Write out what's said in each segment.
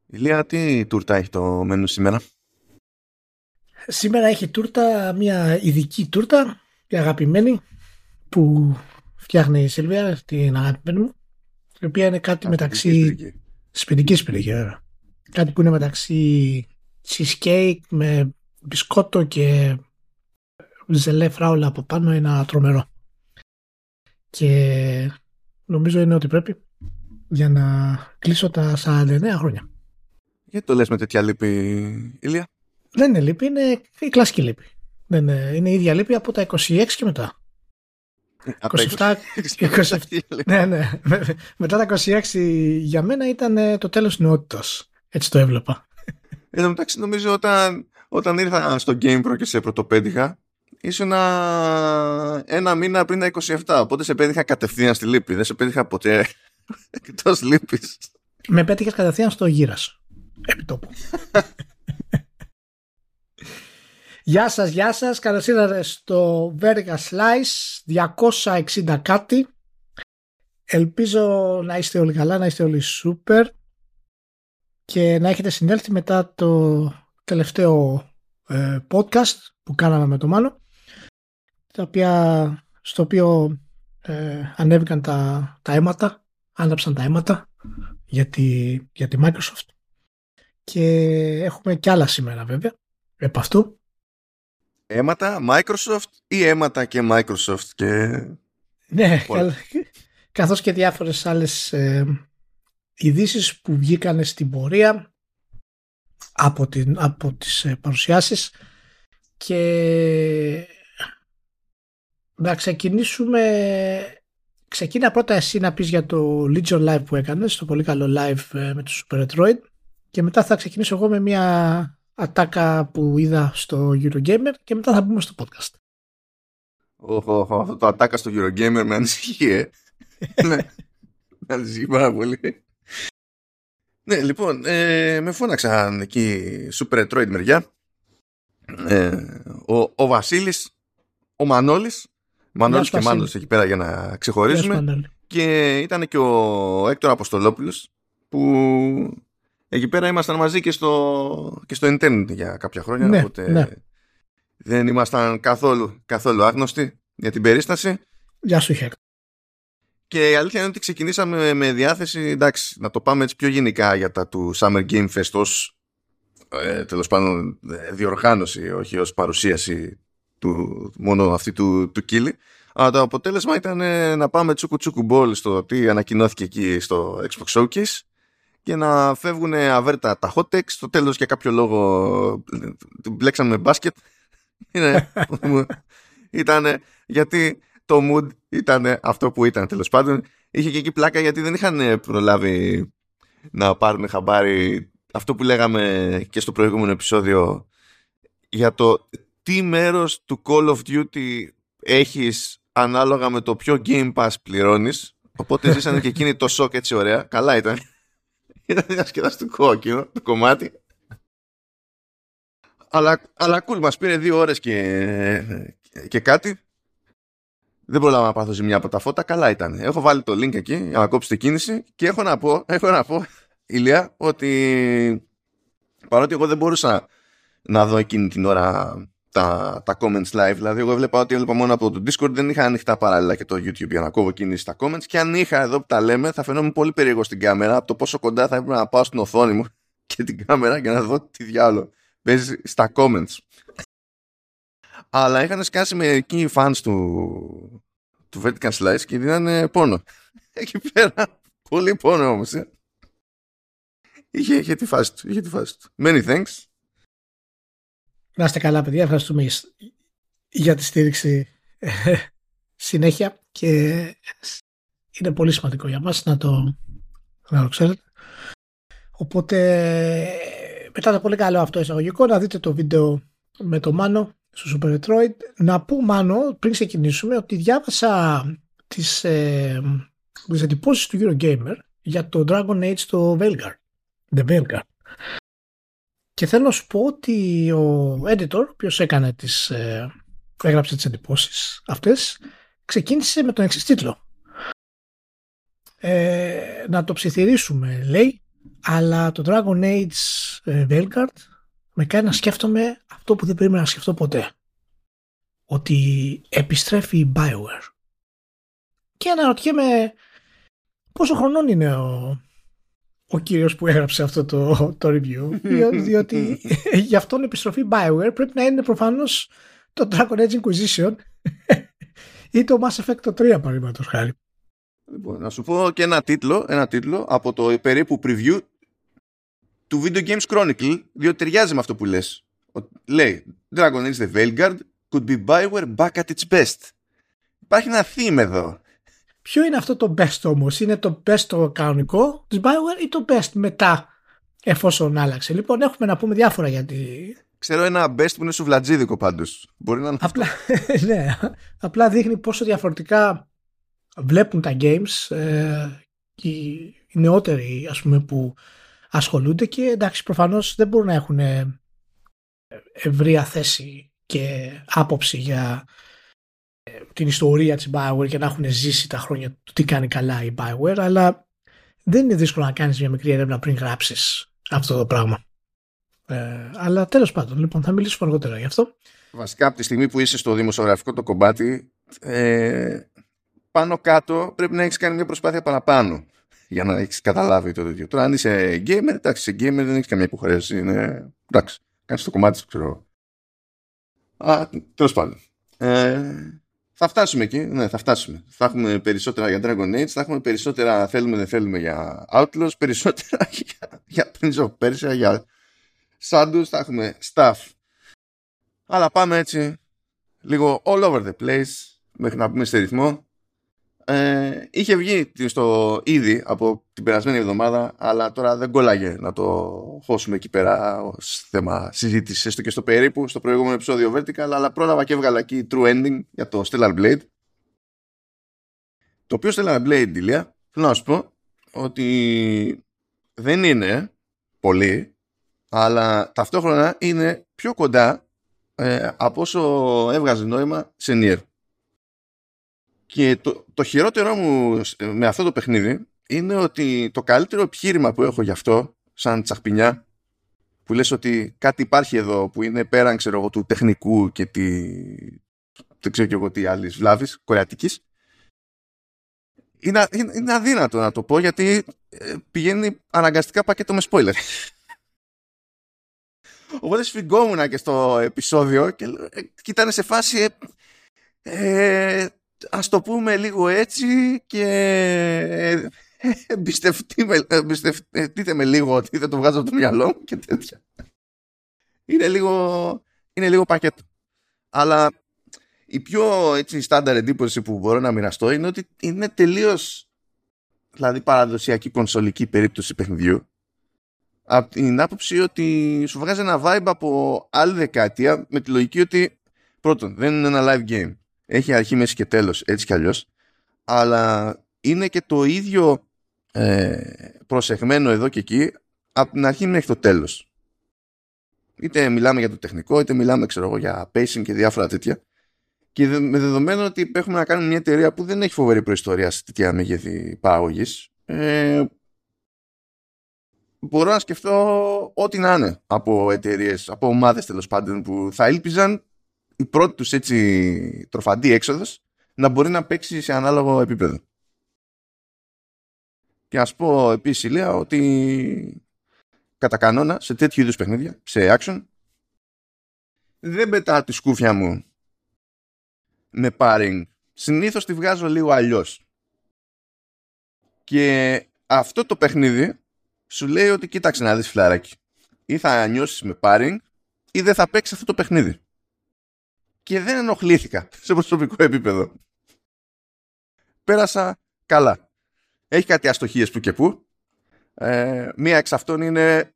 Ηλία, τι τούρτα έχει το μενού σήμερα? Σήμερα έχει τούρτα, μια ειδική τούρτα, η αγαπημένη, που φτιάχνει η Σίλβια, την αγαπημένη μου, η οποία είναι κάτι μεταξύ σπιτικής πυρική, βέβαια. Κάτι που είναι μεταξύ cheesecake με μπισκότο και ζελέ φράουλα από πάνω, ένα τρομερό. Και νομίζω είναι ότι πρέπει για να κλείσω τα 49 χρόνια. Γιατί το λες με τέτοια λύπη, Ηλία? Δεν είναι λύπη, είναι η κλασική λύπη. Είναι η ίδια λύπη από τα 26 και μετά. 27. Ναι. Μετά τα 26 για μένα ήταν το τέλος νεότητας. Έτσι το έβλεπα. Εν τω μεταξύ, νομίζω όταν ήρθα στο GamePro και σε πρωτοπέτυχα, ήσουν ένα μήνα πριν τα 27. Οπότε σε πέτυχα κατευθείαν στη λύπη. Δεν σε πέτυχα ποτέ εκτός λύπης. Με πέτυχες κατευθείαν στο γύρας. Επιτόπου. Γεια σας, καλώς ήρθατε στο Verga Slice 260 κάτι. Ελπίζω να είστε όλοι καλά, να είστε όλοι super και να έχετε συνέλθει μετά το τελευταίο podcast που κάναμε με το Μάνο, στο οποίο ανέβηκαν τα αίματα, άναψαν τα αίματα για τη Microsoft, και έχουμε κι άλλα σήμερα βέβαια επ' αυτού. Αίματα Microsoft ή αίματα και Microsoft Ναι, καθώς και διάφορες άλλες ειδήσεις που βγήκαν στην πορεία από τις παρουσιάσεις. Και να ξεκινήσουμε. Ξεκίνα πρώτα εσύ να πεις για το Legion Live που έκανες, το πολύ καλό live με το Super Metroid, και μετά θα ξεκινήσω εγώ με μια ατάκα που είδα στο Eurogamer και μετά θα μπούμε στο podcast. Αυτό το ατάκα στο Eurogamer με ανησυχεί, ναι, με ανησυχεί πάρα πολύ. Ναι, λοιπόν, με φώναξαν εκεί Super Metroid μεριά, ο Βασίλης, ο Μανώλης και Μάνος εκεί πέρα για να ξεχωρίζουμε, και ήταν και ο Έκτορ Αποστολόπουλος, που εκεί πέρα ήμασταν μαζί και στο internet για κάποια χρόνια, ναι, οπότε ναι. Δεν ήμασταν καθόλου άγνωστοι για την περίσταση. Γεια σου, Χέρ. Και η αλήθεια είναι ότι ξεκινήσαμε με διάθεση, εντάξει, να το πάμε έτσι πιο γενικά για τα του Summer Game Fest ως τέλος πάντων διοργάνωση, όχι ως παρουσίαση μόνο αυτή του Κίλι. Αλλά το αποτέλεσμα ήταν να πάμε τσούκου μπολ στο τι ανακοινώθηκε εκεί στο Xbox Showcase και να φεύγουν αβέρτα τα hot takes. Στο τέλος για κάποιο λόγο μπλέξαμε με μπάσκετ. Ήτανε γιατί το mood ήταν αυτό που ήταν, τέλος πάντων. Είχε και εκεί πλάκα γιατί δεν είχαν προλάβει να πάρουν χαμπάρι αυτό που λέγαμε και στο προηγούμενο επεισόδιο για το τι μέρος του Call of Duty έχεις ανάλογα με το ποιο Game Pass πληρώνεις. Οπότε ζήσανε και εκείνη το σοκ έτσι ωραία. Καλά ήταν. Ήταν διασκεδαστικό εκείνο το κομμάτι. Αλλά cool, μας πήρε 2 ώρες και κάτι. Δεν πρόλαβα να πάθω ζημιά από τα φώτα. Καλά ήταν. Έχω βάλει το link εκεί για να κόψετε κίνηση. Και έχω να πω, Ηλία, ότι παρότι εγώ δεν μπορούσα να δω εκείνη την ώρα τα comments live, δηλαδή εγώ έβλεπα μόνο από το Discord, δεν είχα ανοιχτά παράλληλα και το YouTube για να κόβω κίνηση στα comments, και αν είχα εδώ που τα λέμε θα φαινόμουν πολύ περίεργο στην κάμερα, από το πόσο κοντά θα έπρεπε να πάω στην οθόνη μου και την κάμερα για να δω τι διάλογο παίζει στα comments. Αλλά είχαν σκάσει μερικοί fans του Vertical Slice και δίνανε πόνο εκεί πέρα, πολύ πόνο όμως. Είχε τη φάση του. Many thanks. Να είστε καλά, παιδιά. Ευχαριστούμε για τη στήριξη συνέχεια, και είναι πολύ σημαντικό για μας να το ξέρετε. Οπότε μετά το πολύ καλό αυτό εισαγωγικό, να δείτε το βίντεο με το Μάνο στο Super Metroid. Να πω, Μάνο, πριν ξεκινήσουμε, ότι διάβασα τις εντυπώσεις του Eurogamer για το Dragon Age το The Veilguard. Και θέλω να σου πω ότι ο editor, ο οποίος έγραψε τις εντυπώσεις αυτές, ξεκίνησε με τον εξής τίτλο. Να το ψιθυρίσουμε, λέει, Αλλά το Dragon Age Veilguard με κάνει να σκέφτομαι αυτό που δεν περίμενα να σκεφτώ ποτέ. Ότι επιστρέφει η BioWare. Και αναρωτιέμαι πόσο χρονών είναι ο κύριος που έγραψε αυτό το review. Διότι για αυτόν η επιστροφή BioWare πρέπει να είναι προφανώς το Dragon Age Inquisition ή το Mass Effect το 3 παραδείγματος χάρη. Λοιπόν, να σου πω και ένα τίτλο από το περίπου preview του Video Games Chronicle, διότι ταιριάζει με αυτό που λες. Λέει Dragon Age The Veilguard could be BioWare back at its best. Υπάρχει ένα theme εδώ. Ποιο είναι αυτό το best όμως? Είναι το best το κανονικό της BioWare ή το best μετά εφόσον άλλαξε? Λοιπόν, έχουμε να πούμε διάφορα γιατί... Ξέρω ένα best που είναι σουβλατζίδικο πάντως. Μπορεί να είναι απλά, ναι, απλά δείχνει πόσο διαφορετικά βλέπουν τα games και οι νεότεροι ας πούμε που ασχολούνται και εντάξει προφανώς δεν μπορούν να έχουν ευρεία θέση και άποψη για την ιστορία της BioWare και να έχουν ζήσει τα χρόνια του τι κάνει καλά η BioWare, αλλά δεν είναι δύσκολο να κάνεις μια μικρή έρευνα πριν γράψεις αυτό το πράγμα. Αλλά τέλος πάντων, λοιπόν, θα μιλήσουμε αργότερα γι' αυτό. Βασικά από τη στιγμή που είσαι στο δημοσιογραφικό το κομμάτι, πάνω κάτω πρέπει να έχεις κάνει μια προσπάθεια παραπάνω για να έχεις καταλάβει το τέτοιο. Τώρα αν είσαι gamer, εντάξει, σε gamer δεν έχεις καμία υποχρέωση. Εντάξει, κάνεις το κομμάτι σου, ξέρω. Τέλος πάντων. Θα φτάσουμε εκεί, ναι, θα φτάσουμε. Θα έχουμε περισσότερα για Dragon Age, θα έχουμε περισσότερα θέλουμε δεν θέλουμε για Outlaws, περισσότερα για Prince of Persia, για Shadows, θα έχουμε stuff. Αλλά πάμε έτσι λίγο all over the place μέχρι να πούμε σε ρυθμό. Είχε βγει ήδη από την περασμένη εβδομάδα, αλλά τώρα δεν κόλλαγε να το χώσουμε εκεί πέρα ως θέμα συζήτησης, έστω και στο περίπου στο προηγούμενο επεισόδιο Vertical, αλλά πρόλαβα και έβγαλα εκεί True Ending για το Stellar Blade, το οποίο Stellar Blade, Ηλία, θέλω να σου πω ότι δεν είναι πολύ, αλλά ταυτόχρονα είναι πιο κοντά από όσο έβγαζε νόημα σε Nier. Και το χειρότερό μου με αυτό το παιχνίδι είναι ότι το καλύτερο επιχείρημα που έχω γι' αυτό, σαν τσαχπινιά, που λες ότι κάτι υπάρχει εδώ που είναι πέραν, ξέρω εγώ, του τεχνικού και δεν ξέρω και εγώ τι άλλης βλάβης κορεατικής, είναι αδύνατο να το πω γιατί πηγαίνει αναγκαστικά πακέτο με spoiler. Οπότε σφιγγόμουν και στο επεισόδιο και ήταν σε φάση ας το πούμε λίγο έτσι και εμπιστευτείτε με λίγο ότι δεν το βγάζω από το μυαλό μου και τέτοια. Είναι λίγο πακέτο. Αλλά η πιο έτσι στάνταρ εντύπωση που μπορώ να μοιραστώ είναι ότι είναι τελείως, δηλαδή, παραδοσιακή κονσολική περίπτωση παιχνιδιού, από την άποψη ότι σου βγάζει ένα vibe από άλλη δεκαετία, με τη λογική ότι πρώτον δεν είναι ένα live game, έχει αρχή, μέση και τέλος έτσι κι αλλιώς, αλλά είναι και το ίδιο προσεγμένο εδώ και εκεί από την αρχή μέχρι το τέλος. Είτε μιλάμε για το τεχνικό, είτε μιλάμε, ξέρω εγώ, για pacing και διάφορα τέτοια, και με δεδομένο ότι έχουμε να κάνουμε μια εταιρεία που δεν έχει φοβερή προϊστορία σε τέτοια μεγέθη παραγωγής, μπορώ να σκεφτώ ό,τι να είναι από εταιρείες, από ομάδες τέλος πάντων, που θα ήλπιζαν η πρώτη τους έτσι τροφαντή έξοδος να μπορεί να παίξει σε ανάλογο επίπεδο. Και ας πω επίσης, Ηλία, ότι κατά κανόνα σε τέτοιου είδους παιχνίδια, σε action, δεν πετάω τη σκούφια μου με pairing. Συνήθως τη βγάζω λίγο αλλιώς. Και αυτό το παιχνίδι σου λέει ότι κοίταξε να δεις, φιλαράκι, ή θα νιώσεις με pairing ή δεν θα παίξεις αυτό το παιχνίδι. Και δεν ενοχλήθηκα σε προσωπικό επίπεδο. Πέρασα καλά. Έχει κάτι αστοχίες που και που. Μία εξ αυτών είναι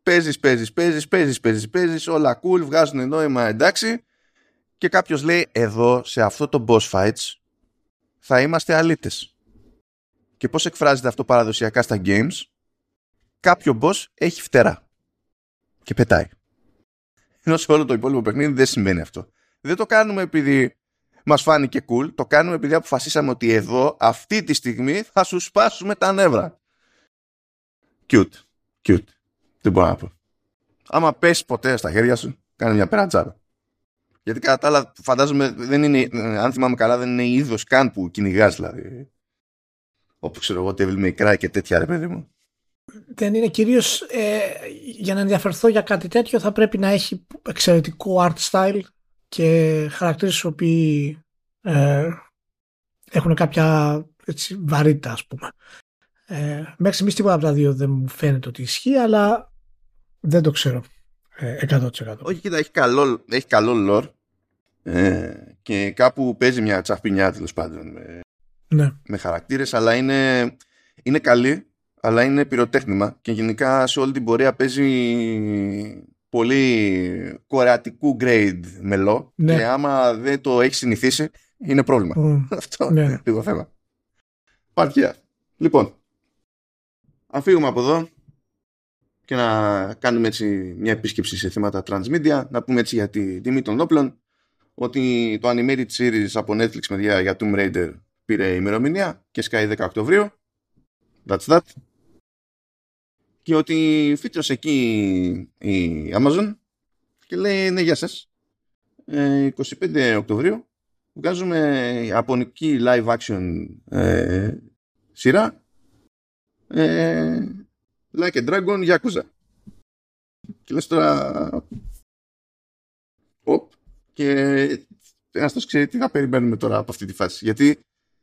παίζεις, όλα cool, βγάζουν νόημα, εντάξει. Και κάποιος λέει, εδώ σε αυτό το boss fights θα είμαστε αλήτες. Και πώς εκφράζεται αυτό παραδοσιακά στα games? Κάποιο boss έχει φτερά και πετάει. Ενώ σε όλο το υπόλοιπο παιχνίδι δεν σημαίνει αυτό. Δεν το κάνουμε επειδή μας φάνηκε cool, το κάνουμε επειδή αποφασίσαμε ότι εδώ αυτή τη στιγμή θα σου σπάσουμε τα νεύρα. Cute. Cute. Δεν μπορώ να πω. Άμα πέσει ποτέ στα χέρια σου, κάνε μια περατσάρα. Γιατί κατά τα άλλα, φαντάζομαι, δεν είναι, αν θυμάμαι καλά, δεν είναι είδος καν που κυνηγάς, δηλαδή. Όπου ξέρω εγώ, Devil May Cry και τέτοια, ρε παιδί μου. Δεν είναι κυρίως, για να ενδιαφερθώ για κάτι τέτοιο, θα πρέπει να έχει εξαιρετικό art style και χαρακτήρες οι οποίοι έχουν κάποια έτσι, βαρύτητα, ας πούμε. Μέχρι στιγμής τίποτα από τα δύο δεν μου φαίνεται ότι ισχύει, αλλά δεν το ξέρω 100%. Όχι, κοίτα, έχει καλό lore και κάπου παίζει μια τσαχπινιά, τέλος πάντων, με χαρακτήρες, αλλά είναι καλή, αλλά είναι πυροτέχνημα και γενικά σε όλη την πορεία παίζει πολύ κορεατικού grade μελό, και άμα δεν το έχει συνηθίσει είναι πρόβλημα. Αυτό είναι λίγο θέμα. Παρτιά. Λοιπόν, αν φύγουμε από εδώ και να κάνουμε έτσι μια επίσκεψη σε θέματα transmedia, να πούμε έτσι για τη τιμή των όπλων, ότι το animated series από Netflix για Tomb Raider πήρε ημερομηνία και σκάει 10 Οκτωβρίου. That's that. Και ότι φύτρωσε εκεί η Amazon και λέει ναι, γεια σας. 25 Οκτωβρίου βγάζουμε ιαπωνική live action σειρά Like a Dragon Yakuza. Και λες τώρα και ένας τόσο ξέρει τι θα περιμένουμε τώρα από αυτή τη φάση, γιατί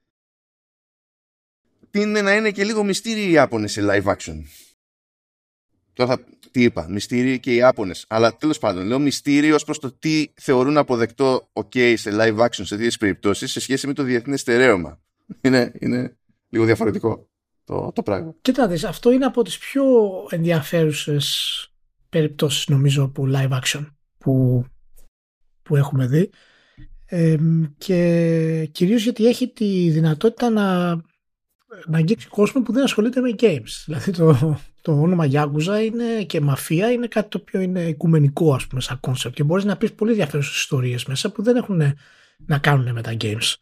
είναι να είναι και λίγο μυστήριοι οι Ιάπωνες σε live action. Τώρα τι είπα, μυστήριοι και οι Ιάπωνες, αλλά τέλος πάντων λέω μυστήριοι ως προς το τι θεωρούν αποδεκτό σε live action σε δύο περιπτώσεις σε σχέση με το διεθνές στερέωμα. Είναι λίγο διαφορετικό το πράγμα. Κοίτα δεις, αυτό είναι από τις πιο ενδιαφέρουσες περιπτώσεις νομίζω που live action που έχουμε δει, και κυρίως γιατί έχει τη δυνατότητα να αγγίξει κόσμο που δεν ασχολείται με games. Δηλαδή το όνομα Yakuza είναι, και μαφία είναι κάτι το οποίο είναι οικουμενικό, ας πούμε, σαν concept, και μπορείς να πεις πολύ ενδιαφέρουσες ιστορίες μέσα που δεν έχουν να κάνουν με τα games.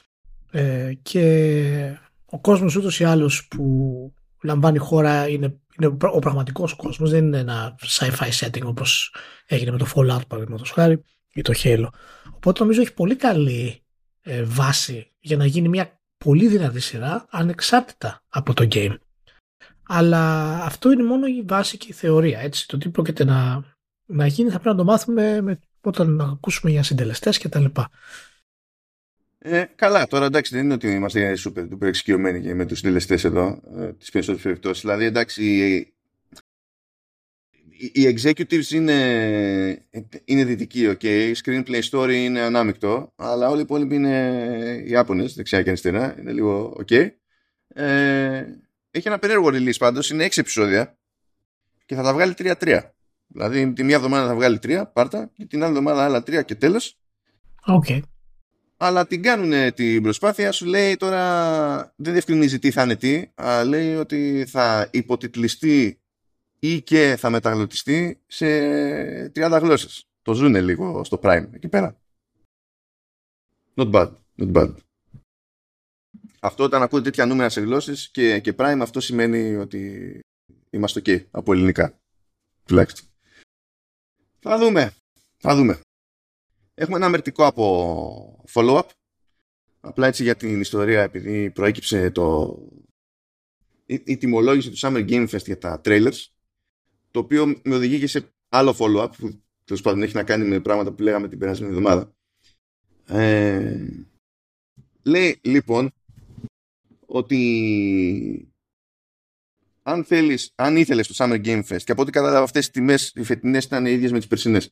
Και ο κόσμος ούτως ή άλλως που λαμβάνει χώρα είναι ο πραγματικός κόσμος, δεν είναι ένα sci-fi setting όπως έγινε με το Fallout παραδείγματος χάρη ή το Halo. Οπότε νομίζω έχει πολύ καλή βάση για να γίνει μια πολύ δυνατή σειρά ανεξάρτητα από το game. Αλλά αυτό είναι μόνο η βάση και η θεωρία. Έτσι. Το τι πρόκειται να γίνει θα πρέπει να το μάθουμε όταν ακούσουμε για συντελεστές και τα λοιπά. Καλά, τώρα εντάξει, δεν είναι ότι είμαστε super εξοικειωμένοι και με τους συντελεστές εδώ, τις περισσότερες περιπτώσεις. Δηλαδή, εντάξει, οι executives είναι δυτικοί, okay. Screenplay story είναι ανάμεικτο, αλλά όλοι οι υπόλοιποι είναι Ιάπωνες, δεξιά και αριστερά, είναι λίγο ok. Έχει ένα περίεργο release πάντως, είναι 6 επεισόδια και θα τα βγάλει 3-3. Δηλαδή τη μία εβδομάδα θα βγάλει 3, πάρτα, και την άλλη εβδομάδα άλλα 3 και τέλος. Okay. Αλλά την κάνουν την προσπάθεια, σου λέει τώρα, δεν διευκρινίζει τι θα είναι τι, αλλά λέει ότι θα υποτιτλιστεί ή και θα μεταγλωτιστεί σε 30 γλώσσες. Το ζουνε λίγο στο Prime εκεί πέρα. Not bad. Αυτό όταν ακούτε τέτοια νούμερα σε γλώσσες και Prime, αυτό σημαίνει ότι είμαστε ok από ελληνικά. Τουλάχιστον. Θα δούμε. Έχουμε ένα μερτικό από follow-up. Απλά έτσι για την ιστορία, επειδή προέκυψε η τιμολόγηση του Summer Game Fest για τα trailers, το οποίο με οδηγεί και σε άλλο follow-up που τέλος πάντων έχει να κάνει με πράγματα που λέγαμε την περασμένη εβδομάδα. Λέει λοιπόν ότι αν ήθελες το Summer Game Fest, και από ό,τι κατάλαβα αυτές τις τιμές οι φετινές ήταν οι ίδιες με τις περσινές,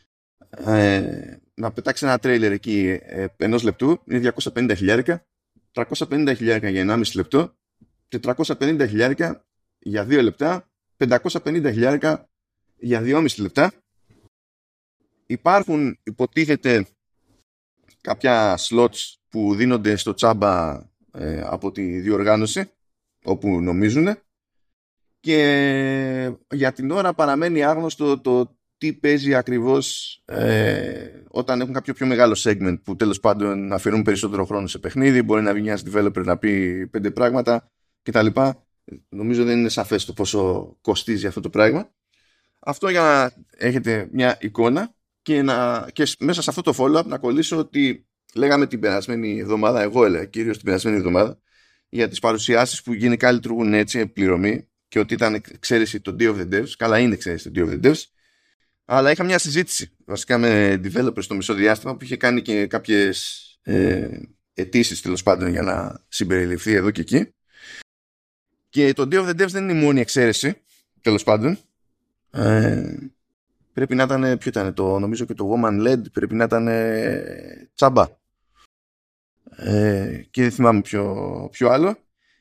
να πετάξει ένα τρέιλερ εκεί 1 λεπτού είναι 250 χιλιάρικα, 350 χιλιάρικα για 1,5 λεπτό, 450 χιλιάρικα για 2 λεπτά, 550 χιλιάρικα για 2,5 λεπτά. Υπάρχουν, υποτίθεται, κάποια slots που δίνονται στο τσάμπα από τη διοργάνωση όπου νομίζουν, και για την ώρα παραμένει άγνωστο το τι παίζει ακριβώς όταν έχουν κάποιο πιο μεγάλο segment που τέλος πάντων αφιερούν περισσότερο χρόνο σε παιχνίδι. Μπορεί να βγει ένας developer να πει 5 πράγματα κτλ. νομίζω δεν είναι σαφές το πόσο κοστίζει αυτό το πράγμα. Αυτό για να έχετε μια εικόνα και μέσα σε αυτό το follow-up να κολλήσω ότι λέγαμε την περασμένη εβδομάδα, εγώ έλεγα κυρίως την περασμένη εβδομάδα, για τις παρουσιάσεις που γενικά λειτουργούν έτσι πληρωμή και ότι ήταν εξαίρεση το Day of the Devs. Καλά, είναι εξαίρεση το Day of the Devs. Αλλά είχα μια συζήτηση βασικά με developers στο μισό διάστημα που είχε κάνει και κάποιες αιτήσεις τέλος πάντων για να συμπεριληφθεί εδώ και εκεί. Και το Day of the Devs δεν είναι η μόνη εξαίρεση τέλος πάντων. Πρέπει να ήταν, ποιο ήταν νομίζω και το Woman Led πρέπει να ήταν τσάμπα. Και δεν θυμάμαι ποιο άλλο.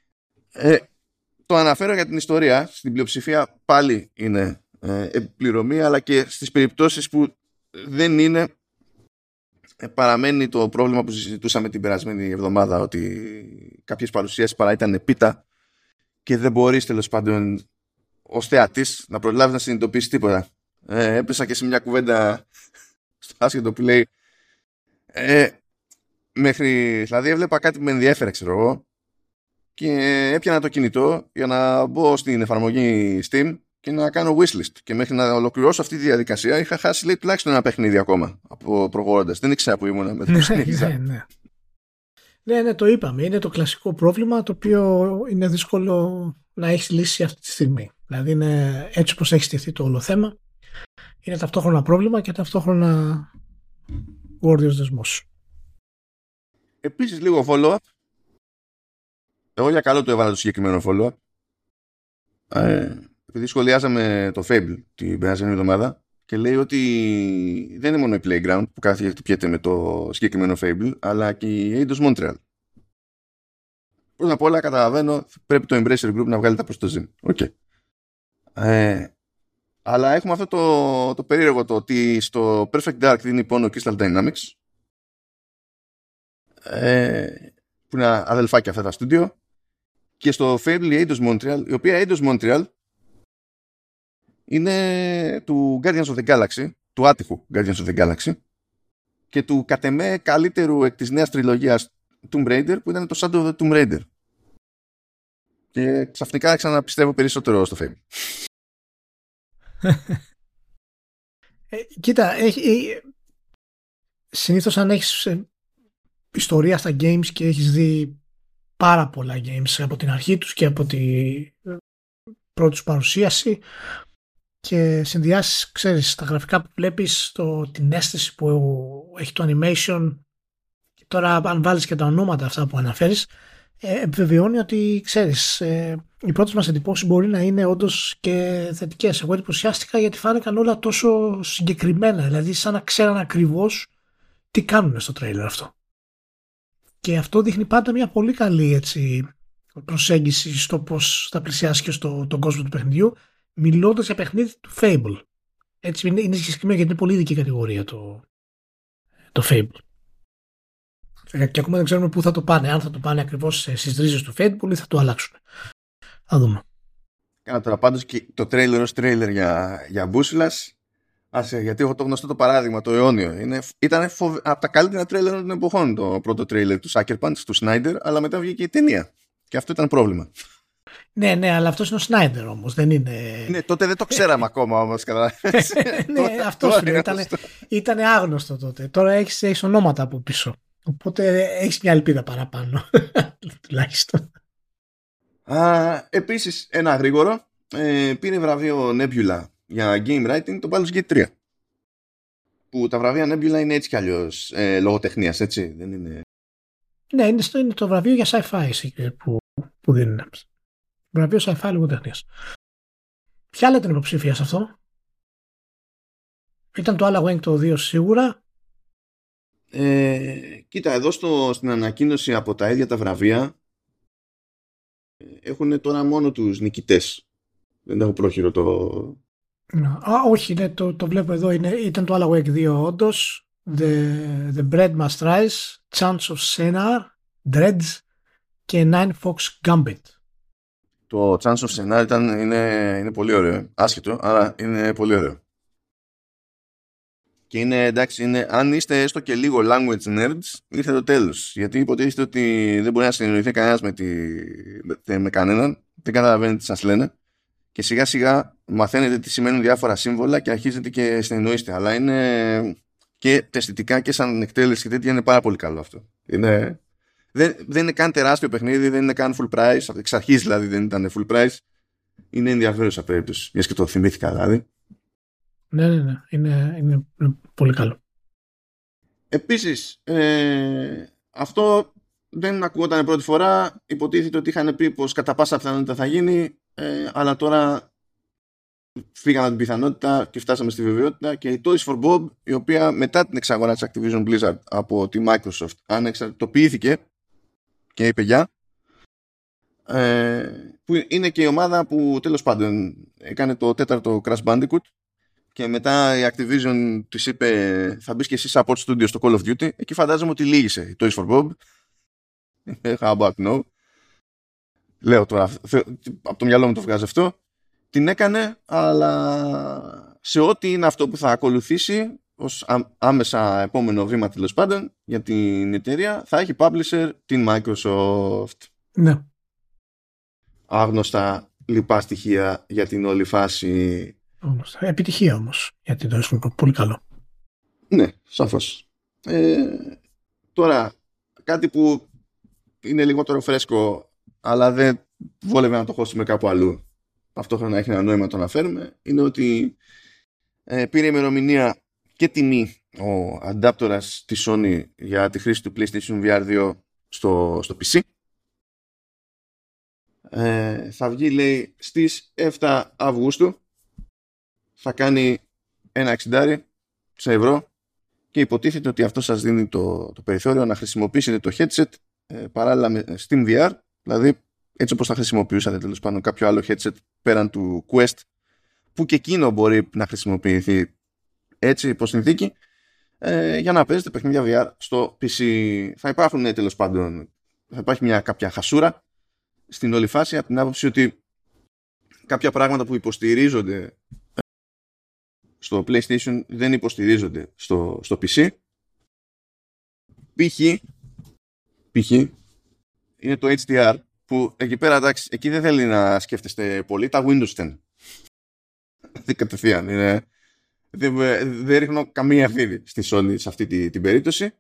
Το αναφέρω για την ιστορία. Στην πλειοψηφία πάλι είναι επιπληρωμή, αλλά και στις περιπτώσεις που δεν είναι, παραμένει το πρόβλημα που συζητούσαμε την περασμένη εβδομάδα, ότι κάποιες παρουσίες παρά ήταν πίτα και δεν μπορείς τέλος πάντων ως θεατής να προλάβεις να συνειδητοποιήσεις τίποτα. Έπεσα και σε μια κουβέντα στο άσχετο που λέει δηλαδή έβλεπα κάτι που με ενδιέφερε, ξέρω εγώ, και έπιανα το κινητό για να μπω στην εφαρμογή Steam και να κάνω wishlist, και μέχρι να ολοκληρώσω αυτή τη διαδικασία είχα χάσει, λέει, τουλάχιστον ένα παιχνίδι ακόμα από προχωρώντας. Δεν ήξερα που ήμουνα με το συνέχιζα. Ναι, το είπαμε. Είναι το κλασικό πρόβλημα το οποίο είναι δύσκολο να έχει λύσει αυτή τη στιγμή. Δηλαδή είναι έτσι όπως έχει στηθεί το όλο θέμα. Είναι ταυτόχρονα πρόβλημα και ταυτόχρονα ο όρδιος δεσμός. Επίσης λίγο follow-up. Εγώ για καλό το έβαλα το συγκεκριμένο follow-up. Επειδή σχολιάζαμε το Fable την περασμένη εβδομάδα και λέει ότι δεν είναι μόνο η Playground που κάθε και χτυπιέται με το συγκεκριμένο Fable, αλλά και η Eidos Montreal. Πρώτα απ' όλα καταλαβαίνω, πρέπει το Embracer Group να βγάλει τα προς το ζήν. Okay. Αλλά έχουμε αυτό το περίεργο, το ότι στο Perfect Dark δίνει πόνο Crystal Dynamics, που είναι αδελφάκια αυτά τα στούντιο, και στο Fable η Eidos Montreal, η οποία Eidos Montreal είναι του Guardians of the Galaxy, του άτυχου Guardians of the Galaxy, και του κατ' εμέ καλύτερου εκ της νέας τριλογίας Tomb Raider, που ήταν το Shadow of the Tomb Raider. Και ξαφνικά ξαναπιστεύω περισσότερο στο Fable. Κοίτα, συνήθως αν έχεις ιστορία στα games και έχεις δει πάρα πολλά games από την αρχή τους και από την πρώτη τους παρουσίαση και συνδυάσεις, ξέρεις, τα γραφικά που βλέπεις, την αίσθηση που έχει το animation, και τώρα αν βάλεις και τα ονόματα αυτά που αναφέρεις, επιβεβαιώνει ότι, ξέρεις, οι πρώτες μας εντυπώσεις μπορεί να είναι όντως και θετικές. Εγώ εντυπωσιάστηκα γιατί φάνηκαν όλα τόσο συγκεκριμένα, δηλαδή σαν να ξέραν ακριβώς τι κάνουν στο τρέιλερ αυτό. Και αυτό δείχνει πάντα μια πολύ καλή, έτσι, προσέγγιση στο πώς θα πλησιάσει και τον κόσμο του παιχνιδιού, μιλώντας για παιχνίδι του Fable. Έτσι είναι συγκεκριμένο, γιατί είναι πολύ ειδική κατηγορία το Fable. Και ακόμα δεν ξέρουμε πού θα το πάνε. Αν θα το πάνε ακριβώς στις ρίζες του Fable ή θα το αλλάξουν. Θα δούμε. Κάνα τώρα πάντως και το τρέιλερ ως τρέιλερ για μπούσουλας. Γιατί έχω το γνωστό το παράδειγμα, το αιώνιο. Ήταν από τα καλύτερα τρέιλερ των εποχών το πρώτο τρέιλερ του Sucker Punch, του Snyder, αλλά μετά βγήκε η ταινία. Και αυτό ήταν πρόβλημα. Ναι, αλλά αυτός είναι ο Snyder όμως, δεν είναι... Ναι, τότε δεν το ξέραμε ακόμα όμως. Ναι, αυτός ήταν άγνωστο τότε. Τώρα έχεις ονόματα από πίσω. Οπότε έχεις μια ελπίδα παραπάνω. Τουλάχιστον. Επίσης, ένα γρήγορο. Πήρε βραβείο Nebula για game writing το Baldur's Gate 3. Που τα βραβεία Nebula είναι έτσι κι αλλιώς λογοτεχνίας, έτσι, δεν είναι... Ναι, είναι το βραβείο για sci-fi που δίνουν. Βραβείο sci-fi λογοτεχνίας. Ποια λέτε υποψήφια σε αυτό? Ήταν το Alan Wake το 2 σίγουρα. Κοίτα, εδώ στην ανακοίνωση από τα ίδια τα βραβεία έχουν τώρα μόνο τους νικητές. Δεν έχω πρόχειρο το... όχι, ναι, το βλέπω εδώ. Ήταν το Alan Wake 2 όντως. The Bread Must Rise, Chance of Senar, Dreads και Nine Fox Gambit. Το Chance of Senar είναι πολύ ωραίο. Άσχετο, αλλά είναι πολύ ωραίο. Και είναι εντάξει, αν είστε έστω και λίγο language nerds, ήρθε το τέλος. Γιατί υποτίθεται ότι δεν μπορεί να συνεννοηθεί κανένας με κανέναν, δεν καταλαβαίνετε τι σας λένε. Και σιγά σιγά μαθαίνετε τι σημαίνουν διάφορα σύμβολα και αρχίζετε και συνεννοείστε. Αλλά είναι και αισθητικά και σαν εκτέλεση και τέτοια είναι πάρα πολύ καλό αυτό. Δεν είναι καν τεράστιο παιχνίδι, δεν είναι καν full price. Εξ αρχής δηλαδή δεν ήταν full price. Είναι ενδιαφέρουσα περίπτωση. Μιας και το θυμήθηκα δηλαδή. Ναι. Είναι πολύ καλό. Επίσης, αυτό δεν ακούγονταν πρώτη φορά. Υποτίθεται ότι είχαν πει πως κατά πάσα πιθανότητα θα γίνει, αλλά τώρα φύγαμε την πιθανότητα και φτάσαμε στη βεβαιότητα. Και η Toys for Bob, η οποία μετά την εξαγορά της Activision Blizzard από τη Microsoft ανεξαρτητοποιήθηκε και είπε γεια, που είναι και η ομάδα που τέλος πάντων έκανε το τέταρτο Crash Bandicoot. Και μετά η Activision της είπε θα μπεις και εσύ support studio στο Call of Duty. Εκεί φαντάζομαι ότι λύγησε η Toys for Bob. How about no? Λέω τώρα, από το μυαλό μου το βγάζει αυτό. Την έκανε, αλλά σε ό,τι είναι αυτό που θα ακολουθήσει ως άμεσα επόμενο βήμα τέλος πάντων για την εταιρεία, θα έχει publisher την Microsoft. Ναι. Άγνωστα λοιπά στοιχεία για την όλη φάση. Επιτυχία όμως για την Toys for Bob. Πολύ καλό. Ναι, σαφώς. Τώρα, κάτι που είναι λιγότερο φρέσκο, αλλά δεν βόλευε να το χώσουμε κάπου αλλού. Ταυτόχρονα έχει ένα νόημα να το αναφέρουμε. Είναι ότι πήρε ημερομηνία και τιμή ο αντάπτορας της Sony για τη χρήση του PlayStation VR 2 στο PC. Θα βγει, λέει, στις 7 Αυγούστου. Θα κάνει $1.60 σε ευρώ και υποτίθεται ότι αυτό σας δίνει το περιθώριο να χρησιμοποιήσετε το headset παράλληλα με Steam VR, δηλαδή έτσι όπως θα χρησιμοποιούσατε τέλος πάντων κάποιο άλλο headset πέραν του Quest, που και εκείνο μπορεί να χρησιμοποιηθεί έτσι υπό συνθήκη, για να παίζετε παιχνίδια VR στο PC. Θα υπάρχουν τέλος πάντων, θα υπάρχει κάποια χασούρα στην όλη φάση από την άποψη ότι κάποια πράγματα που υποστηρίζονται στο PlayStation δεν υποστηρίζονται στο PC. Π.χ. είναι το HDR, που εκεί πέρα, εντάξει, εκεί δεν θέλει να σκέφτεστε πολύ, τα Windows 10. Δεν κατευθείαν. Δεν ρίχνω καμία ευθύνη στη Sony σε αυτή την περίπτωση.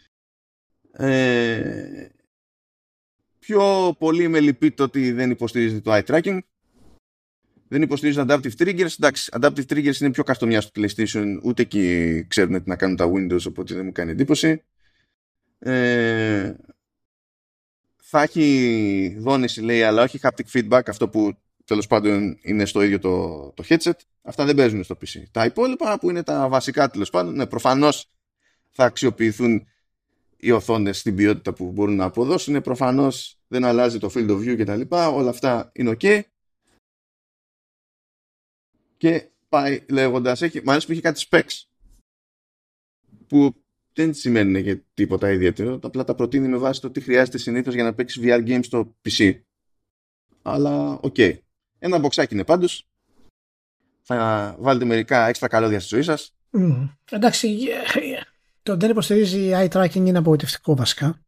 Πιο πολύ με λυπεί το ότι δεν υποστηρίζει το eye tracking. Δεν υποστηρίζει adaptive triggers. Εντάξει, adaptive triggers είναι πιο καστομιά στο PlayStation. Ούτε εκεί ξέρουν τι να κάνουν τα Windows, οπότε δεν μου κάνει εντύπωση. Θα έχει δόνηση, λέει, αλλά όχι haptic feedback, αυτό που τέλος πάντων είναι στο ίδιο το headset. Αυτά δεν παίζουν στο PC. Τα υπόλοιπα που είναι τα βασικά, τέλος πάντων, ναι, προφανώς θα αξιοποιηθούν οι οθόνες στην ποιότητα που μπορούν να αποδώσουν. Προφανώς δεν αλλάζει το field of view κτλ. Όλα αυτά είναι ok. Και πάει λέγοντας, μ' αρέσει που έχει κάτι specs που δεν σημαίνουν και τίποτα ιδιαίτερο, απλά τα προτείνει με βάση το τι χρειάζεται συνήθως για να παίξει VR games στο PC. Αλλά ok. Ένα μποξάκι είναι πάντως. Θα βάλετε μερικά έξτρα καλώδια στη ζωή σας. Εντάξει, το δεν υποστηρίζει eye tracking είναι απογοητευτικό βασικά.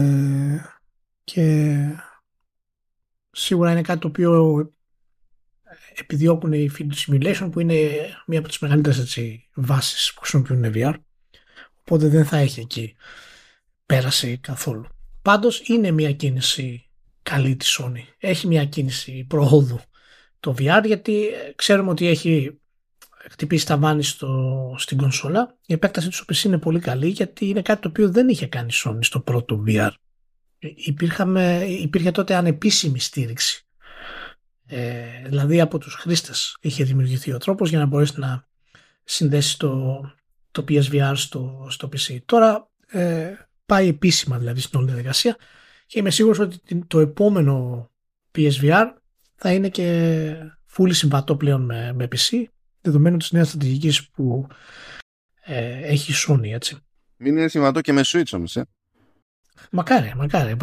Και σίγουρα είναι κάτι το οποίο επιδιώκουν οι field simulation, που είναι μία από τις μεγαλύτερες βάσεις που χρησιμοποιούν VR. Οπότε δεν θα έχει εκεί πέραση καθόλου. Πάντως είναι μια κίνηση καλή της Sony. Έχει μια κίνηση προόδου το VR, γιατί ξέρουμε ότι έχει χτυπήσει ταβάνι στην κονσόλα. Η επέκταση του στο PC είναι πολύ καλή, γιατί είναι κάτι το οποίο δεν είχε κάνει η Sony στο πρώτο VR. Υπήρχε τότε ανεπίσημη στήριξη. Δηλαδή από τους χρήστες είχε δημιουργηθεί ο τρόπος για να μπορέσει να συνδέσει το PSVR στο PC. Τώρα πάει επίσημα δηλαδή στην όλη διαδικασία, και είμαι σίγουρος ότι το επόμενο PSVR θα είναι και fully συμβατό πλέον με PC, δεδομένου της νέας στρατηγικής που έχει η Sony, έτσι. Μην είναι συμβατό και με Switch όμως, Μακάρι.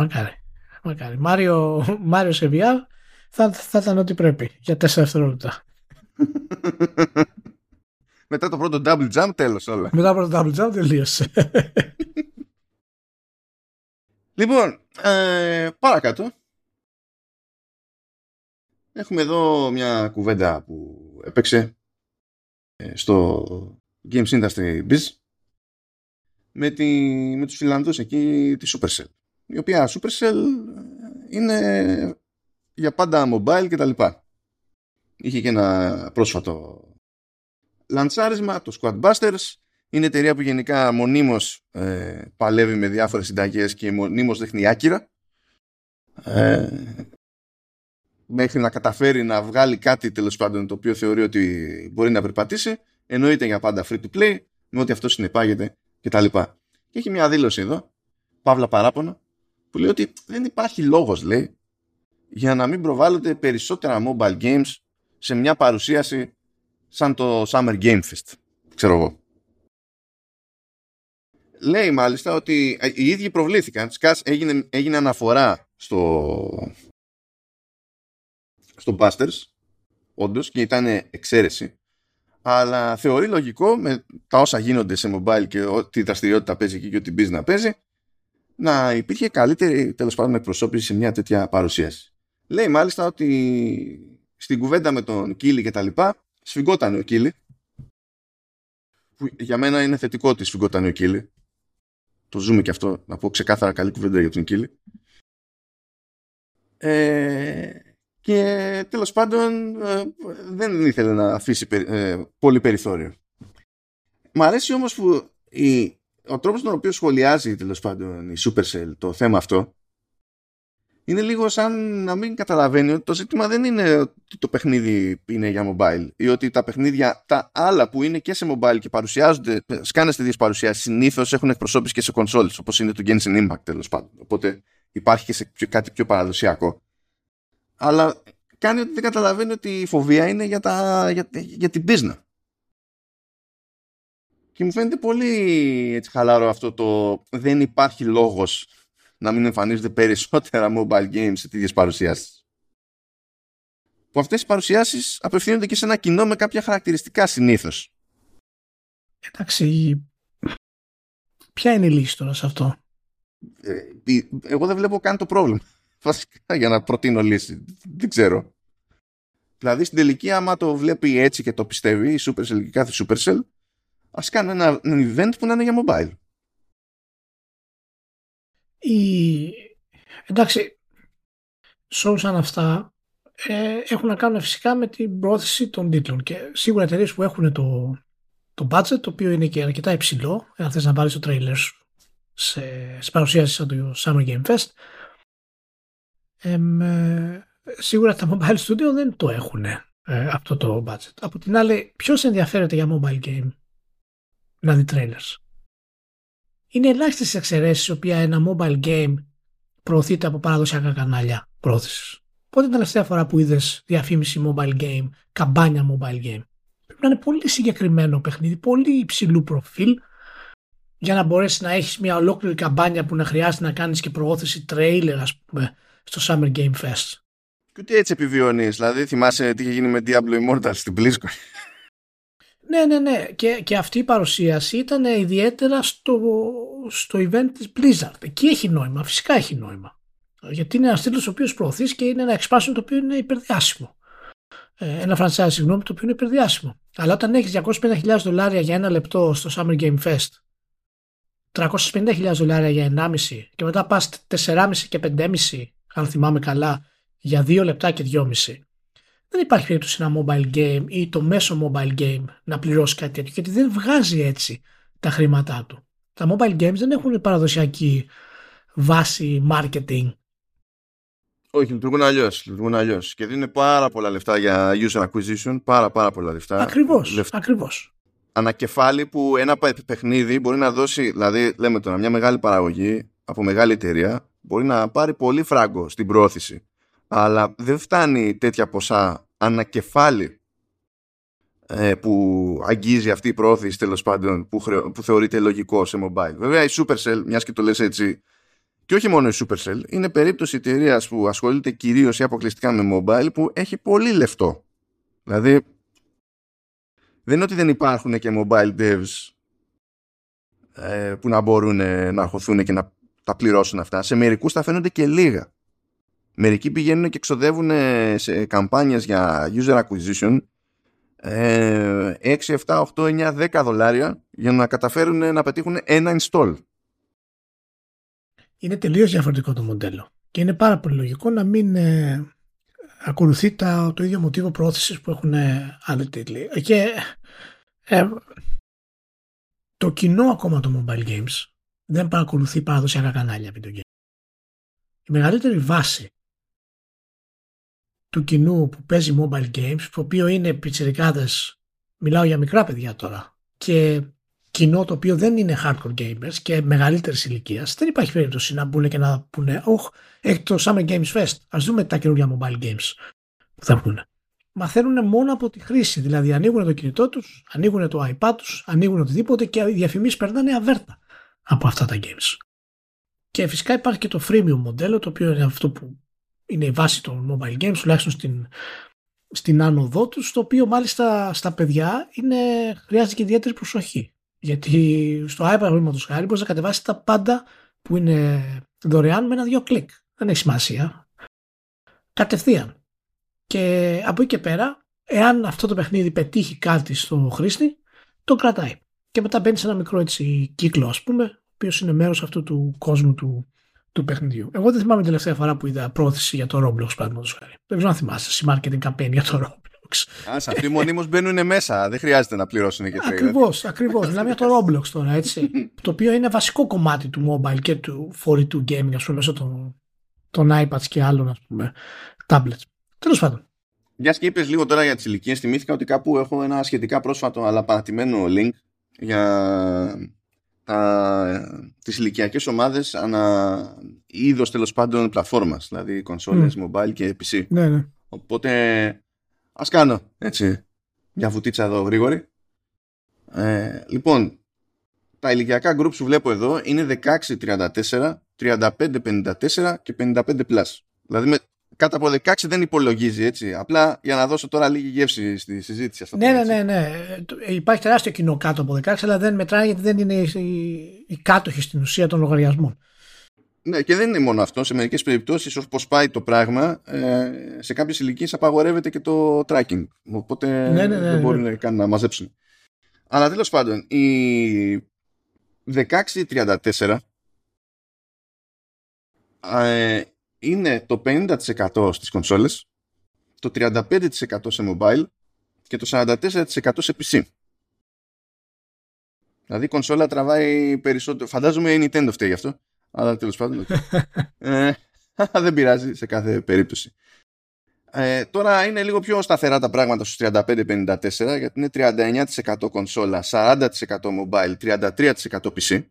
Μάριο σε VR θα ήταν ό,τι πρέπει για 4 δευτερόλεπτα. Μετά το πρώτο double jump, τέλος όλα. Μετά από το double jump τελείωσε. Λοιπόν, παρακάτω. Έχουμε εδώ μια κουβέντα που έπαιξε στο Games Industry Biz με τους Φιλανδούς εκεί τη Supercell, η οποία Supercell είναι για πάντα mobile και τα λοιπά. Είχε και ένα πρόσφατο λαντσάρισμα, το Squadbusters. Είναι εταιρεία που γενικά μονίμως παλεύει με διάφορες συνταγές και μονίμως δείχνει άκυρα μέχρι να καταφέρει να βγάλει κάτι, τέλος πάντων, το οποίο θεωρεί ότι μπορεί να περπατήσει. Εννοείται για πάντα free to play, με ό,τι αυτό συνεπάγεται κτλ. Και έχει μια δήλωση εδώ, παύλα παράπονο, που λέει ότι δεν υπάρχει λόγος, λέει, για να μην προβάλλονται περισσότερα mobile games σε μια παρουσίαση σαν το Summer Game Fest, ξέρω εγώ. Λέει μάλιστα ότι οι ίδιοι προβλήθηκαν. Έγινε αναφορά στο Busters, όντως, και ήταν εξαίρεση, αλλά θεωρεί λογικό με τα όσα γίνονται σε mobile και ό,τι δραστηριότητα παίζει εκεί και ό,τι business παίζει, να υπήρχε καλύτερη, τέλος πάντων, εκπροσώπηση σε μια τέτοια παρουσίαση. Λέει μάλιστα ότι στην κουβέντα με τον Κίλι και τα λοιπά σφιγγόταν ο Κίλι, που για μένα είναι θετικό ότι σφιγγόταν ο Κίλι. Το ζούμε και αυτό, να πω ξεκάθαρα καλή κουβέντα για τον Κίλι. Και τέλος πάντων δεν ήθελε να αφήσει πολύ περιθώριο. Μ' αρέσει όμως που ο τρόπος τον οποίο σχολιάζει, τέλος πάντων, η Supercell το θέμα αυτό είναι λίγο σαν να μην καταλαβαίνει ότι το ζήτημα δεν είναι ότι το παιχνίδι είναι για mobile ή ότι τα παιχνίδια τα άλλα που είναι και σε mobile και παρουσιάζονται, σκάνε στις παρουσιάσεις, συνήθως έχουν εκπροσώπηση και σε consoles, όπως είναι το Genshin Impact, τέλος πάντων. Οπότε υπάρχει και σε κάτι πιο παραδοσιακό. Αλλά κάνει ότι δεν καταλαβαίνει ότι η φοβία είναι για την business. Και μου φαίνεται πολύ έτσι χαλάρο αυτό το δεν υπάρχει λόγος να μην εμφανίζονται περισσότερα mobile games σε τέτοιες παρουσιάσεις. Που αυτές οι παρουσιάσεις απευθύνονται και σε ένα κοινό με κάποια χαρακτηριστικά συνήθως. Εντάξει, ποια είναι η λύση τώρα σε αυτό? Εγώ δεν βλέπω καν το πρόβλημα. Βασικά για να προτείνω λύση. Δεν ξέρω. Δηλαδή στην τελική, άμα το βλέπει έτσι και το πιστεύει η Supercell και κάθε Supercell, ας κάνει ένα event που να είναι για mobile. Εντάξει, shows σαν αυτά έχουν να κάνουν φυσικά με την πρόθεση των τίτλων και σίγουρα εταιρείες που έχουν το budget, το οποίο είναι και αρκετά υψηλό, αν θες να βάλεις το trailer σου σε παρουσίαση σαν το Summer Game Fest, σίγουρα τα mobile studio δεν το έχουν αυτό το budget. Από την άλλη, ποιος ενδιαφέρεται για mobile game να δει trailers? Είναι ελάχιστες εξαιρέσεις η οποία ένα mobile game προωθείται από παραδοσιακά κανάλια πρόθεσης. Πότε την τελευταία φορά που είδες διαφήμιση mobile game, καμπάνια mobile game? Πρέπει να είναι πολύ συγκεκριμένο παιχνίδι, πολύ υψηλού προφίλ, για να μπορέσεις να έχεις μια ολόκληρη καμπάνια που να χρειάζεται να κάνεις και προώθηση trailer, ας πούμε, στο Summer Game Fest. Και ούτε έτσι επιβιώνεις. Δηλαδή θυμάσαι τι είχε γίνει με Diablo Immortal στην BlizzCon. Ναι. Και αυτή η παρουσίαση ήταν ιδιαίτερα στο event της Blizzard. Εκεί έχει νόημα, φυσικά έχει νόημα. Γιατί είναι ένας τίτλος ο οποίος προωθείς και είναι ένα expansion το οποίο είναι υπερδιάσιμο. Ένα franchise, συγγνώμη, το οποίο είναι υπερδιάσιμο. Αλλά όταν έχεις $250,000 για ένα λεπτό στο Summer Game Fest, $350,000 για 1,5 και μετά πας 4,5 και 5,5, αν θυμάμαι καλά, για 2 λεπτά και 2,5. Δεν υπάρχει περίπτωση ένα mobile game ή το μέσο mobile game να πληρώσει κάτι τέτοιο, γιατί δεν βγάζει έτσι τα χρήματά του. Τα mobile games δεν έχουν παραδοσιακή βάση marketing. Όχι, λειτουργούν αλλιώς. Και δίνουν πάρα πολλά λεφτά για user acquisition, πάρα πολλά λεφτά. Ακριβώς. Ανακεφάλι που ένα παιχνίδι μπορεί να δώσει, δηλαδή λέμε τώρα μια μεγάλη παραγωγή από μεγάλη εταιρεία μπορεί να πάρει πολύ φράγκο στην προώθηση, αλλά δεν φτάνει τέτοια ποσά ανακεφάλι που αγγίζει αυτή η προώθηση, τέλος πάντων, που θεωρείται λογικό σε mobile. Βέβαια η Supercell, μιας και το λες έτσι, και όχι μόνο η Supercell, είναι περίπτωση εταιρείας που ασχολείται κυρίως ή αποκλειστικά με mobile, που έχει πολύ λεφτό. Δηλαδή δεν είναι ότι δεν υπάρχουν και mobile devs που να μπορούν να αγχωθούν και να τα πληρώσουν αυτά. Σε μερικούς τα φαίνονται και λίγα. Μερικοί πηγαίνουν και εξοδεύουν σε καμπάνιες για user acquisition 6, 7, 8, 9, 10 δολάρια για να καταφέρουν να πετύχουν ένα install. Είναι τελείως διαφορετικό το μοντέλο και είναι πάρα πολύ λογικό να μην ακολουθεί το ίδιο μοτίβο προώθησης που έχουν άλλοι τίτλοι. Και το κοινό ακόμα των mobile games δεν παρακολουθεί παραδοσιακά κανάλια video games. Η μεγαλύτερη βάση του κοινού που παίζει mobile games, το οποίο είναι πιτσιρικάδες, μιλάω για μικρά παιδιά τώρα, και κοινό το οποίο δεν είναι hardcore gamers και μεγαλύτερης ηλικίας, δεν υπάρχει περίπτωση να μπουν και να πούνε έχει το Summer Games Fest, ας δούμε τα καινούργια mobile games που θα βγουν. Μαθαίνουν μόνο από τη χρήση, δηλαδή ανοίγουν το κινητό τους, ανοίγουν το iPad τους, ανοίγουν οτιδήποτε και οι διαφημίσεις περνάνε αβέρτα από αυτά τα games. Και φυσικά υπάρχει και το freemium μοντέλο, το οποίο είναι αυτό που είναι η βάση των mobile games, τουλάχιστον στην άνοδό τους, το οποίο μάλιστα στα παιδιά χρειάζεται και ιδιαίτερη προσοχή. Γιατί στο iPad, παραδείγματος χάρη, μπορείς να κατεβάσεις τα πάντα που είναι δωρεάν με 1-2 κλικ. Δεν έχει σημασία. Κατευθείαν. Και από εκεί και πέρα, εάν αυτό το παιχνίδι πετύχει κάτι στο χρήστη, το κρατάει. Και μετά μπαίνει σε ένα μικρό έτσι κύκλο, ας πούμε, ο οποίος είναι μέρος αυτού του κόσμου του παιχνιδιού. Εγώ δεν θυμάμαι την τελευταία φορά που είδα πρόθεση για το Roblox, παραδείγματος χάρη. Δεν ξέρω αν θυμάσαι, η marketing campaign για το Roblox. Σε αυτοί μονίμως μπαίνουν μέσα, δεν χρειάζεται να πληρώσουν και trailer. Ακριβώς. Μιλάμε για το Roblox τώρα, έτσι. Το οποίο είναι βασικό κομμάτι του mobile και του φορητού gaming, ας πούμε, μέσω των iPads και άλλων, ας πούμε, tablets. Τέλος πάντων. Μιας και είπες λίγο τώρα για τις ηλικίες, θυμήθηκα ότι κάπου έχω ένα σχετικά πρόσφατο αλλά παρατημένο link για τις ηλικιακές ομάδες ανά είδος τέλος πάντων πλατφόρμας, δηλαδή κονσόλες, mobile και PC. Ναι. Οπότε ας κάνω έτσι μια βουτίτσα εδώ γρήγορη. Λοιπόν, τα ηλικιακά groups που βλέπω εδώ είναι 16-34, 35-54 και 55+. Δηλαδή κάτω από 16 δεν υπολογίζει, έτσι. Απλά για να δώσω τώρα λίγη γεύση στη συζήτηση. Αυτό ναι. Υπάρχει τεράστιο κοινό κάτω από 16, αλλά δεν μετράει γιατί δεν είναι οι κάτοχοι στην ουσία των λογαριασμών. Ναι, και δεν είναι μόνο αυτό. Σε μερικές περιπτώσεις, όπως πάει το πράγμα, σε κάποιες ηλικίες απαγορεύεται και το tracking. Οπότε δεν μπορούν καν να μαζέψουν. Αλλά τέλος πάντων, η 16-34 είναι το 50% στις κονσόλες, το 35% σε mobile και το 44% σε PC. Δηλαδή η κονσόλα τραβάει περισσότερο. Φαντάζομαι η Nintendo φταίει γι' αυτό. Αλλά τέλος πάντων δεν πειράζει σε κάθε περίπτωση. Τώρα είναι λίγο πιο σταθερά τα πράγματα στους 35-54, γιατί είναι 39% κονσόλα, 40% mobile, 33% PC.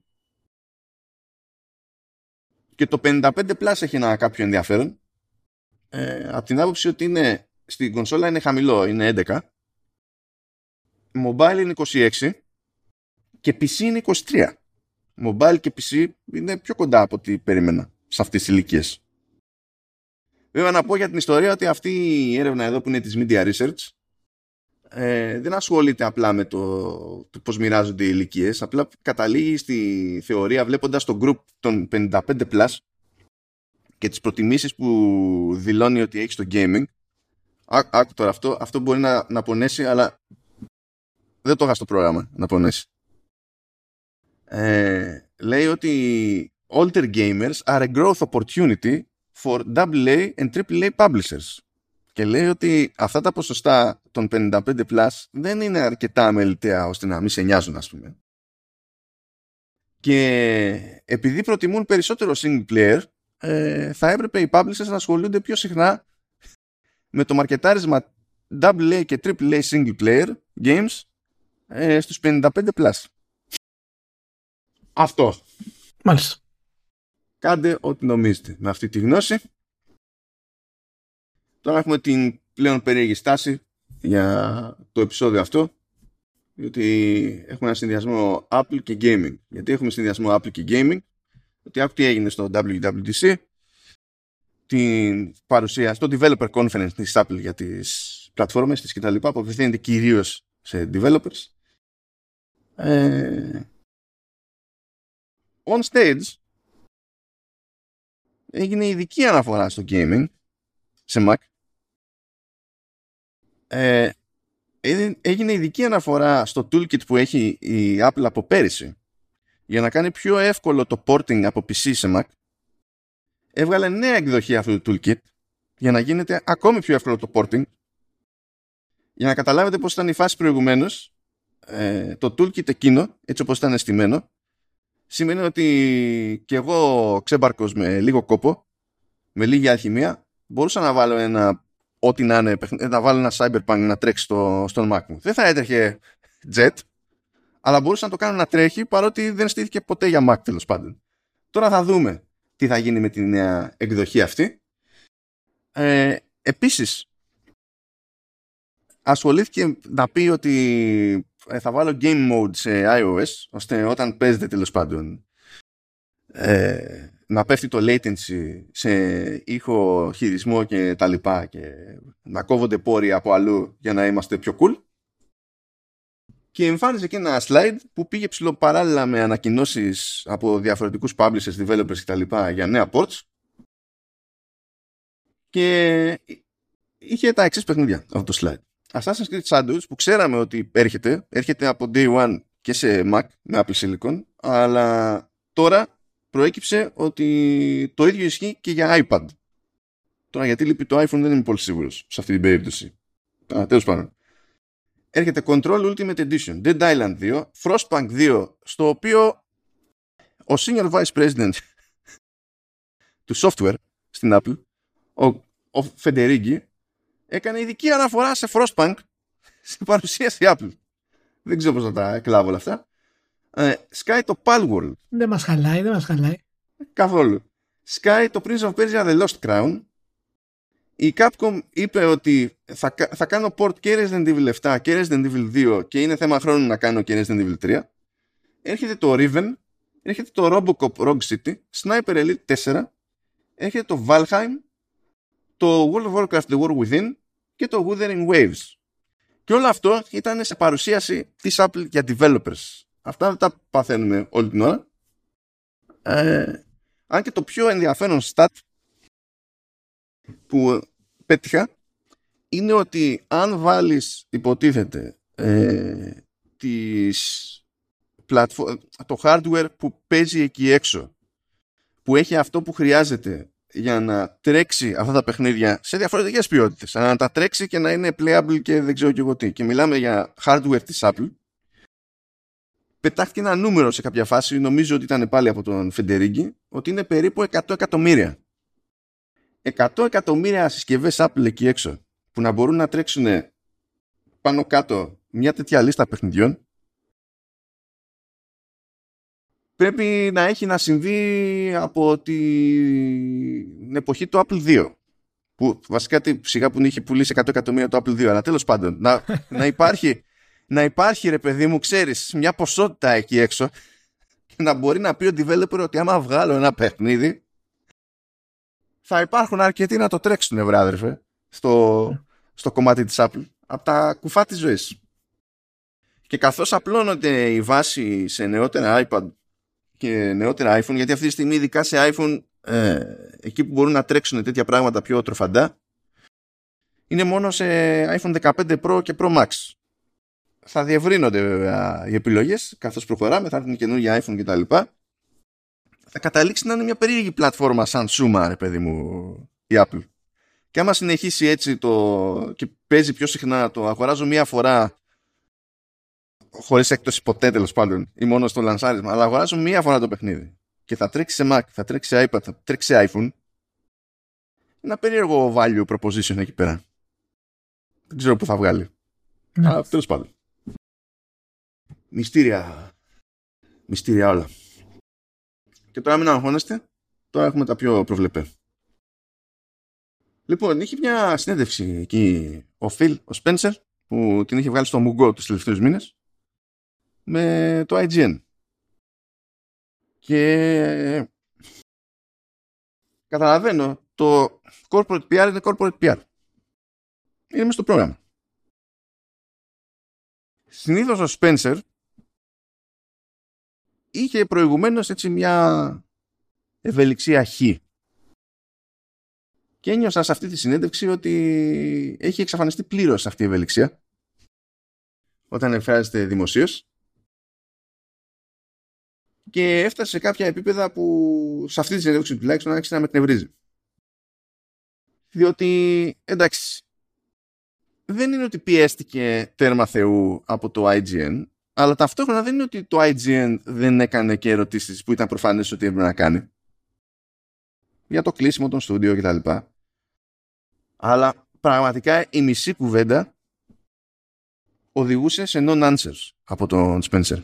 Και το 55 Plus έχει ένα κάποιο ενδιαφέρον, από την άποψη ότι στην κονσόλα είναι χαμηλό, είναι 11, mobile είναι 26 και PC είναι 23. Mobile και PC είναι πιο κοντά από ό,τι περίμενα σε αυτές τις ηλικίες. Βέβαια να πω για την ιστορία ότι αυτή η έρευνα εδώ που είναι της Media Research δεν ασχολείται απλά με το πώς μοιράζονται οι ηλικίες, απλά καταλήγει στη θεωρία βλέποντας το group των 55+, και τις προτιμήσεις που δηλώνει ότι έχει στο gaming. Άκου τώρα, αυτό μπορεί να πονέσει, αλλά δεν το είχα στο πρόγραμμα να πονέσει. Λέει ότι older gamers are a growth opportunity for AA and AAA publishers. Και λέει ότι αυτά τα ποσοστά των 55+ δεν είναι αρκετά αμεληταία ώστε να μην σε νοιάζουν, ας πούμε. Και επειδή προτιμούν περισσότερο single player, θα έπρεπε οι publishers να ασχολούνται πιο συχνά με το μαρκετάρισμα AA και AAA single player games στους 55+. Αυτό. Μάλιστα. Κάντε ό,τι νομίζετε με αυτή τη γνώση. Τώρα έχουμε την πλέον περίεργη στάση για το επεισόδιο αυτό, διότι έχουμε ένα συνδυασμό Apple και Gaming. Γιατί έχουμε συνδυασμό Apple και Gaming, ότι άκου τι έγινε στο WWDC, την παρουσία στο Developer Conference της Apple για τις πλατφόρμες της κτλ. Που απευθύνεται κυρίως σε developers. On stage έγινε ειδική αναφορά στο gaming σε Mac. Έγινε ειδική αναφορά στο toolkit που έχει η Apple από πέρυσι για να κάνει πιο εύκολο το porting από PC σε Mac. Έβγαλε νέα εκδοχή αυτού του toolkit για να γίνεται ακόμη πιο εύκολο το porting. Για να καταλάβετε πώς ήταν η φάση προηγουμένως, το toolkit εκείνο, έτσι όπως ήταν αισθημένο, σημαίνει ότι και εγώ ξέμπαρκος με λίγο κόπο, με λίγη αλχημία, μπορούσα να βάλω ό,τι να είναι, να βάλω ένα Cyberpunk να τρέξει στον Mac μου. Δεν θα έτρεχε jet, αλλά μπορούσα να το κάνω να τρέχει, παρότι δεν στήθηκε ποτέ για Mac, τέλος πάντων. Τώρα θα δούμε τι θα γίνει με την νέα εκδοχή αυτή. Επίσης, ασχολήθηκε να πει ότι θα βάλω game mode σε iOS, ώστε όταν παίζετε, τέλος πάντων, να πέφτει το latency σε ήχο, χειρισμό και τα λοιπά, και να κόβονται πόροι από αλλού για να είμαστε πιο cool. Και εμφάνιζε και ένα slide που πήγε ψηλοπαράλληλα με ανακοινώσεις από διαφορετικούς publishers, developers και τα λοιπά για νέα ports, και είχε τα εξής παιχνίδια αυτό το slide. Assassin's Creed Shadows, που ξέραμε ότι έρχεται από Day One και σε Mac με Apple Silicon, αλλά τώρα προέκυψε ότι το ίδιο ισχύει και για iPad. Τώρα γιατί λείπει το iPhone δεν είμαι πολύ σίγουρος σε αυτή την περίπτωση. Τέλος πάντων. Έρχεται Control Ultimate Edition, Dead Island 2, Frostpunk 2, στο οποίο ο Senior Vice President του software στην Apple, ο Φεντερίγκη, έκανε ειδική αναφορά σε Frostpunk στην παρουσίαση Apple. Δεν ξέρω πώς να τα εκλάβω όλα αυτά. Sky το Palworld. Δεν μας χαλάει. Καθόλου. Sky το Prince of Persia The Lost Crown. Η Capcom είπε ότι θα κάνω port και Resident Evil 7 και Resident Evil 2 και είναι θέμα χρόνου να κάνω και Resident Evil 3. Έρχεται το Riven. Έρχεται το Robocop Rogue City. Sniper Elite 4. Έρχεται το Valheim. Το World of Warcraft The War Within και το Wuthering Waves. Και όλο αυτό ήταν σε παρουσίαση της Apple για developers. Αυτά δεν τα παθαίνουμε όλη την ώρα. Αν και το πιο ενδιαφέρον stat που πέτυχα είναι ότι αν βάλεις, υποτίθεται, το hardware που παίζει εκεί έξω, που έχει αυτό που χρειάζεται για να τρέξει αυτά τα παιχνίδια σε διαφορετικές ποιότητες, να τα τρέξει και να είναι playable και δεν ξέρω και εγώ τι, και μιλάμε για hardware της Apple, πετάχτηκε ένα νούμερο σε κάποια φάση, νομίζω ότι ήταν πάλι από τον Φεντερίγκη, ότι είναι περίπου 100 εκατομμύρια. 100 εκατομμύρια συσκευές Apple εκεί έξω που να μπορούν να τρέξουν πάνω κάτω μια τέτοια λίστα παιχνιδιών, πρέπει να έχει να συμβεί από την εποχή του Apple 2. Που βασικά σιγά που είχε πουλήσει 100 εκατομμύρια το Apple 2, αλλά τέλος πάντων να υπάρχει, ρε παιδί μου, ξέρεις, μια ποσότητα εκεί έξω και να μπορεί να πει ο developer ότι άμα βγάλω ένα παιχνίδι θα υπάρχουν αρκετοί να το τρέξουν, βράδερφε, στο κομμάτι της Apple από τα κουφά της ζωής. Και καθώς απλώνονται η βάση σε νεότερα iPad και νεότερα iPhone, γιατί αυτή τη στιγμή ειδικά σε iPhone εκεί που μπορούν να τρέξουν τέτοια πράγματα πιο τροφαντά είναι μόνο σε iPhone 15 Pro και Pro Max. Θα διευρύνονται βέβαια οι επιλογές καθώς προχωράμε, θα έρθουν καινούργια iPhone κτλ. Θα καταλήξει να είναι μια περίεργη πλατφόρμα σαν Suma, ρε παιδί μου, η Apple. Και άμα συνεχίσει έτσι και παίζει πιο συχνά, το αγοράζω μία φορά χωρίς έκπτωση ποτέ, τέλος πάντων, ή μόνο στο λανσάρισμα, αλλά αγοράζω μία φορά το παιχνίδι και θα τρέξει σε Mac, θα τρέξει σε iPad, θα τρέξει σε iPhone, ένα περίεργο value proposition εκεί πέρα. Δεν ξέρω πού θα βγάλει. Ναι. Αλλά τέλος πάντων. Μυστήρια όλα. Και τώρα μην αγχώνεστε, τώρα έχουμε τα πιο προβλεπέ. Λοιπόν, είχε μια συνέντευξη εκεί ο Phil, ο Spencer, που την είχε βγάλει στο Mugo τους τελευταίους μήνες, με το IGN. Και καταλαβαίνω, το corporate PR είναι corporate PR. Είναι μες στο πρόγραμμα. συνήθως ο Spencer είχε προηγουμένως έτσι μια ευελιξία χ. Και ένιωσα σε αυτή τη συνέντευξη ότι έχει εξαφανιστεί πλήρως αυτή η ευελιξία όταν εκφράζεται δημοσίως, και έφτασε σε κάποια επίπεδα που σε αυτή τη συνέντευξη τουλάχιστον άρχισε να με εκνευρίζει. Διότι, εντάξει, δεν είναι ότι πιέστηκε τέρμα Θεού από το IGN, αλλά ταυτόχρονα δεν είναι ότι το IGN δεν έκανε και ερωτήσεις που ήταν προφανές ότι έπρεπε να κάνει για το κλείσιμο των στούντιο κτλ. Αλλά πραγματικά η μισή κουβέντα οδηγούσε σε non-answers από τον Spencer.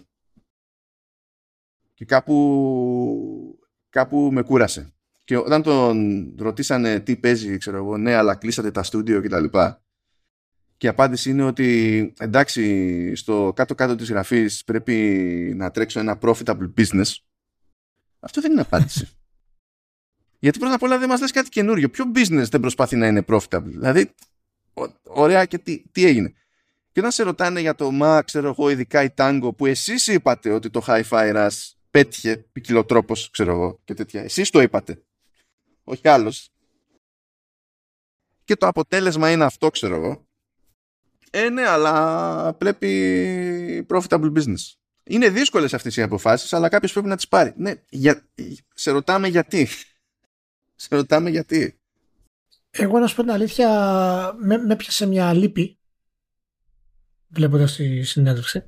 Και κάπου με κούρασε. Και όταν τον ρωτήσανε τι παίζει, ξέρω εγώ, ναι, αλλά κλείσατε τα στούντιο κτλ. Και η απάντηση είναι ότι εντάξει, στο κάτω-κάτω της γραφής πρέπει να τρέξω ένα profitable business. Αυτό δεν είναι απάντηση. Γιατί πρώτα απ' όλα δεν μας λες κάτι καινούριο. Ποιο business δεν προσπαθεί να είναι profitable? Δηλαδή, ωραία, και τι έγινε? Και όταν σε ρωτάνε για το ξέρω εγώ, ειδικά η Tango, που εσείς είπατε ότι το Hi-Fi Rush πέτυχε ποικιλοτρόπως, ξέρω εγώ, και τέτοια. Εσείς το είπατε. Όχι άλλος. Και το αποτέλεσμα είναι αυτό, ξέρω εγώ. Ναι, αλλά πρέπει profitable business. Είναι δύσκολες αυτές οι αποφάσεις, αλλά κάποιος πρέπει να τις πάρει. Ναι, σε ρωτάμε γιατί. Σε ρωτάμε γιατί. Εγώ να σου πω την αλήθεια, με πιάσε μια λύπη βλέποντας τη συνέντευξη.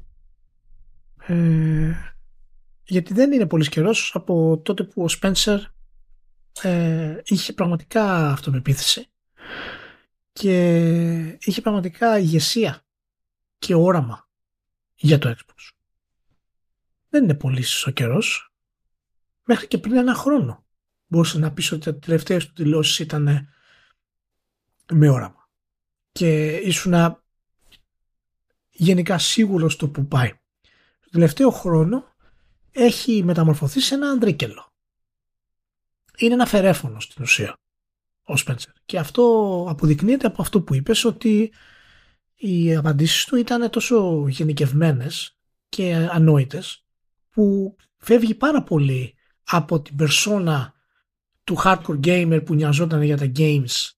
Γιατί δεν είναι πολύ καιρός από τότε που ο Spencer είχε πραγματικά αυτοπεποίθηση και είχε πραγματικά ηγεσία και όραμα για το Xbox. Δεν είναι πολύ ο καιρός. Μέχρι και πριν ένα χρόνο μπορούσε να πεις ότι τα τελευταίες του δηλώσεις ήταν με όραμα και ήσουν γενικά σίγουρος το που πάει. Το τελευταίο χρόνο έχει μεταμορφωθεί σε ένα ανδρίκελο. Είναι ένα φερέφωνο στην ουσία ο Spencer. Και αυτό αποδεικνύεται από αυτό που είπες, ότι οι απαντήσεις του ήταν τόσο γενικευμένες και ανόητες που φεύγει πάρα πολύ από την περσόνα του hardcore gamer που νοιαζόταν για τα games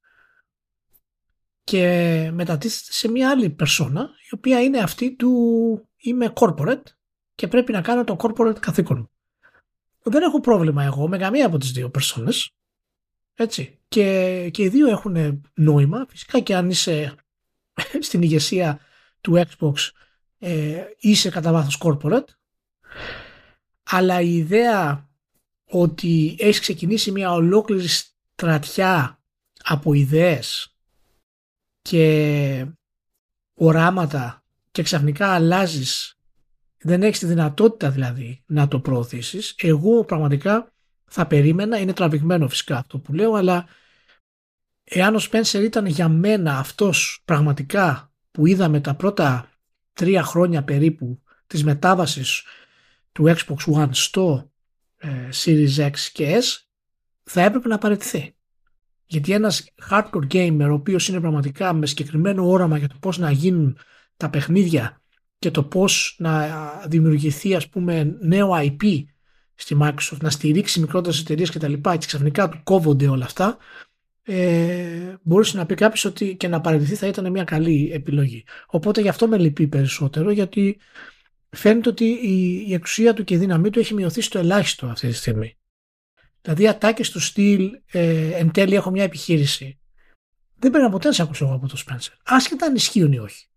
και μετατίθεται σε μια άλλη περσόνα, η οποία είναι αυτή του είμαι corporate και πρέπει να κάνω το corporate καθήκον μου. Δεν έχω πρόβλημα εγώ με καμία από τις δύο περσόνες. Έτσι. Και οι δύο έχουν νόημα. Φυσικά και αν είσαι στην ηγεσία του Xbox είσαι κατά βάθος corporate. Αλλά η ιδέα ότι έχεις ξεκινήσει μια ολόκληρη στρατιά από ιδέες και οράματα και ξαφνικά αλλάζεις, δεν έχεις τη δυνατότητα δηλαδή να το προωθήσεις. Εγώ πραγματικά θα περίμενα, είναι τραβηγμένο φυσικά αυτό που λέω, αλλά εάν ο Spencer ήταν για μένα αυτός πραγματικά που είδαμε τα πρώτα 3 χρόνια περίπου της μετάβασης του Xbox One στο Series X και S, θα έπρεπε να παραιτηθεί. Γιατί ένας hardcore gamer, ο οποίος είναι πραγματικά με συγκεκριμένο όραμα για το πώς να γίνουν τα παιχνίδια και το πώς να δημιουργηθεί, ας πούμε, νέο IP στη Microsoft, να στηρίξει μικρότερες εταιρείες και τα λοιπά, και ξαφνικά του κόβονται όλα αυτά, μπορούσε να πει κάποιος ότι και να παραιτηθεί θα ήταν μια καλή επιλογή. Οπότε γι' αυτό με λυπεί περισσότερο, γιατί φαίνεται ότι η εξουσία του και η δύναμή του έχει μειωθεί στο ελάχιστο αυτή τη στιγμή. Δηλαδή ατάκες του στυλ εν τέλει έχω μια επιχείρηση, δεν πρέπει ποτέ να σε ακούσω εγώ από τον Spencer, άσχετα αν ισχύουν ή όχι.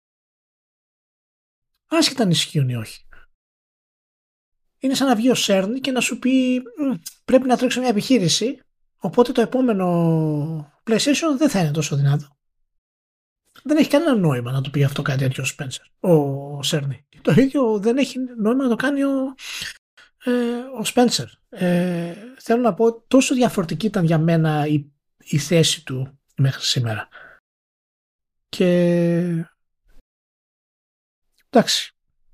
Άσχετα αν ισχύουν ή όχι. Είναι σαν να βγει ο Σέρνη και να σου πει πρέπει να τρέξω μια επιχείρηση, οπότε το επόμενο PlayStation δεν θα είναι τόσο δυνατό. Δεν έχει κανένα νόημα να το πει αυτό κάτι τέτοιο ο Spencer, ο Σέρνη. Το ίδιο δεν έχει νόημα να το κάνει ο Spencer. Θέλω να πω, τόσο διαφορετική ήταν για μένα η θέση του μέχρι σήμερα. Και εντάξει.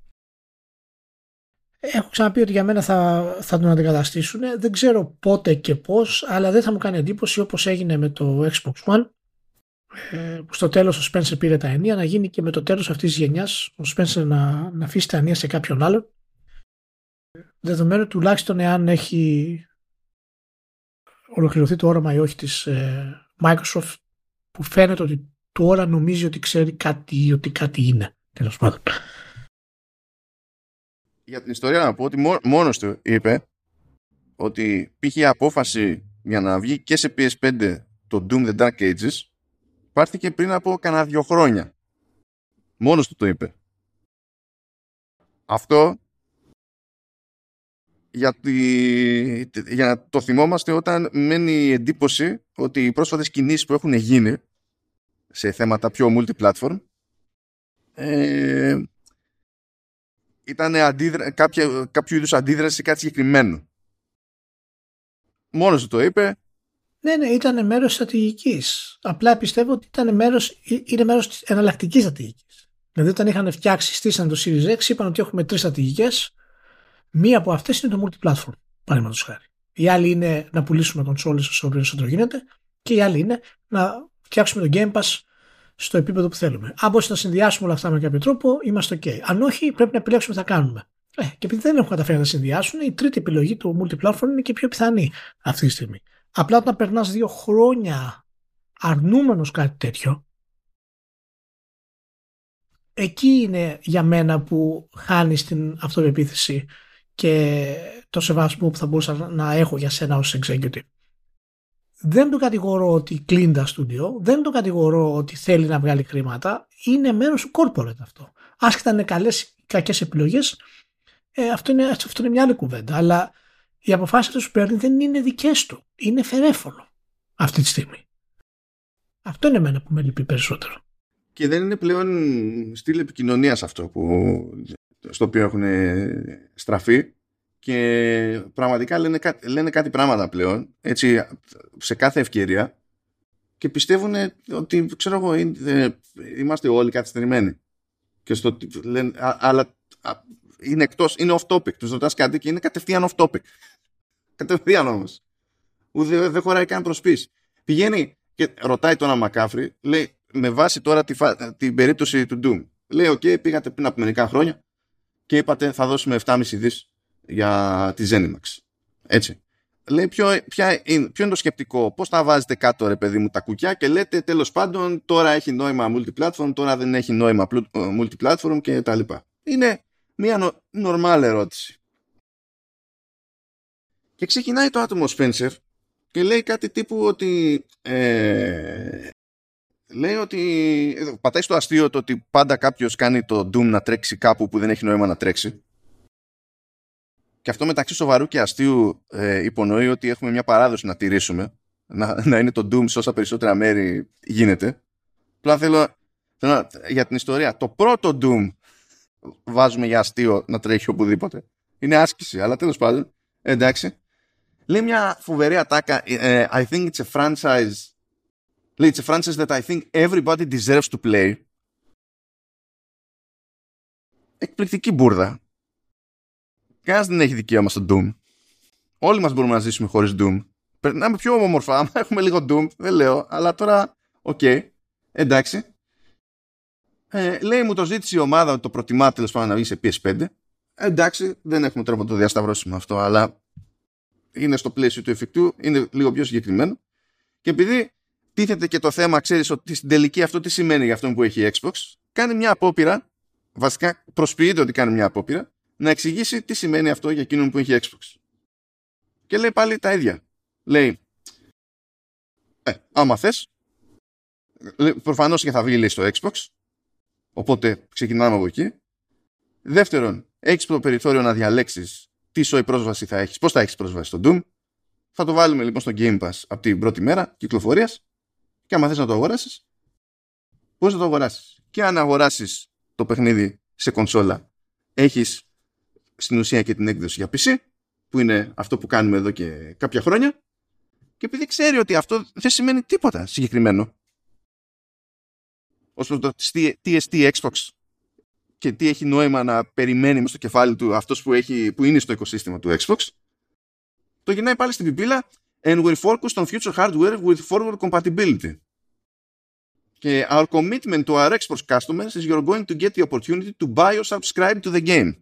Έχω ξαναπεί ότι για μένα θα τον αντικαταστήσουν. Δεν ξέρω πότε και πώς, αλλά δεν θα μου κάνει εντύπωση όπως έγινε με το Xbox One που στο τέλος ο Spencer πήρε τα ενία, να γίνει και με το τέλος αυτής της γενιάς ο Spencer να αφήσει τα ενία σε κάποιον άλλον, δεδομένου τουλάχιστον εάν έχει ολοκληρωθεί το όραμα ή όχι της Microsoft, που φαίνεται ότι τώρα νομίζει ότι ξέρει κάτι ή ότι κάτι είναι, τέλος πάντων. Για την ιστορία να πω ότι μόνος του είπε ότι πήγε απόφαση για να βγει και σε PS5 το Doom The Dark Ages πάρθηκε πριν από κανένα 2 χρόνια. Μόνος του το είπε. Αυτό για να το θυμόμαστε όταν μένει η εντύπωση ότι οι πρόσφατες κινήσεις που έχουν γίνει σε θέματα πιο multi-platform ήταν κάποιο είδους αντίδραση σε κάτι συγκεκριμένο. Μόνος του το είπε. Ναι, ήταν μέρος της στρατηγικής. Απλά πιστεύω ότι είναι μέρος της εναλλακτικής στρατηγικής. Δηλαδή όταν είχαν στήσαν το Series X, είπαν ότι έχουμε 3 στρατηγικές. Μία από αυτές είναι το multi-platform, παραδείγματος χάρη. Η άλλη είναι να πουλήσουμε κονσόλες όσο περισσότερο γίνεται, και η άλλη είναι να φτιάξουμε το Game Pass στο επίπεδο που θέλουμε. Αν μπορούμε να συνδυάσουμε όλα αυτά με κάποιο τρόπο, είμαστε OK. Αν όχι, πρέπει να επιλέξουμε τι θα κάνουμε. Και επειδή δεν έχουν καταφέρει να συνδυάσουν, η τρίτη επιλογή του multi-platform είναι και πιο πιθανή αυτή τη στιγμή. Απλά όταν περνάς 2 χρόνια αρνούμενος κάτι τέτοιο, εκεί είναι για μένα που χάνεις την αυτοπεποίθηση και το σεβασμό που θα μπορούσα να έχω για σένα ως executive. Δεν το κατηγορώ ότι κλείνει τα στούντιο, δεν το κατηγορώ ότι θέλει να βγάλει χρήματα, είναι μέρος του corporate αυτό. Άσχετα είναι καλές ή κακές επιλογές, αυτό είναι μια άλλη κουβέντα, αλλά οι αποφάσεις που παίρνει δεν είναι δικές του, είναι φερέφωνο αυτή τη στιγμή. Αυτό είναι εμένα που με λυπεί περισσότερο. Και δεν είναι πλέον στυλ επικοινωνίας αυτό στο οποίο έχουν στραφεί, και πραγματικά λένε κάτι πράγματα πλέον έτσι σε κάθε ευκαιρία και πιστεύουν ότι, ξέρω εγώ, είμαστε όλοι καθυστερημένοι και λένε, αλλά είναι είναι off topic. Τους ρωτάς κάτι και είναι κατευθείαν off topic. Κατευθείαν όμως. Δεν χωράει καν προσπίση. Πηγαίνει και ρωτάει τον Μακάφρι, λέει, με βάση τώρα την περίπτωση του Doom. Λέει, OK, πήγατε πριν από μερικά χρόνια και είπατε θα δώσουμε 7,5 δις για τη Zenimax. Έτσι. Λέει, ποιο είναι το σκεπτικό, πώς θα βάζετε κάτω, ρε παιδί μου, τα κουκιά και λέτε τέλος πάντων τώρα έχει νόημα multi-platform, τώρα δεν έχει νόημα multi-platform και τα λοιπά. Είναι μια normal ερώτηση. Και ξεκινάει το άτομο Spencer και λέει κάτι τύπου ότι λέει ότι πατάει στο αστείο το ότι πάντα κάποιος κάνει το Doom να τρέξει κάπου που δεν έχει νόημα να τρέξει. Και αυτό μεταξύ σοβαρού και αστείου υπονοεί ότι έχουμε μια παράδοση να τηρήσουμε, να είναι το Doom σε όσα περισσότερα μέρη γίνεται. Απλά θέλω για την ιστορία, το πρώτο Doom βάζουμε για αστείο να τρέχει οπουδήποτε. Είναι άσκηση, αλλά τέλος πάντων, εντάξει. Λέει μια φοβερή ατάκα, I think it's a franchise. Λέει, it's a franchise that I think everybody deserves to play. Εκπληκτική μπουρδα. Κανένας δεν έχει δικαίωμα στο Doom. Όλοι μας μπορούμε να ζήσουμε χωρίς Doom. Περνάμε πιο όμορφα, άμα έχουμε λίγο Doom, δεν λέω, αλλά τώρα, OK, εντάξει. Λέει, μου το ζήτησε η ομάδα ότι το προτιμά τέλος πάντων να βγει σε PS5. Εντάξει, δεν έχουμε τρόπο να το διασταυρώσουμε αυτό, αλλά είναι στο πλαίσιο του εφικτού, είναι λίγο πιο συγκεκριμένο. Και επειδή τίθεται και το θέμα, ξέρεις ότι στην τελική αυτό τι σημαίνει για αυτόν που έχει Xbox, κάνει μια απόπειρα, βασικά προσποιείται ότι κάνει μια απόπειρα, να εξηγήσει τι σημαίνει αυτό για εκείνον που έχει Xbox. Και λέει πάλι τα ίδια. Λέει, άμα θες, προφανώς και θα βγει, λέει, στο Xbox, οπότε ξεκινάμε από εκεί. Δεύτερον, έχεις το περιθώριο να διαλέξεις τι σοϊ πρόσβαση θα έχεις, πώς θα έχεις πρόσβαση στο Doom. Θα το βάλουμε λοιπόν στο Game Pass από την πρώτη μέρα κυκλοφορίας, και άμα θες να το αγοράσεις, πώς θα το αγοράσεις. Και αν αγοράσεις το παιχνίδι σε κονσόλα, έχεις στην ουσία και την έκδοση για PC, που είναι αυτό που κάνουμε εδώ και κάποια χρόνια, και επειδή ξέρει ότι αυτό δεν σημαίνει τίποτα συγκεκριμένο ως προς το τι εστί Xbox και τι έχει νόημα να περιμένει μες στο κεφάλι του αυτός που είναι στο οικοσύστημα του Xbox, το γυρνάει πάλι στην πιπίλα, and we're focused on future hardware with forward compatibility. Και our commitment to our exports customers is you're going to get the opportunity to buy or subscribe to the game.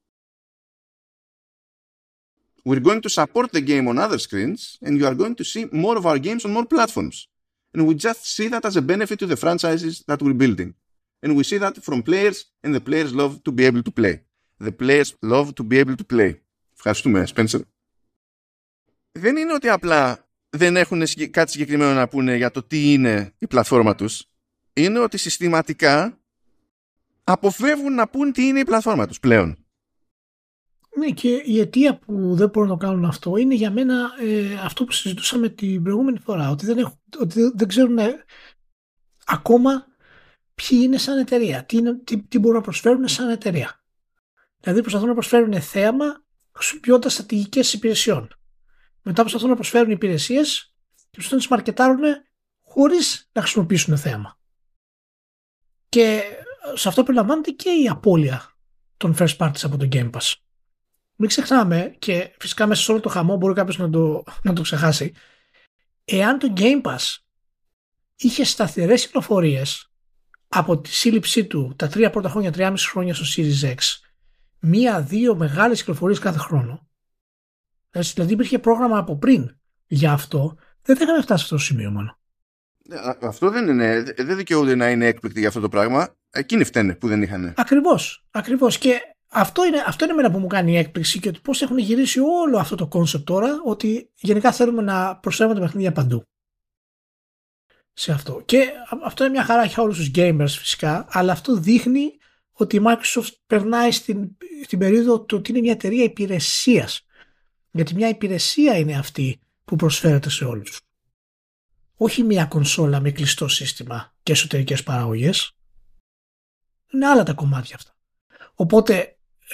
We're going to support the game on other screens and you are going to see more of our games on more platforms. And we just see that as a benefit to the franchises that we're building. And we see that from players and the players love to be able to play. The players love to be able to play. Ευχαριστούμε, Spencer. Δεν είναι ότι απλά δεν έχουν κάτι συγκεκριμένο να πούνε για το τι είναι η πλατφόρμα τους. Είναι ότι συστηματικά αποφεύγουν να πούν τι είναι η πλατφόρμα τους πλέον. Ναι, και η αιτία που δεν μπορούν να το κάνουν αυτό είναι για μένα αυτό που συζητούσαμε την προηγούμενη φορά. Ότι δεν ξέρουν ακόμα ποιοι είναι σαν εταιρεία. Τι μπορούν να προσφέρουν σαν εταιρεία. Δηλαδή προσπαθούν να προσφέρουν θέαμα χρησιμοποιώντας στρατηγικές υπηρεσιών. Μετά προσπαθούν να προσφέρουν υπηρεσίες και προσπαθούν να τις μαρκετάρουν χωρίς να χρησιμοποιήσουν θέαμα. Και σε αυτό περιλαμβάνεται και η απώλεια των first parties από το Game Pass. Μην ξεχνάμε, και φυσικά μέσα σε όλο το χαμό μπορεί κάποιος να το ξεχάσει, εάν το Game Pass είχε σταθερές κυκλοφορίες από τη σύλληψή του τα 3 πρώτα χρόνια, 3,5 χρόνια στο Series X, 1-2 μεγάλες κυκλοφορίες κάθε χρόνο, δηλαδή υπήρχε πρόγραμμα από πριν για αυτό, δεν θα είχαμε φτάσει σε αυτό το σημείο μόνο. Αυτό δεν δικαιούνται να είναι έκπληκτοι για αυτό το πράγμα. Εκείνοι φταίνε που δεν είχαν. Ακριβώς. Και αυτό είναι εμένα που μου κάνει η έκπληξη, και πώς έχουν γυρίσει όλο αυτό το κόνσεπτ τώρα, ότι γενικά θέλουμε να προσφέρουμε τα παιχνίδια παντού. Σε αυτό. Και αυτό είναι μια χαρά για όλους τους gamers φυσικά, αλλά αυτό δείχνει ότι η Microsoft περνάει στην περίοδο του ότι είναι μια εταιρεία υπηρεσίας. Γιατί μια υπηρεσία είναι αυτή που προσφέρεται σε όλους. Όχι μια κονσόλα με κλειστό σύστημα και εσωτερικές παραγωγές. Είναι άλλα τα κομμάτια αυτά. Οπότε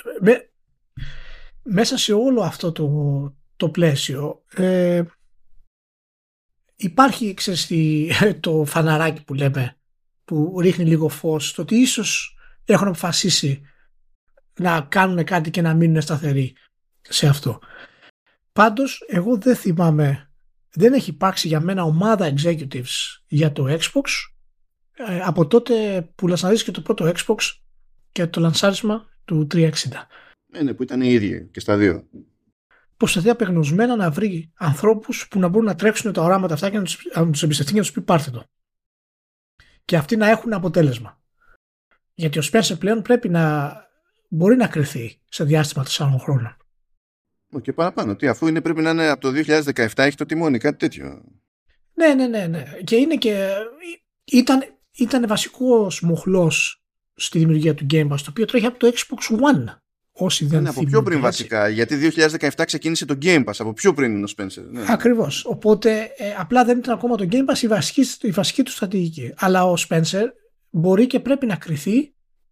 μέσα σε όλο αυτό το πλαίσιο υπάρχει, ξέρεις, το φαναράκι που λέμε, που ρίχνει λίγο φως στο ότι ίσως έχουν αποφασίσει να κάνουν κάτι και να μείνουν σταθεροί σε αυτό. Πάντως εγώ δεν θυμάμαι, δεν έχει υπάρξει για μένα ομάδα executives για το Xbox από τότε που λανσαρίστηκε το πρώτο Xbox και το λανσάρισμα του 360. Ναι, που ήταν οι ίδιοι και στα δύο. Προσπαθεί απεγνωσμένα να βρει ανθρώπους που να μπορούν να τρέξουν τα οράματα αυτά και να τους εμπιστευτεί και να τους πει πάρτε το. Και αυτοί να έχουν αποτέλεσμα. Γιατί ο Spencer πλέον πρέπει να μπορεί να κρυθεί σε διάστημα 4 χρόνων. Και παραπάνω. Τι, αφού πρέπει να είναι από το 2017, έχει το τιμόνι, κάτι τέτοιο. Ναι. Και είναι και ήταν βασικός μοχλός στη δημιουργία του Game Pass, το οποίο τρέχει από το Xbox One. Όσοι δεν από πιο πριν βασικά, γιατί 2017 ξεκίνησε το Game Pass, από πιο πριν είναι ο Spencer. Ναι. Ακριβώς. Οπότε απλά δεν ήταν ακόμα το Game Pass η βασική του στρατηγική. Αλλά ο Spencer μπορεί και πρέπει να κριθεί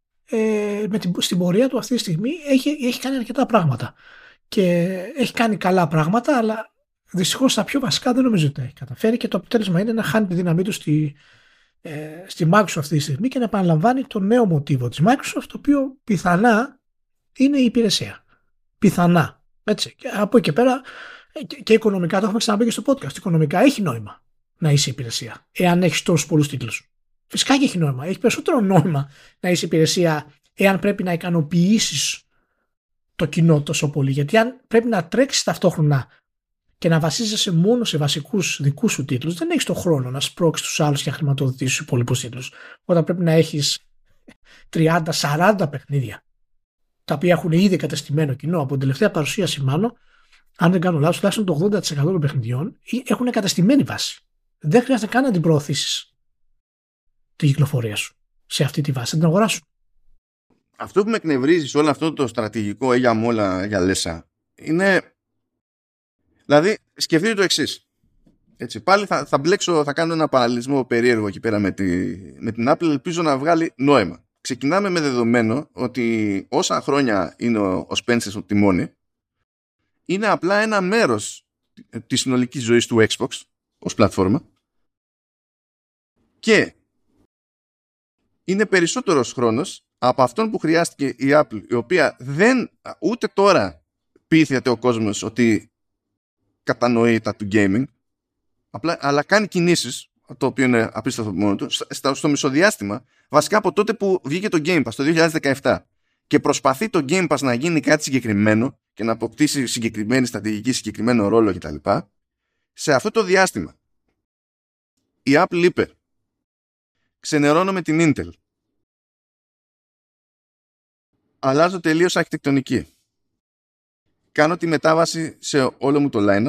στην πορεία του αυτή τη στιγμή. Έχει κάνει αρκετά πράγματα. Και έχει κάνει καλά πράγματα, αλλά δυστυχώς στα πιο βασικά δεν νομίζω ότι τα έχει καταφέρει, και το αποτέλεσμα είναι να χάνει τη δύναμή του στη Microsoft αυτή τη στιγμή και να επαναλαμβάνει το νέο μοτίβο της Microsoft, το οποίο πιθανά είναι η υπηρεσία. Πιθανά. Έτσι. Και από εκεί και πέρα και οικονομικά, το έχουμε ξαναπεί και στο podcast, οικονομικά έχει νόημα να είσαι υπηρεσία, εάν έχεις τόσους πολλούς τίτλους. Φυσικά και έχει νόημα. Έχει περισσότερο νόημα να είσαι υπηρεσία εάν πρέπει να ικανοποιήσεις το κοινό τόσο πολύ. Γιατί αν πρέπει να τρέξεις ταυτόχρονα και να βασίζεσαι μόνο σε βασικούς δικούς σου τίτλους, δεν έχεις τον χρόνο να σπρώξεις τους άλλους και να χρηματοδοτήσεις τους υπόλοιπους τίτλους. Όταν πρέπει να έχεις 30-40 παιχνίδια, τα οποία έχουν ήδη κατεστημένο κοινό. Από την τελευταία παρουσίαση, μάλλον, αν δεν κάνω λάθος, τουλάχιστον το 80% των παιχνιδιών έχουν κατεστημένη βάση. Δεν χρειάζεται καν να την προωθήσεις την κυκλοφορία σου σε αυτή τη βάση, να την αγοράσουν. Αυτό που με εκνευρίζει σε όλο αυτό το στρατηγικό για μόλα για λέσα είναι, δηλαδή σκεφτείτε το εξής. Έτσι, πάλι θα κάνω ένα παραλληλισμό περίεργο εκεί πέρα με την Apple, ελπίζω να βγάλει νόημα. Ξεκινάμε με δεδομένο ότι όσα χρόνια είναι ο Spencer στο τιμόνι, είναι απλά ένα μέρος της συνολικής ζωής του Xbox ως πλατφόρμα, και είναι περισσότερος χρόνος από αυτόν που χρειάστηκε η Apple, η οποία δεν ούτε τώρα πείθεται ο κόσμος ότι κατανοεί τα του gaming, αλλά κάνει κινήσεις το οποίο είναι απίστευτο από μόνο του, στο μισοδιάστημα, βασικά από τότε που βγήκε το Game Pass το 2017 και προσπαθεί το Game Pass να γίνει κάτι συγκεκριμένο και να αποκτήσει συγκεκριμένη στρατηγική, συγκεκριμένο ρόλο κτλ. Σε αυτό το διάστημα η Apple είπε ξενερώνω με την Intel, αλλάζω τελείως αρχιτεκτονική, κάνω τη μετάβαση σε όλο μου το line-up,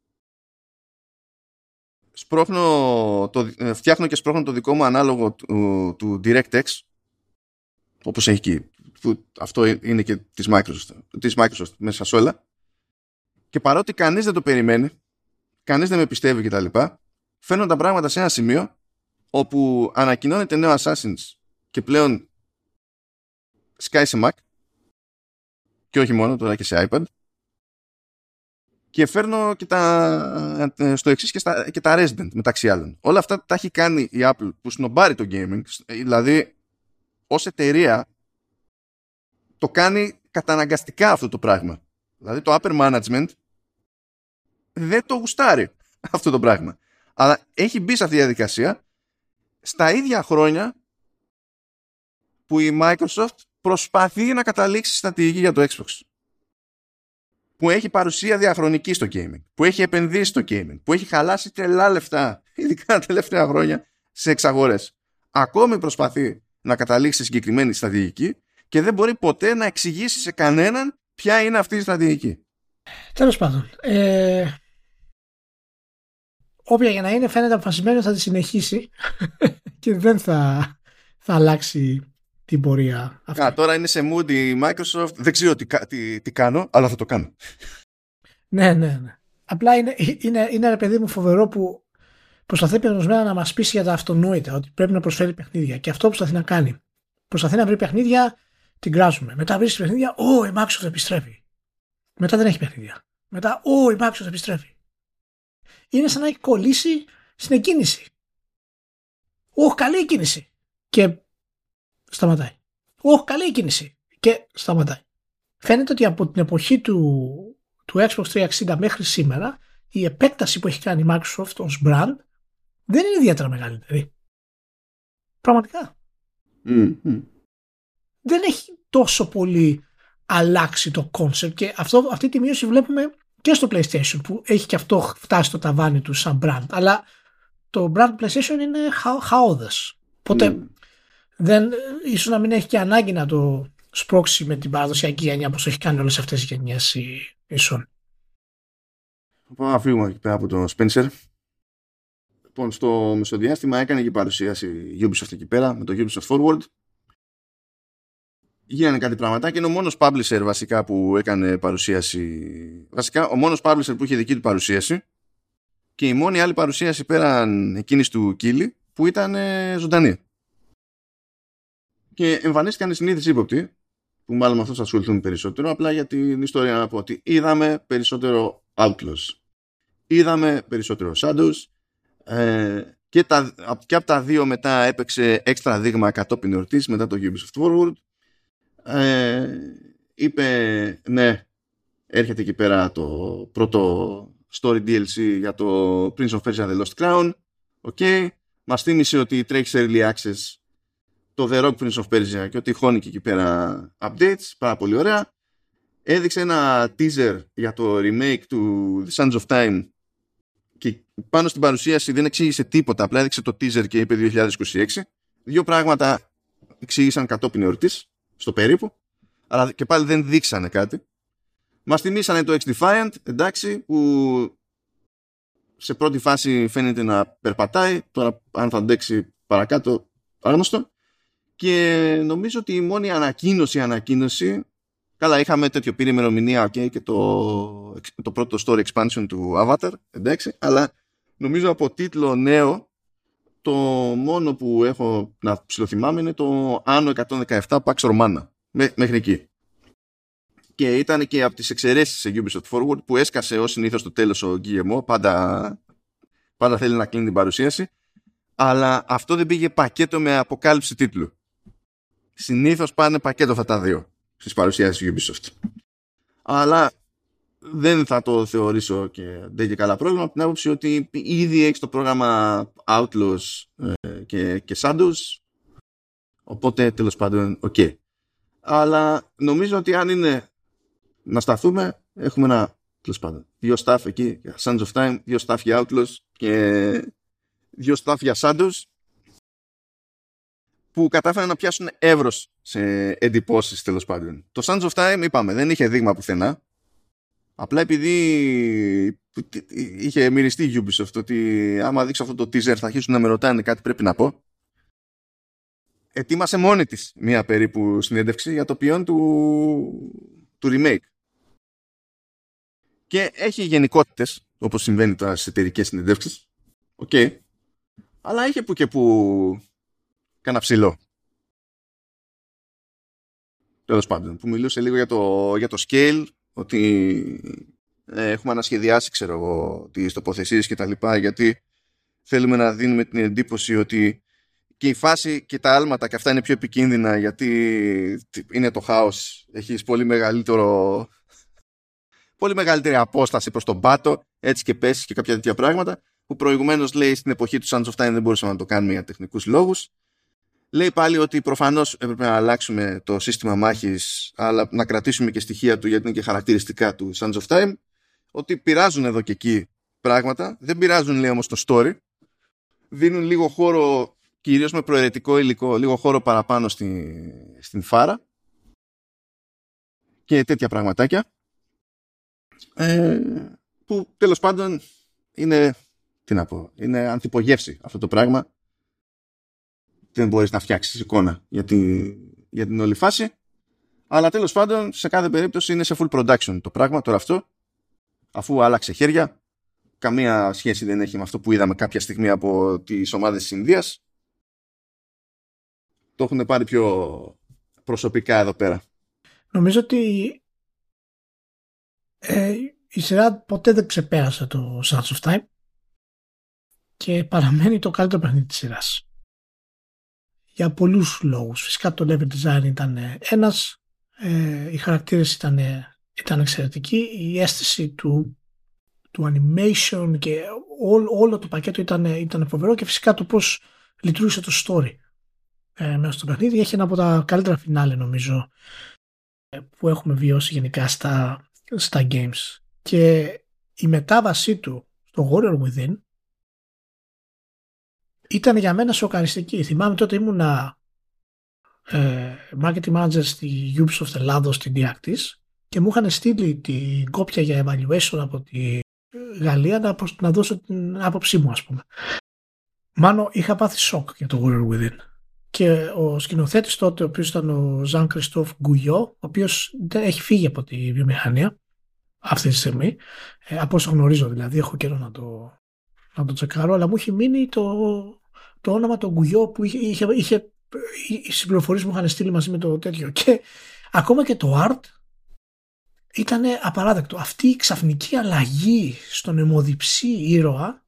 φτιάχνω και σπρώχνω το δικό μου ανάλογο του DirectX, όπως έχει και αυτό είναι και της Microsoft μέσα σε όλα, και παρότι κανείς δεν το περιμένει, κανείς δεν με πιστεύει κτλ, φέρνω τα πράγματα σε ένα σημείο όπου ανακοινώνεται νέο Assassin's και πλέον σκάει σε Mac και όχι μόνο, τώρα και σε iPad, και φέρνω και στο εξής και τα Resident μεταξύ άλλων. Όλα αυτά τα έχει κάνει η Apple που σνομπάρει το gaming, δηλαδή ως εταιρεία το κάνει καταναγκαστικά αυτό το πράγμα. Δηλαδή το upper management δεν το γουστάρει αυτό το πράγμα. Αλλά έχει μπει σε αυτή τη διαδικασία στα ίδια χρόνια που η Microsoft προσπαθεί να καταλήξει στρατηγική για το Xbox. Που έχει παρουσία διαχρονική στο gaming. Που έχει επενδύσει στο gaming. Που έχει χαλάσει τρελά λεφτά, ειδικά τα τελευταία χρόνια, σε εξαγορές. Ακόμη προσπαθεί να καταλήξει σε συγκεκριμένη στρατηγική και δεν μπορεί ποτέ να εξηγήσει σε κανέναν ποια είναι αυτή η στρατηγική. Τέλος πάντων. Όποια για να είναι φαίνεται αποφασισμένο θα τη συνεχίσει και δεν θα αλλάξει την πορεία αυτή. Τώρα είναι σε mood η Microsoft, δεν ξέρω τι κάνω, αλλά θα το κάνω. Ναι. Απλά είναι ένα παιδί μου φοβερό που προσπαθεί περιορισμένα να μας πείσει για τα αυτονόητα, ότι πρέπει να προσφέρει παιχνίδια. Και αυτό που προσπαθεί να κάνει. Προσπαθεί να βρει παιχνίδια, την κράζουμε. Μετά βρίσκει παιχνίδια, η Microsoft επιστρέφει. Μετά δεν έχει παιχνίδια. Μετά, η Microsoft επιστρέφει. Είναι σαν να έχει κολλήσει στην εκκίνηση. Καλή εκκίνηση. Και σταματάει. Καλή εκκίνηση. Και σταματάει. Φαίνεται ότι από την εποχή του Xbox 360 μέχρι σήμερα η επέκταση που έχει κάνει η Microsoft ως brand δεν είναι ιδιαίτερα μεγαλύτερη. Πραγματικά. Δεν έχει τόσο πολύ αλλάξει το concept και αυτή τη μείωση βλέπουμε και στο PlayStation που έχει και αυτό φτάσει στο ταβάνι του σαν brand, αλλά το brand PlayStation είναι χαόδες. Οπότε ίσως να μην έχει και ανάγκη να το σπρώξει με την παραδοσιακή γενιά όπως έχει κάνει όλες αυτές τις γενιές η Sony. Πάμε να φύγουμε εκεί πέρα από τον Spencer. Λοιπόν, στο μεσοδιάστημα έκανε και παρουσίαση η Ubisoft εκεί πέρα με το Ubisoft Forward. Γίνανε κάτι πράγματα και είναι ο μόνος publisher βασικά που έκανε παρουσίαση. Βασικά ο μόνος publisher που είχε δική του παρουσίαση και η μόνη άλλη παρουσίαση πέραν εκείνης του Κίλι που ήταν ζωντανή. Και εμφανίστηκαν οι συνήθεις ύποπτοι, που μάλλον με αυτό θα ασχοληθούμε περισσότερο, απλά για την ιστορία να πω ότι είδαμε περισσότερο Outlaws, είδαμε περισσότερο Shadows, και από τα δύο μετά έπαιξε έξτρα δείγμα κατόπιν εορτής μετά το Ubisoft Forward. Είπε ναι, έρχεται εκεί πέρα το πρώτο story DLC για το Prince of Persia The Lost Crown. Μας θύμισε ότι τρέχει σε early access το The Rock Prince of Persia και ότι χώνει και εκεί πέρα updates, πάρα πολύ ωραία. Έδειξε ένα teaser για το remake του The Sands of Time και πάνω στην παρουσίαση δεν εξήγησε τίποτα, απλά έδειξε το teaser και είπε 2026. Δύο πράγματα εξήγησαν κατόπιν εορτής στο περίπου, αλλά και πάλι δεν δείξανε κάτι. Μας θυμίσανε το X-Defiant, εντάξει, που σε πρώτη φάση φαίνεται να περπατάει, τώρα αν θα αντέξει παρακάτω άγνωστο. Και νομίζω ότι η μόνη ανακοίνωση, καλά, είχαμε τέτοιο πήρε ημερομηνία και το πρώτο story expansion του Avatar, εντάξει, αλλά νομίζω από τίτλο νέο το μόνο που έχω να ψιλοθυμάμαι είναι το Anno 117 Pax Romana μέχρι εκεί. Και ήταν και από τις εξαιρέσεις σε Ubisoft Forward που έσκασε ως συνήθως το τέλος ο Guillemot, πάντα θέλει να κλείνει την παρουσίαση, αλλά αυτό δεν πήγε πακέτο με αποκάλυψη τίτλου. Συνήθως πάνε πακέτο αυτά τα δύο στις παρουσιάσεις Ubisoft. Αλλά δεν θα το θεωρήσω και δεν και καλά πρόβλημα, από την άποψη ότι ήδη έχεις το πρόγραμμα Outlaws και Shadows, οπότε τέλος πάντων ok. Αλλά νομίζω ότι αν είναι να σταθούμε, έχουμε ένα, τέλος πάντων, 2 staff εκεί για Sands of Time, 2 staff για Outlaws και 2 staff για Shadows, που κατάφεραν να πιάσουν εύρος σε εντυπώσεις, τέλος πάντων. Το Sands of Time, είπαμε, δεν είχε δείγμα πουθενά. Απλά επειδή είχε μυριστεί η Ubisoft ότι άμα δείξω αυτό το teaser θα αρχίσουν να με ρωτάνε κάτι πρέπει να πω, ετοίμασε μόνη της μία περίπου συνέντευξη για το ποιόν του remake. Και έχει γενικότητες, όπως συμβαίνει τώρα στις εταιρικές συνεντεύξεις. Okay. Αλλά είχε που και που κάνα ψηλό. Τέλος πάντων, που μιλούσε λίγο για το scale, ότι έχουμε ανασχεδιάσει, ξέρω εγώ, τις τοποθεσίες και τα λοιπά, γιατί θέλουμε να δίνουμε την εντύπωση ότι και η φάση και τα άλματα και αυτά είναι πιο επικίνδυνα, γιατί είναι το χάος, έχεις πολύ μεγαλύτερη απόσταση προς τον πάτο, έτσι και πέσεις και κάποια τέτοια πράγματα, που προηγουμένως, λέει, στην εποχή του Sands of Time δεν μπορούσαμε να το κάνουμε για τεχνικούς λόγους. Λέει πάλι ότι προφανώς έπρεπε να αλλάξουμε το σύστημα μάχης, αλλά να κρατήσουμε και στοιχεία του, γιατί είναι και χαρακτηριστικά του Sands of Time, ότι πειράζουν εδώ και εκεί πράγματα, δεν πειράζουν, λέει, όμως το story, δίνουν λίγο χώρο, κυρίως με προαιρετικό υλικό, λίγο χώρο παραπάνω στην φάρα και τέτοια πραγματάκια, που τέλος πάντων είναι, τι να πω, είναι ανθυπογεύση αυτό το πράγμα. Δεν μπορείς να φτιάξεις εικόνα για την όλη φάση, αλλά τέλος πάντων σε κάθε περίπτωση είναι σε full production το πράγμα τώρα αυτό, αφού άλλαξε χέρια. Καμία σχέση δεν έχει με αυτό που είδαμε κάποια στιγμή από τις ομάδες της Ινδίας. Το έχουν πάρει πιο προσωπικά εδώ πέρα. Νομίζω ότι η σειρά ποτέ δεν ξεπέρασε το Sands of Time και παραμένει το καλύτερο παιχνίδι της σειράς. Για πολλούς λόγους. Φυσικά το level design ήταν ένας, οι χαρακτήρες ήταν εξαιρετικοί, η αίσθηση του animation και όλο το πακέτο ήταν φοβερό, και φυσικά το πώς λειτουργήσε το story μέσα στο παιχνίδι. Έχει ένα από τα καλύτερα φινάλε, νομίζω, που έχουμε βιώσει γενικά στα games, και η μετάβασή του στο Warrior Within ήταν για μένα σοκαριστική. Θυμάμαι τότε ήμουνα marketing manager στη Ubisoft Ελλάδος, στην Diactis, και μου είχαν στείλει την κόπια για evaluation από τη Γαλλία να δώσω την άποψή μου, ας πούμε. Μάλλον είχα πάθει σοκ για το Warrior Within. Και ο σκηνοθέτης τότε, ο οποίος ήταν ο Jean-Christophe Gouillot, ο οποίος δεν έχει φύγει από τη βιομηχανία αυτή τη στιγμή, από όσο γνωρίζω δηλαδή, έχω καιρό να το τσεκάρω, αλλά μου είχε μείνει το όνομα του Gouillot που είχε οι πληροφορίες μου είχαν στείλει μαζί με το τέτοιο, και ακόμα και το art ήταν απαράδεκτο. Αυτή η ξαφνική αλλαγή στον αιμοδιψή ήρωα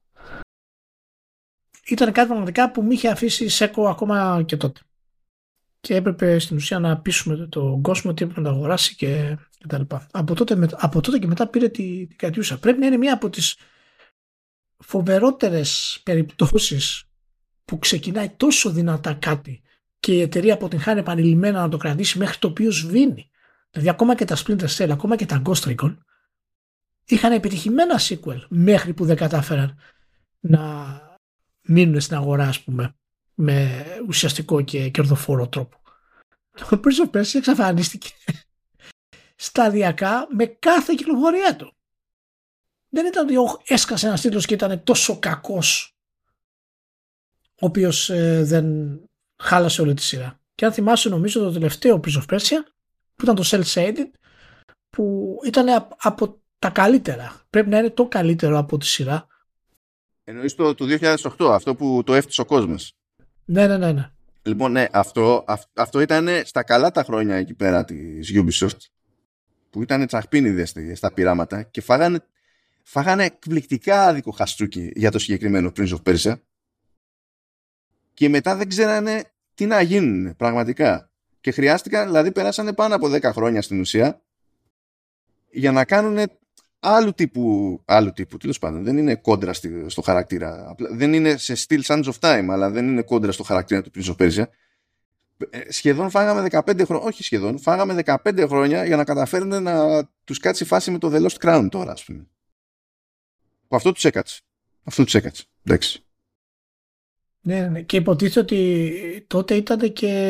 ήταν κάτι πραγματικά που με είχε αφήσει σέκο ακόμα και τότε. Και έπρεπε στην ουσία να πείσουμε τον κόσμο ότι έπρεπε να το αγοράσει και τα λοιπά. Από τότε και μετά πήρε την κατιούσα. Πρέπει να είναι μία από τις φοβερότερες περιπτώσεις που ξεκινάει τόσο δυνατά κάτι και η εταιρεία αποτυγχάνει επανειλημμένα να το κρατήσει μέχρι το οποίο σβήνει. Δηλαδή ακόμα και τα Splinter Cell, ακόμα και τα Ghost Recon είχαν επιτυχημένα sequel μέχρι που δεν κατάφεραν να μείνουν στην αγορά, ας πούμε, με ουσιαστικό και κερδοφόρο τρόπο. Το Prince of Persia εξαφανίστηκε σταδιακά με κάθε κυκλοφορία του. Δεν ήταν ότι έσκασε ένας τίτλος και ήταν τόσο κακός, ο οποίος δεν χάλασε όλη τη σειρά. Και αν θυμάσαι, νομίζω το τελευταίο Prince of Persia, που ήταν το Cell Shaded, που ήταν από τα καλύτερα. Πρέπει να είναι το καλύτερο από τη σειρά. Εννοείς το 2008, αυτό που το έφτιαξε ο κόσμος. Ναι. Λοιπόν, ναι, αυτό ήταν στα καλά τα χρόνια εκεί πέρα της Ubisoft, που ήταν τσαχπίνιδες στα πειράματα και φάγανε εκπληκτικά άδικο χαστούκι για το συγκεκριμένο Prince of Persia, και μετά δεν ξέρανε τι να γίνουν πραγματικά. Και χρειάστηκαν, δηλαδή περάσανε πάνω από 10 χρόνια στην ουσία για να κάνουν άλλου τύπου, τέλος πάντων. Δεν είναι κόντρα στο χαρακτήρα. Δεν είναι σε στυλ Sands of Time, αλλά δεν είναι κόντρα στο χαρακτήρα του Prince of Persia. Σχεδόν φάγαμε 15 χρόνια, όχι σχεδόν, φάγαμε 15 χρόνια για να καταφέρουν να τους κάτσει η φάση με το The Lost Crown τώρα, ας πούμε. Που αυτό τους έκατσε. Εντάξει. Ναι. Και υποτίθεται ότι τότε ήταν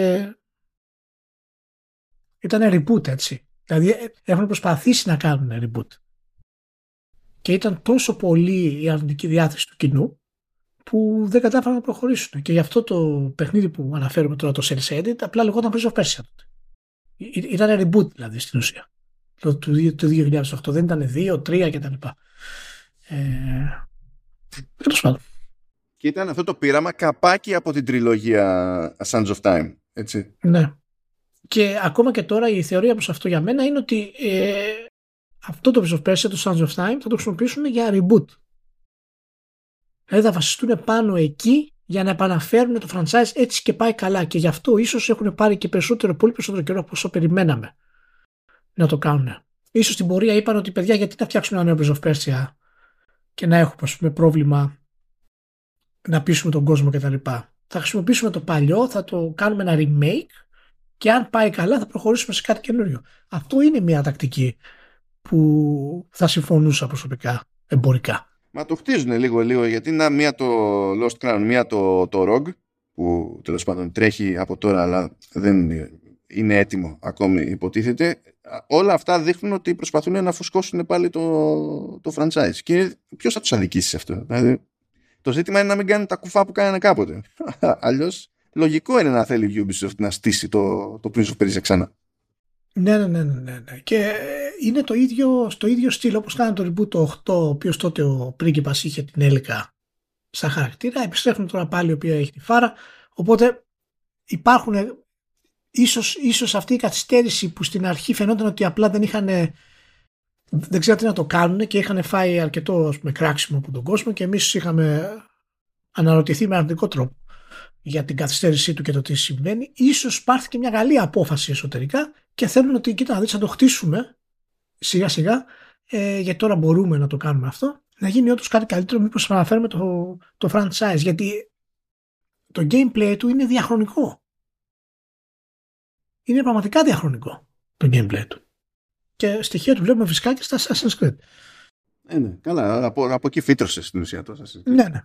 reboot, έτσι. Δηλαδή έχουν προσπαθήσει να κάνουν reboot. Και ήταν τόσο πολύ η αρνητική διάθεση του κοινού που δεν κατάφεραν να προχωρήσουν. Και γι' αυτό το παιχνίδι που αναφέρουμε τώρα, το Cell Shaded, απλά λεγόταν Prince of Persia. Ήταν reboot δηλαδή στην ουσία. Το 2008 δεν ήταν 2, 3 κτλ. Τέλος πάντων. Και ήταν αυτό το πείραμα καπάκι από την τριλογία Sands of Time. Έτσι. Ναι. Και ακόμα και τώρα η θεωρία προς αυτό για μένα είναι ότι αυτό το Prince of Persia, το Sands of Time, θα το χρησιμοποιήσουν για reboot. Δηλαδή θα βασιστούν πάνω εκεί για να επαναφέρουν το franchise, έτσι και πάει καλά. Και γι' αυτό ίσως έχουν πάρει και πολύ περισσότερο καιρό από όσο περιμέναμε να το κάνουν. Ίσως στην πορεία είπαν ότι παιδιά, γιατί να φτιάξουμε ένα νέο Prince of Persia και να έχουμε, ας πούμε, πρόβλημα να πείσουμε τον κόσμο κτλ. Θα χρησιμοποιήσουμε το παλιό, θα το κάνουμε ένα remake και αν πάει καλά θα προχωρήσουμε σε κάτι καινούριο. Αυτό είναι μια τακτική που θα συμφωνούσα προσωπικά εμπορικά. Μα το χτίζουν λίγο γιατί είναι μία το Lost Crown, μία το Rogue που τέλος πάντων τρέχει από τώρα αλλά δεν είναι έτοιμο ακόμη υποτίθεται. Όλα αυτά δείχνουν ότι προσπαθούν να φουσκώσουν πάλι το franchise. Και ποιος θα τους αδικήσει σε αυτό? Δηλαδή, το ζήτημα είναι να μην κάνουν τα κουφά που κάνανε κάποτε. Αλλιώς λογικό είναι να θέλει η Ubisoft να στήσει το Prince of Persia ξανά. Ναι. Και είναι στο ίδιο στυλ όπως κάνανε το reboot το 8, ο οποίος τότε ο πρίγκιπας είχε την Έλικα σαν χαρακτήρα. Επιστρέφουν τώρα πάλι η οποία έχει τη Φάρα. Οπότε υπάρχουν ίσως αυτή η καθυστέρηση που στην αρχή φαινόταν ότι απλά δεν ξέρω τι να το κάνουν και είχαν φάει αρκετό, ας πούμε, κράξιμο από τον κόσμο και εμείς είχαμε αναρωτηθεί με αρνητικό τρόπο για την καθυστέρησή του και το τι συμβαίνει. Ίσως πάρθηκε μια καλή απόφαση εσωτερικά και θέλουν ότι κοίτα να δεις, να το χτίσουμε σιγά σιγά, γιατί τώρα μπορούμε να το κάνουμε αυτό, να γίνει όντως κάτι καλύτερο, μήπως αναφέρουμε το franchise, γιατί το gameplay του είναι διαχρονικό. Είναι πραγματικά διαχρονικό το gameplay του. Και στοιχεία του βλέπουμε φυσικά και στα Assassin's Creed. Ναι, καλά, από εκεί φύτρωσε στην ουσία το Assassin's Creed. Ναι.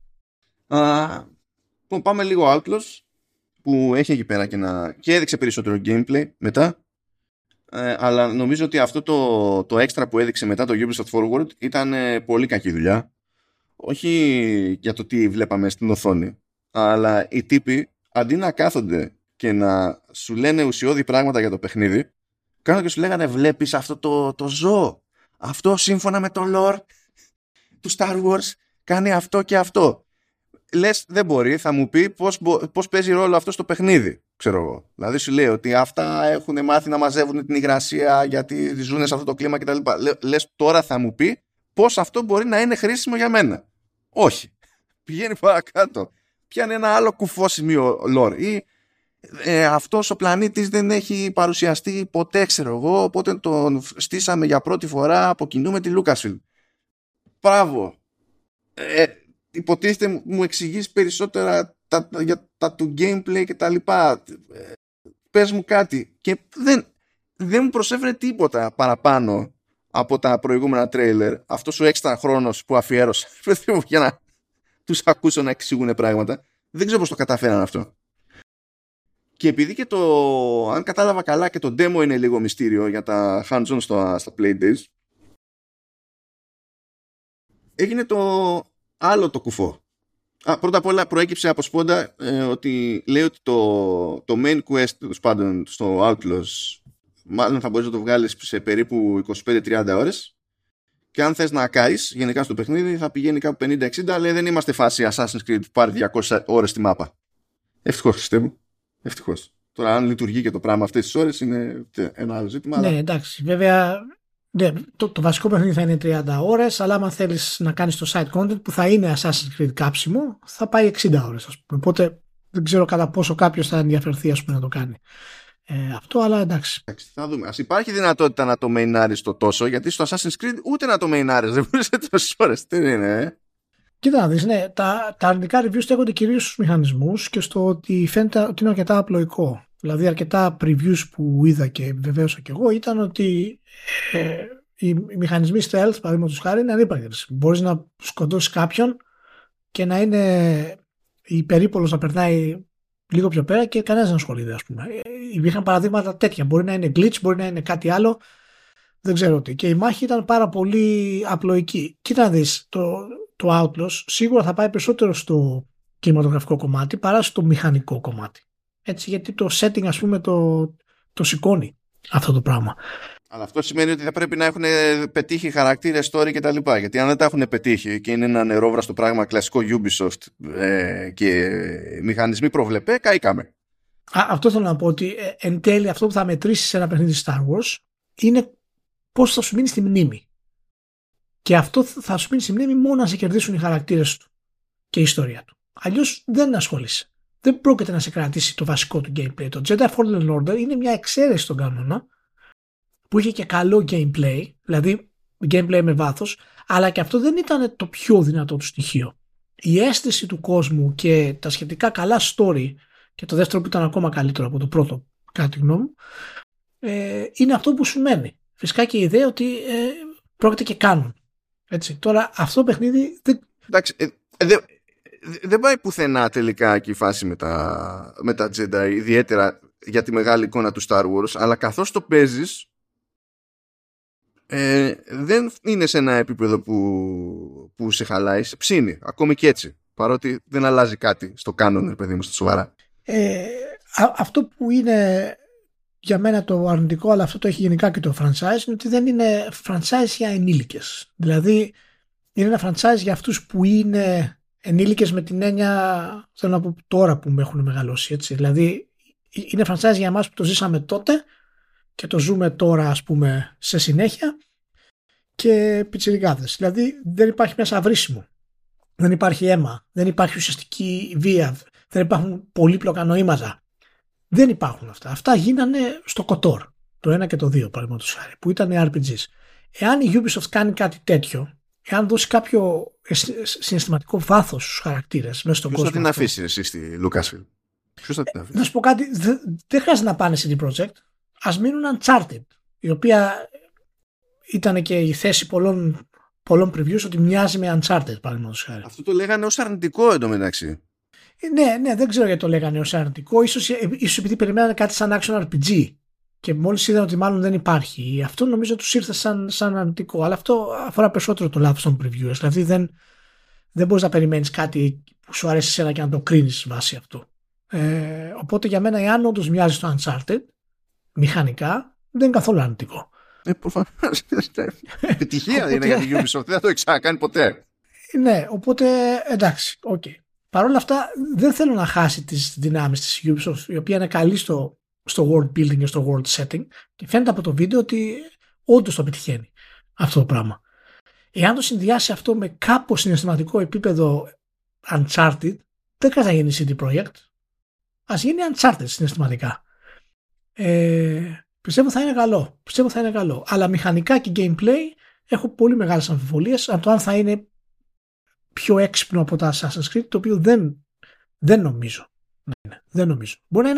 Πάμε λίγο Outlaws που έχει εκεί πέρα και έδειξε περισσότερο gameplay μετά, αλλά νομίζω ότι αυτό το extra που έδειξε μετά το Ubisoft Forward ήταν πολύ κακή δουλειά, όχι για το τι βλέπαμε στην οθόνη, αλλά οι τύποι αντί να κάθονται και να σου λένε ουσιώδη πράγματα για το παιχνίδι, κάνουν και σου λέγανε βλέπεις αυτό το ζώο, αυτό σύμφωνα με το lore του Star Wars κάνει αυτό και αυτό. Λες δεν μπορεί, θα μου πει πώς παίζει ρόλο αυτό στο παιχνίδι, ξέρω εγώ. Δηλαδή σου λέει ότι αυτά έχουν μάθει να μαζεύουν την υγρασία γιατί ζουν σε αυτό το κλίμα κτλ. Λες τώρα θα μου πει πώς αυτό μπορεί να είναι χρήσιμο για μένα. Όχι. Πηγαίνει παρακάτω. Πιάνει ένα άλλο κουφό σημείο lore. Ή αυτός ο πλανήτης δεν έχει παρουσιαστεί ποτέ, ξέρω εγώ, οπότε τον στήσαμε για πρώτη φορά από κοινού με τη Lucasfilm. Μπράβο. Υποτίθεται μου εξηγείς περισσότερα για τα του gameplay και τα λοιπά. Πες μου κάτι. Και δεν μου προσέφερε τίποτα παραπάνω από τα προηγούμενα τρέιλερ. Αυτός ο έξτρα χρόνος που αφιέρωσα για να τους ακούσω να εξηγούν πράγματα. Δεν ξέρω πώς το καταφέραν αυτό. Και επειδή και αν κατάλαβα καλά και το demo είναι λίγο μυστήριο για τα hands-on στα Playdays, έγινε το άλλο το κουφό. Πρώτα απ' όλα προέκυψε από σπόντα ότι λέει ότι το main quest πάντων στο Outlaws μάλλον θα μπορείς να το βγάλεις σε περίπου 25-30 ώρες και αν θες να καείς γενικά στο παιχνίδι θα πηγαίνει κάπου 50-60, αλλά δεν είμαστε φάση Assassin's Creed που πάρει 200 ώρες τη μάπα. Ευτυχώς, πιστεύω. Ευτυχώς. Τώρα αν λειτουργεί και το πράγμα αυτές τις ώρες είναι ένα άλλο ζήτημα. Ναι, αλλά... εντάξει. Βέβαια ναι, το βασικό παιχνίδι θα είναι 30 ώρες, αλλά άμα θέλεις να κάνεις το side content που θα είναι Assassin's Creed κάψιμο, θα πάει 60 ώρες, ας πούμε. Οπότε δεν ξέρω κατά πόσο κάποιος θα ενδιαφερθεί, ας πούμε, να το κάνει. αυτό, αλλά εντάξει. Θα δούμε. Ας υπάρχει δυνατότητα να το μεϊνάρεις το τόσο, γιατί στο Assassin's Creed ούτε να το μεϊνάρεις δεν μπορείς τόσες ώρες. Τι είναι, Κοίτα να δεις, ναι, τα αρνητικά reviews στέκονται κυρίως στους μηχανισμούς και στο ότι φαίνεται ότι είναι αρκετά απλοϊκό. Δηλαδή αρκετά previews που είδα και βεβαίωσα και εγώ ήταν ότι οι μηχανισμοί stealth, παραδείγματος χάρη, είναι ανύπαρκτες. Μπορείς να σκοτώσεις κάποιον και να είναι υπερήπολος να περνάει λίγο πιο πέρα και κανένας δεν ασχολείται, ας πούμε. Υπήρχαν παραδείγματα τέτοια. Μπορεί να είναι glitch, μπορεί να είναι κάτι άλλο. Δεν ξέρω τι. Και η μάχη ήταν πάρα πολύ απλοϊκή. Κοίτα να δεις, το Outlaws σίγουρα θα πάει περισσότερο στο κινηματογραφικό κομμάτι παρά στο μηχανικό κομμάτι. Έτσι, γιατί το setting, ας πούμε, το σηκώνει αυτό το πράγμα. Αλλά αυτό σημαίνει ότι θα πρέπει να έχουν πετύχει χαρακτήρες, story και τα λοιπά. Γιατί αν δεν τα έχουν πετύχει και είναι ένα νερόβραστο πράγμα κλασικό Ubisoft και μηχανισμοί προβλεπέ, καήκαμε. Αυτό θέλω να πω, ότι εν τέλει αυτό που θα μετρήσει σε ένα παιχνίδι Star Wars είναι πώς θα σου μείνει στη μνήμη. Και αυτό θα σου μείνει στη μνήμη μόνο να σε κερδίσουν οι χαρακτήρες του και η ιστορία του. Αλλιώς δεν ασχολείσαι. Δεν πρόκειται να σε κρατήσει το βασικό του gameplay. Το Jedi Fallen Order είναι μια εξαίρεση στον κανόνα που είχε και καλό gameplay, δηλαδή gameplay με βάθος, αλλά και αυτό δεν ήταν το πιο δυνατό του στοιχείο. Η αίσθηση του κόσμου και τα σχετικά καλά story, και το δεύτερο που ήταν ακόμα καλύτερο από το πρώτο, κατά τη γνώμη μου, είναι αυτό που σου μένει. Φυσικά και η ιδέα ότι πρόκειται και κάνουν. Έτσι. Τώρα αυτό το παιχνίδι Εντάξει, δεν πάει πουθενά τελικά και η φάση με τα Jedi, ιδιαίτερα για τη μεγάλη εικόνα του Star Wars, αλλά καθώς το παίζεις δεν είναι σε ένα επίπεδο που σε χαλάει, σε ψήνει, ακόμη και έτσι, παρότι δεν αλλάζει κάτι στο κάνον, παιδί μου, στα σοβαρά. Αυτό που είναι για μένα το αρνητικό, αλλά αυτό το έχει γενικά και το franchise, είναι ότι δεν είναι franchise για ενήλικες. Δηλαδή είναι ένα franchise για αυτούς που είναι ενήλικες με την έννοια, θέλω να πω, τώρα που με έχουν μεγαλώσει, έτσι. Δηλαδή είναι franchise για εμάς που το ζήσαμε τότε και το ζούμε τώρα, ας πούμε, σε συνέχεια, και πιτσιρικάδες. Δηλαδή δεν υπάρχει μέσα βρίσιμο, δεν υπάρχει αίμα, δεν υπάρχει ουσιαστική βία, δεν υπάρχουν πολύπλοκα νοήματα. Δεν υπάρχουν αυτά. Αυτά γίνανε στο KOTOR, το 1 και το 2, παραδείγματος χάρη, που ήταν RPGs. Εάν η Ubisoft κάνει κάτι τέτοιο, εάν δώσει κάποιο συναισθηματικό βάθος στους χαρακτήρες μέσα στον κόσμο. Ποιος θα την αφήσει εσύ στη Lucasfilm? Ποιος θα την αφήσει? Να σου πω κάτι, δεν χρειάζεται να πάνε CD Projekt. Ας μείνουν Uncharted, η οποία ήταν και η θέση πολλών previews ότι μοιάζει με Uncharted, παραδείγματος χάρη. Αυτό το λέγανε ως αρνητικό εντωμεταξύ. Ναι, δεν ξέρω γιατί το λέγανε ως αρνητικό. Ίσως επειδή περιμένανε κάτι σαν action RPG και μόλις είδαν ότι μάλλον δεν υπάρχει. Αυτό νομίζω τους ήρθε σαν αρνητικό. Αλλά αυτό αφορά περισσότερο το λάθος των previewers. Δηλαδή δεν μπορείς να περιμένεις κάτι που σου αρέσει εσένα και να το κρίνεις βάσει αυτού. Οπότε για μένα, εάν όντως μοιάζει στο Uncharted μηχανικά, δεν είναι καθόλου αρνητικό. Προφανώς. Επιτυχία είναι για την Ubisoft. Δεν θα το έχει ξανακάνει ποτέ. Ναι, οπότε εντάξει, okay. Παρ' όλα αυτά δεν θέλω να χάσει τις δυνάμεις της Ubisoft, η οποία είναι καλή στο world building και στο world setting, και φαίνεται από το βίντεο ότι όντως το πετυχαίνει αυτό το πράγμα. Εάν το συνδυάσει αυτό με κάπως συναισθηματικό επίπεδο Uncharted, δεν χρειάζεται να γίνει CD Projekt. Ας γίνει Uncharted συναισθηματικά. Πιστεύω θα είναι καλό. Αλλά μηχανικά και gameplay έχω πολύ μεγάλες αμφιβολίες από το αν θα είναι πιο έξυπνο από τα Assassin's Creed, το οποίο δεν νομίζω. Δεν νομίζω. Μπορεί να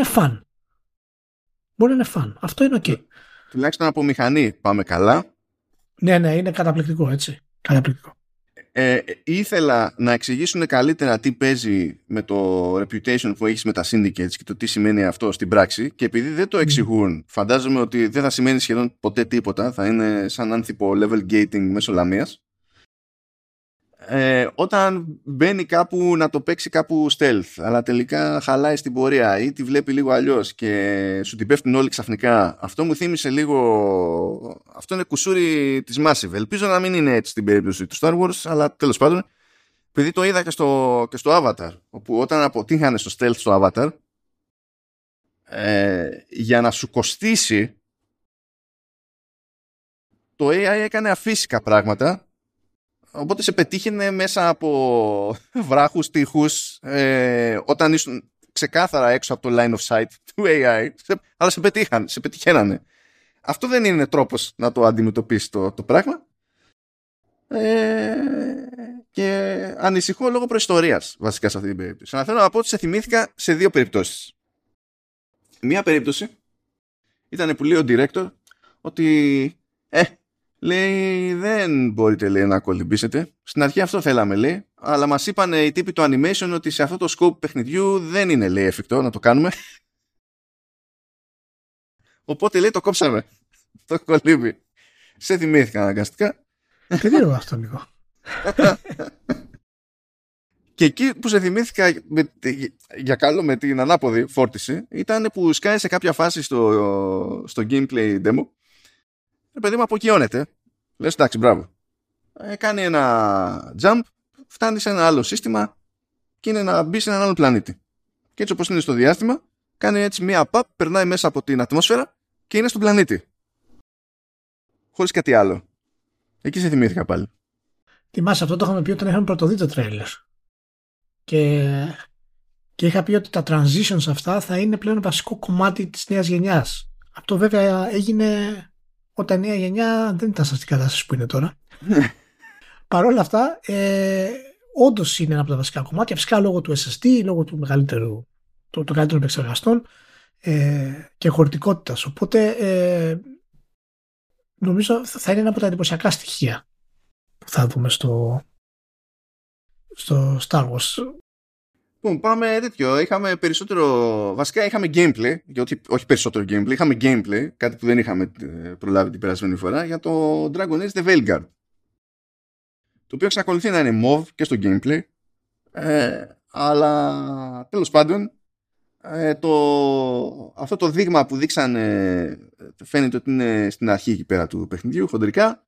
είναι fun. Αυτό είναι ok. Τουλάχιστον από μηχανή πάμε καλά. Ναι, είναι καταπληκτικό, έτσι. Καταπληκτικό. Ήθελα να εξηγήσουν καλύτερα τι παίζει με το reputation που έχεις με τα syndicates και το τι σημαίνει αυτό στην πράξη, και επειδή δεν το εξηγούν, φαντάζομαι ότι δεν θα σημαίνει σχεδόν ποτέ τίποτα, θα είναι σαν άνθιπο level gating μέσω λαμίας. Όταν μπαίνει κάπου να το παίξει κάπου stealth, αλλά τελικά χαλάει στην πορεία ή τη βλέπει λίγο αλλιώς και σου την πέφτουν όλοι ξαφνικά, αυτό μου θύμισε λίγο, αυτό είναι κουσούρι της Massive. Ελπίζω να μην είναι έτσι στην περίπτωση του Star Wars, αλλά τέλος πάντων, επειδή το είδα και στο Avatar, όπου όταν αποτύχανε στο stealth στο Avatar, για να σου κοστίσει, το AI έκανε αφύσικα πράγματα. Οπότε σε πετύχαινε μέσα από βράχους, τείχους, όταν ήσουν ξεκάθαρα έξω από το line of sight του AI, αλλά σε πετυχαίνανε. Αυτό δεν είναι τρόπος να το αντιμετωπίσει το πράγμα. Και ανησυχώ λόγω προϊστορίας βασικά σε αυτή την περίπτωση. Αλλά θέλω να πω ότι σε θυμήθηκα σε δύο περιπτώσεις. Μία περίπτωση ήταν που λέει ο director ότι λέει δεν μπορείτε λέει να κολυμπήσετε. Στην αρχή αυτό θέλαμε λέει, αλλά μας είπαν οι τύποι του animation ότι σε αυτό το scope παιχνιδιού δεν είναι λέει εφικτό να το κάνουμε. Οπότε λέει το κόψαμε το κολύμπι. Σε θυμήθηκα αναγκαστικά. Περίεργο αυτό λίγο. Και εκεί που σε θυμήθηκα για καλό με την ανάποδη φόρτιση ήταν που σκάει σε κάποια φάση στο gameplay demo. Παιδί μου αποκειώνεται. Λες εντάξει μπράβο. Κάνει ένα jump, φτάνει σε ένα άλλο σύστημα και είναι να μπει σε έναν άλλο πλανήτη. Και έτσι όπως είναι στο διάστημα κάνει έτσι μία pop, περνάει μέσα από την ατμόσφαιρα και είναι στον πλανήτη. Χωρίς κάτι άλλο. Εκεί σε θυμήθηκα πάλι. Θυμάσαι, αυτό το είχαμε πει όταν είχαμε πρωτοδεί το τρέιλερ. Και είχα πει ότι τα transitions αυτά θα είναι πλέον βασικό κομμάτι της νέας γενιάς. Αυτό βέβαια έγινε όταν η νέα γενιά δεν ήταν σε αυτή την κατάσταση που είναι τώρα. Παρ' όλα αυτά, όντως είναι ένα από τα βασικά κομμάτια. Φυσικά λόγω του SSD, λόγω του μεγαλύτερου, των καλύτερων επεξεργαστών και χωρητικότητας. Οπότε νομίζω θα είναι ένα από τα εντυπωσιακά στοιχεία που θα δούμε στο Star Wars. Πάμε τέτοιο. Είχαμε περισσότερο. Βασικά είχαμε gameplay. Όχι περισσότερο gameplay. Είχαμε gameplay. Κάτι που δεν είχαμε προλάβει την περασμένη φορά. Για το Dragon Age The Veilguard. Το οποίο εξακολουθεί να είναι MOV και στο gameplay. Αλλά τέλος πάντων. Αυτό το δείγμα που δείξανε φαίνεται ότι είναι στην αρχή εκεί πέρα του παιχνιδιού. Χοντρικά.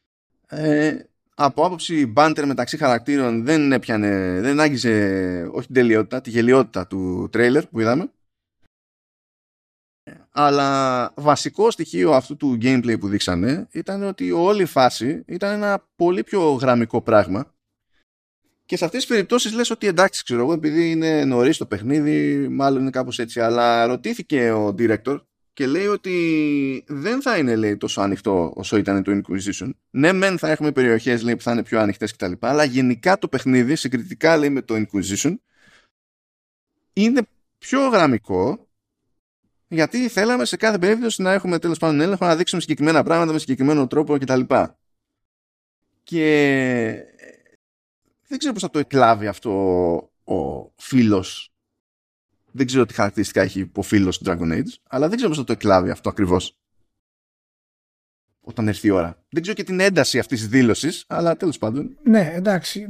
Από άποψη banter μεταξύ χαρακτήρων δεν άγγιζε όχι την τελειότητα, τη γελιότητα του τρέιλερ που είδαμε, αλλά βασικό στοιχείο αυτού του gameplay που δείξανε ήταν ότι όλη η φάση ήταν ένα πολύ πιο γραμμικό πράγμα και σε αυτές τις περιπτώσεις λες ότι εντάξει ξέρω εγώ επειδή είναι νωρίς το παιχνίδι μάλλον είναι κάπως έτσι, αλλά ρωτήθηκε ο director και λέει ότι δεν θα είναι λέει, τόσο ανοιχτό όσο ήταν το Inquisition. Ναι, μεν θα έχουμε περιοχές λέει, που θα είναι πιο ανοιχτές κτλ. Αλλά γενικά το παιχνίδι, συγκριτικά λέει, με το Inquisition, είναι πιο γραμμικό γιατί θέλαμε σε κάθε περίπτωση να έχουμε τέλος πάντων έλεγχο, να δείξουμε συγκεκριμένα πράγματα με συγκεκριμένο τρόπο κτλ. Και δεν ξέρω πώς θα το εκλάβει αυτό ο φίλος. Δεν ξέρω τι χαρακτηριστικά έχει ο φίλος του Dragon Age, αλλά δεν ξέρω πώς θα το εκλάβει αυτό ακριβώς όταν έρθει η ώρα. Δεν ξέρω και την ένταση αυτής της δήλωσης, αλλά τέλος πάντων. Ναι, εντάξει.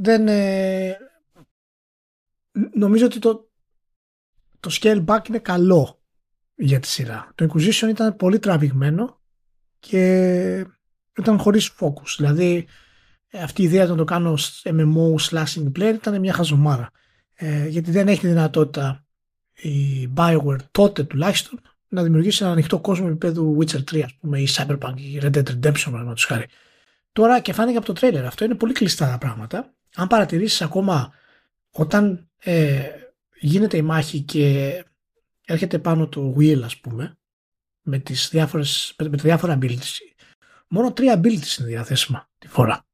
Νομίζω ότι το scale back είναι καλό για τη σειρά. Το Inquisition ήταν πολύ τραβηγμένο και ήταν χωρίς focus. Δηλαδή, αυτή η ιδέα να το κάνω MMO / player ήταν μια χαζομάρα. Γιατί δεν έχει τη δυνατότητα η BioWare τότε τουλάχιστον να δημιουργήσει ένα ανοιχτό κόσμο επίπεδου Witcher 3 ας πούμε, ή Cyberpunk ή Red Dead Redemption παραδείγματος χάρη. Τώρα και φάνηκε από το τρέιλερ αυτό είναι πολύ κλειστά τα πράγματα. Αν παρατηρήσεις ακόμα όταν γίνεται η μάχη και έρχεται πάνω το wheel ας πούμε με τα διάφορα abilities, μόνο 3 abilities είναι διαθέσιμα τη φορά.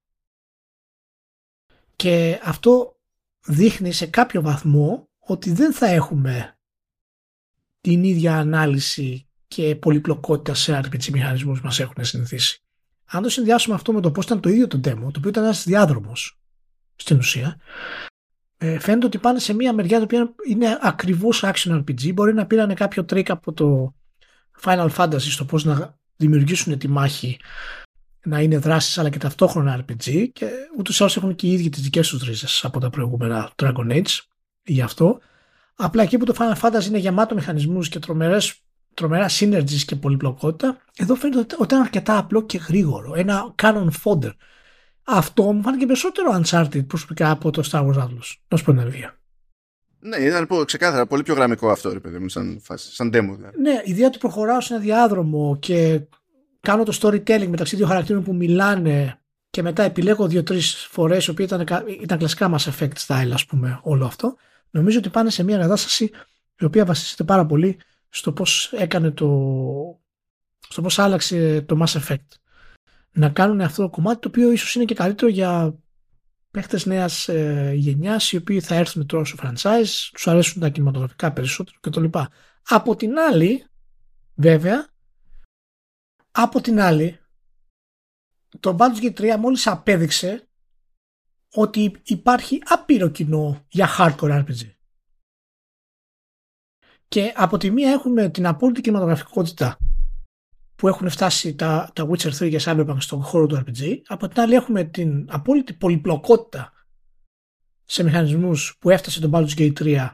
Και αυτό δείχνει σε κάποιο βαθμό ότι δεν θα έχουμε την ίδια ανάλυση και πολυπλοκότητα σε RPG μηχανισμούς που μας έχουν συνηθίσει. Αν το συνδυάσουμε αυτό με το πώς ήταν το ίδιο το demo, το οποίο ήταν ένας διάδρομος στην ουσία, φαίνεται ότι πάνε σε μια μεριά το οποίο είναι ακριβώς action RPG. Μπορεί να πήρανε κάποιο trick από το Final Fantasy στο πώς να δημιουργήσουν τη μάχη να είναι δράσεις αλλά και ταυτόχρονα RPG και ούτως ή άλλως έχουν και οι ίδιοι τις δικές τους ρίζες από τα προηγούμενα Dragon Age γι' αυτό. Απλά εκεί που το Final Fantasy είναι γεμάτο μηχανισμούς και τρομερά synergies και πολυπλοκότητα, εδώ φαίνεται ότι είναι αρκετά απλό και γρήγορο. Ένα canon fodder. Αυτό μου φάνηκε περισσότερο Uncharted προσωπικά από το Star Wars Atlas. Να σου πω την αλήθεια. Ναι, ήταν ξεκάθαρα πολύ πιο γραμμικό αυτό, ρε παιδί μου, σαν demo. Δηλαδή. Ναι, η ιδέα ότι προχωράω σε ένα διάδρομο και κάνω το storytelling μεταξύ δύο χαρακτήρων που μιλάνε και μετά επιλέγω 2-3 φορές, οι οποίοι ήταν κλασικά Mass Effect style, ας πούμε, όλο αυτό. Νομίζω ότι πάνε σε μια κατάσταση η οποία βασίζεται πάρα πολύ στο πώς στο πώς άλλαξε το Mass Effect. Να κάνουν αυτό το κομμάτι, το οποίο ίσως είναι και καλύτερο για παίχτες νέας γενιάς, οι οποίοι θα έρθουν τώρα στο franchise, τους αρέσουν τα κινηματογραφικά περισσότερο κτλ. Από την άλλη, βέβαια, το Baldur's Gate 3 μόλις απέδειξε ότι υπάρχει άπειρο κοινό για hardcore RPG. Και από τη μία έχουμε την απόλυτη κινηματογραφικότητα που έχουν φτάσει τα Witcher 3 και Cyberpunk στον χώρο του RPG. Από την άλλη έχουμε την απόλυτη πολυπλοκότητα σε μηχανισμούς που έφτασε το Baldur's Gate 3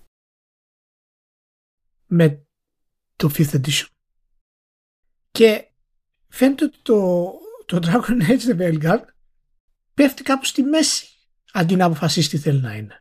με το 5th edition. Και φαίνεται ότι το Dragon Age The Veilguard πέφτει κάπου στη μέση αντί να αποφασίσει τι θέλει να είναι.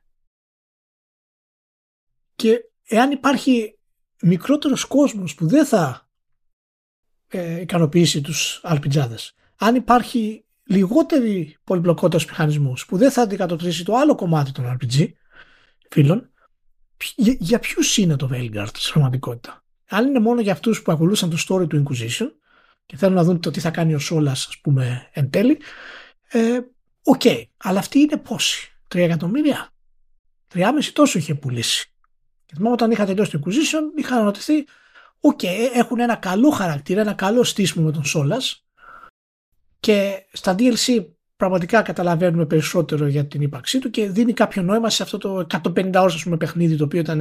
Και εάν υπάρχει μικρότερος κόσμος που δεν θα ικανοποιήσει τους RPGάδες, αν υπάρχει λιγότερη πολυπλοκότητα στους μηχανισμούς που δεν θα αντικατοπτρίσει το άλλο κομμάτι των RPG φίλων, για ποιους είναι το Veilguard στην πραγματικότητα? Αν είναι μόνο για αυτούς που ακολούθησαν το story του Inquisition και θέλουν να δουν το τι θα κάνει ο Σόλας, ας πούμε, εν τέλει, οκ. Αλλά αυτοί είναι πόσοι? 3 εκατομμύρια? 3,5 τόσο είχε πουλήσει. Και θυμάμαι όταν είχα τελειώσει το Inquisition, είχα αναρωτηθεί, έχουν ένα καλό χαρακτήρα, ένα καλό στήσιμο με τον Σόλας, και στα DLC πραγματικά καταλαβαίνουμε περισσότερο για την ύπαρξή του και δίνει κάποιο νόημα σε αυτό το 150 ώρες, ας πούμε, παιχνίδι, το οποίο ήταν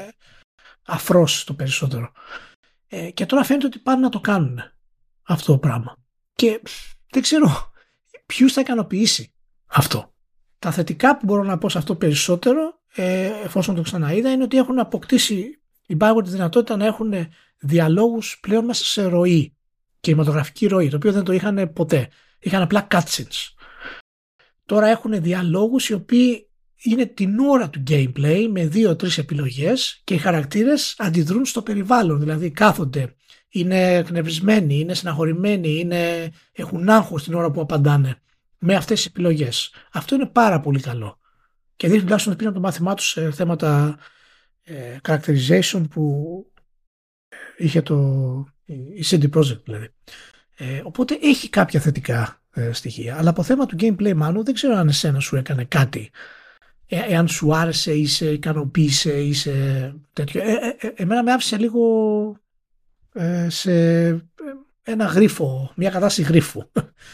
αφρός το περισσότερο. Και τώρα φαίνεται ότι πάνε να το κάνουν αυτό το πράγμα. Και δεν ξέρω ποιους θα ικανοποιήσει αυτό. Τα θετικά που μπορώ να πω σε αυτό περισσότερο, εφόσον το ξαναείδα, είναι ότι έχουν αποκτήσει οι BioWare τη δυνατότητα να έχουν διαλόγους πλέον μέσα σε ροή, κινηματογραφική ροή, το οποίο δεν το είχαν ποτέ. Είχαν απλά cutscenes. Τώρα έχουν διαλόγους οι οποίοι είναι την ώρα του gameplay με 2-3 επιλογές και οι χαρακτήρες αντιδρούν στο περιβάλλον. Δηλαδή κάθονται, είναι εκνευρισμένοι, είναι στεναχωρημένοι, έχουν άγχος την ώρα που απαντάνε με αυτές τις επιλογές. Αυτό είναι πάρα πολύ καλό. Και δείχνει τουλάχιστον ότι πήραν το μάθημά τους σε θέματα characterization που είχε η CD Projekt δηλαδή. Οπότε έχει κάποια θετικά στοιχεία. Αλλά από θέμα του gameplay, μάλλον δεν ξέρω αν εσένα σου έκανε κάτι, εάν σου άρεσε ή σε ικανοποίησε ή σε τέτοιο. Εμένα με άφησε λίγο σε ένα γρίφο, μια κατάσταση γρίφου.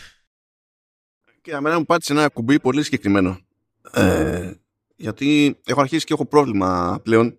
Και εμένα μου πάτησε ένα κουμπί πολύ συγκεκριμένο. Γιατί έχω αρχίσει και έχω πρόβλημα πλέον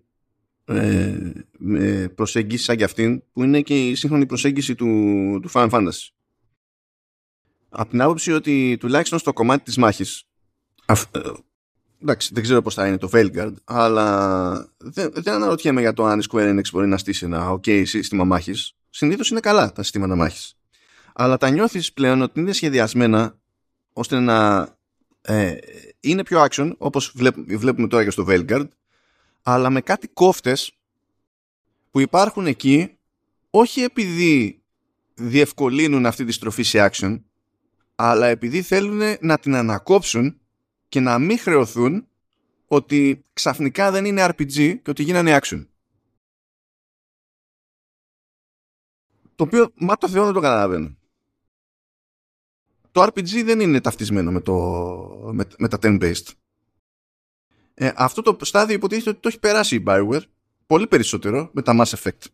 με προσέγγιση σαν και αυτήν, που είναι και η σύγχρονη προσέγγιση του Final Fantasy. Από την άποψη ότι τουλάχιστον στο κομμάτι της μάχης, εντάξει, δεν ξέρω πώς θα είναι το Veilguard, αλλά δεν αναρωτιέμαι για το αν η Square Enix μπορεί να στήσει ένα σύστημα μάχης. Συνήθως είναι καλά τα συστήματα μάχης, αλλά τα νιώθεις πλέον ότι είναι σχεδιασμένα ώστε να είναι πιο action, όπως βλέπουμε τώρα και στο Veilguard, αλλά με κάτι κόφτες που υπάρχουν εκεί, όχι επειδή διευκολύνουν αυτή τη στροφή σε action, αλλά επειδή θέλουν να την ανακόψουν και να μην χρεωθούν ότι ξαφνικά δεν είναι RPG και ότι γίνανε action. Το οποίο, μα το Θεό, δεν το καταλαβαίνω. Το RPG δεν είναι ταυτισμένο με τα turn-based. Αυτό το στάδιο υποτίθεται ότι το έχει περάσει η BioWare πολύ περισσότερο με τα Mass Effect.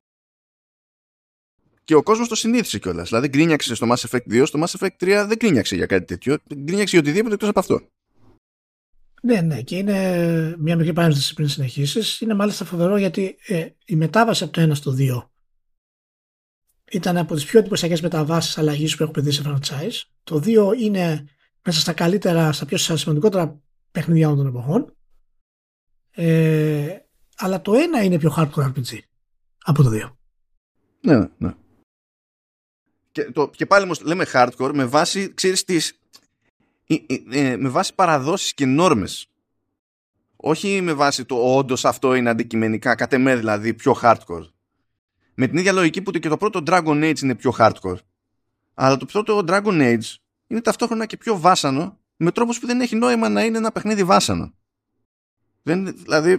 Και ο κόσμος το συνήθισε κιόλας. Δηλαδή γκρίνιαξε στο Mass Effect 2, στο Mass Effect 3 δεν γκρίνιαξε για κάτι τέτοιο. Γκρίνιαξε για οτιδήποτε εκτός από αυτό. Ναι, και είναι μια μικρή παρένθεση πριν συνεχίσεις. Είναι μάλιστα φοβερό γιατί η μετάβαση από το 1 στο 2 ήταν από τις πιο εντυπωσιακές μεταβάσεις αλλαγής που έχω παιδί σε franchise. Το 2 είναι μέσα στα καλύτερα, στα πιο σημαντικότερα παιχνίδια όλων των εποχών. Αλλά το 1 είναι πιο hardcore RPG από το 2. Ναι. Και πάλι όμως λέμε hardcore με βάση, ξέρεις, με βάση παραδόσεις και νόρμες. Όχι με βάση το όντως αυτό είναι αντικειμενικά, κατ' εμέ δηλαδή, πιο hardcore. Με την ίδια λογική που και το πρώτο Dragon Age είναι πιο hardcore. Αλλά το πρώτο Dragon Age είναι ταυτόχρονα και πιο βάσανο, με τρόπους που δεν έχει νόημα να είναι ένα παιχνίδι βάσανο. Δηλαδή,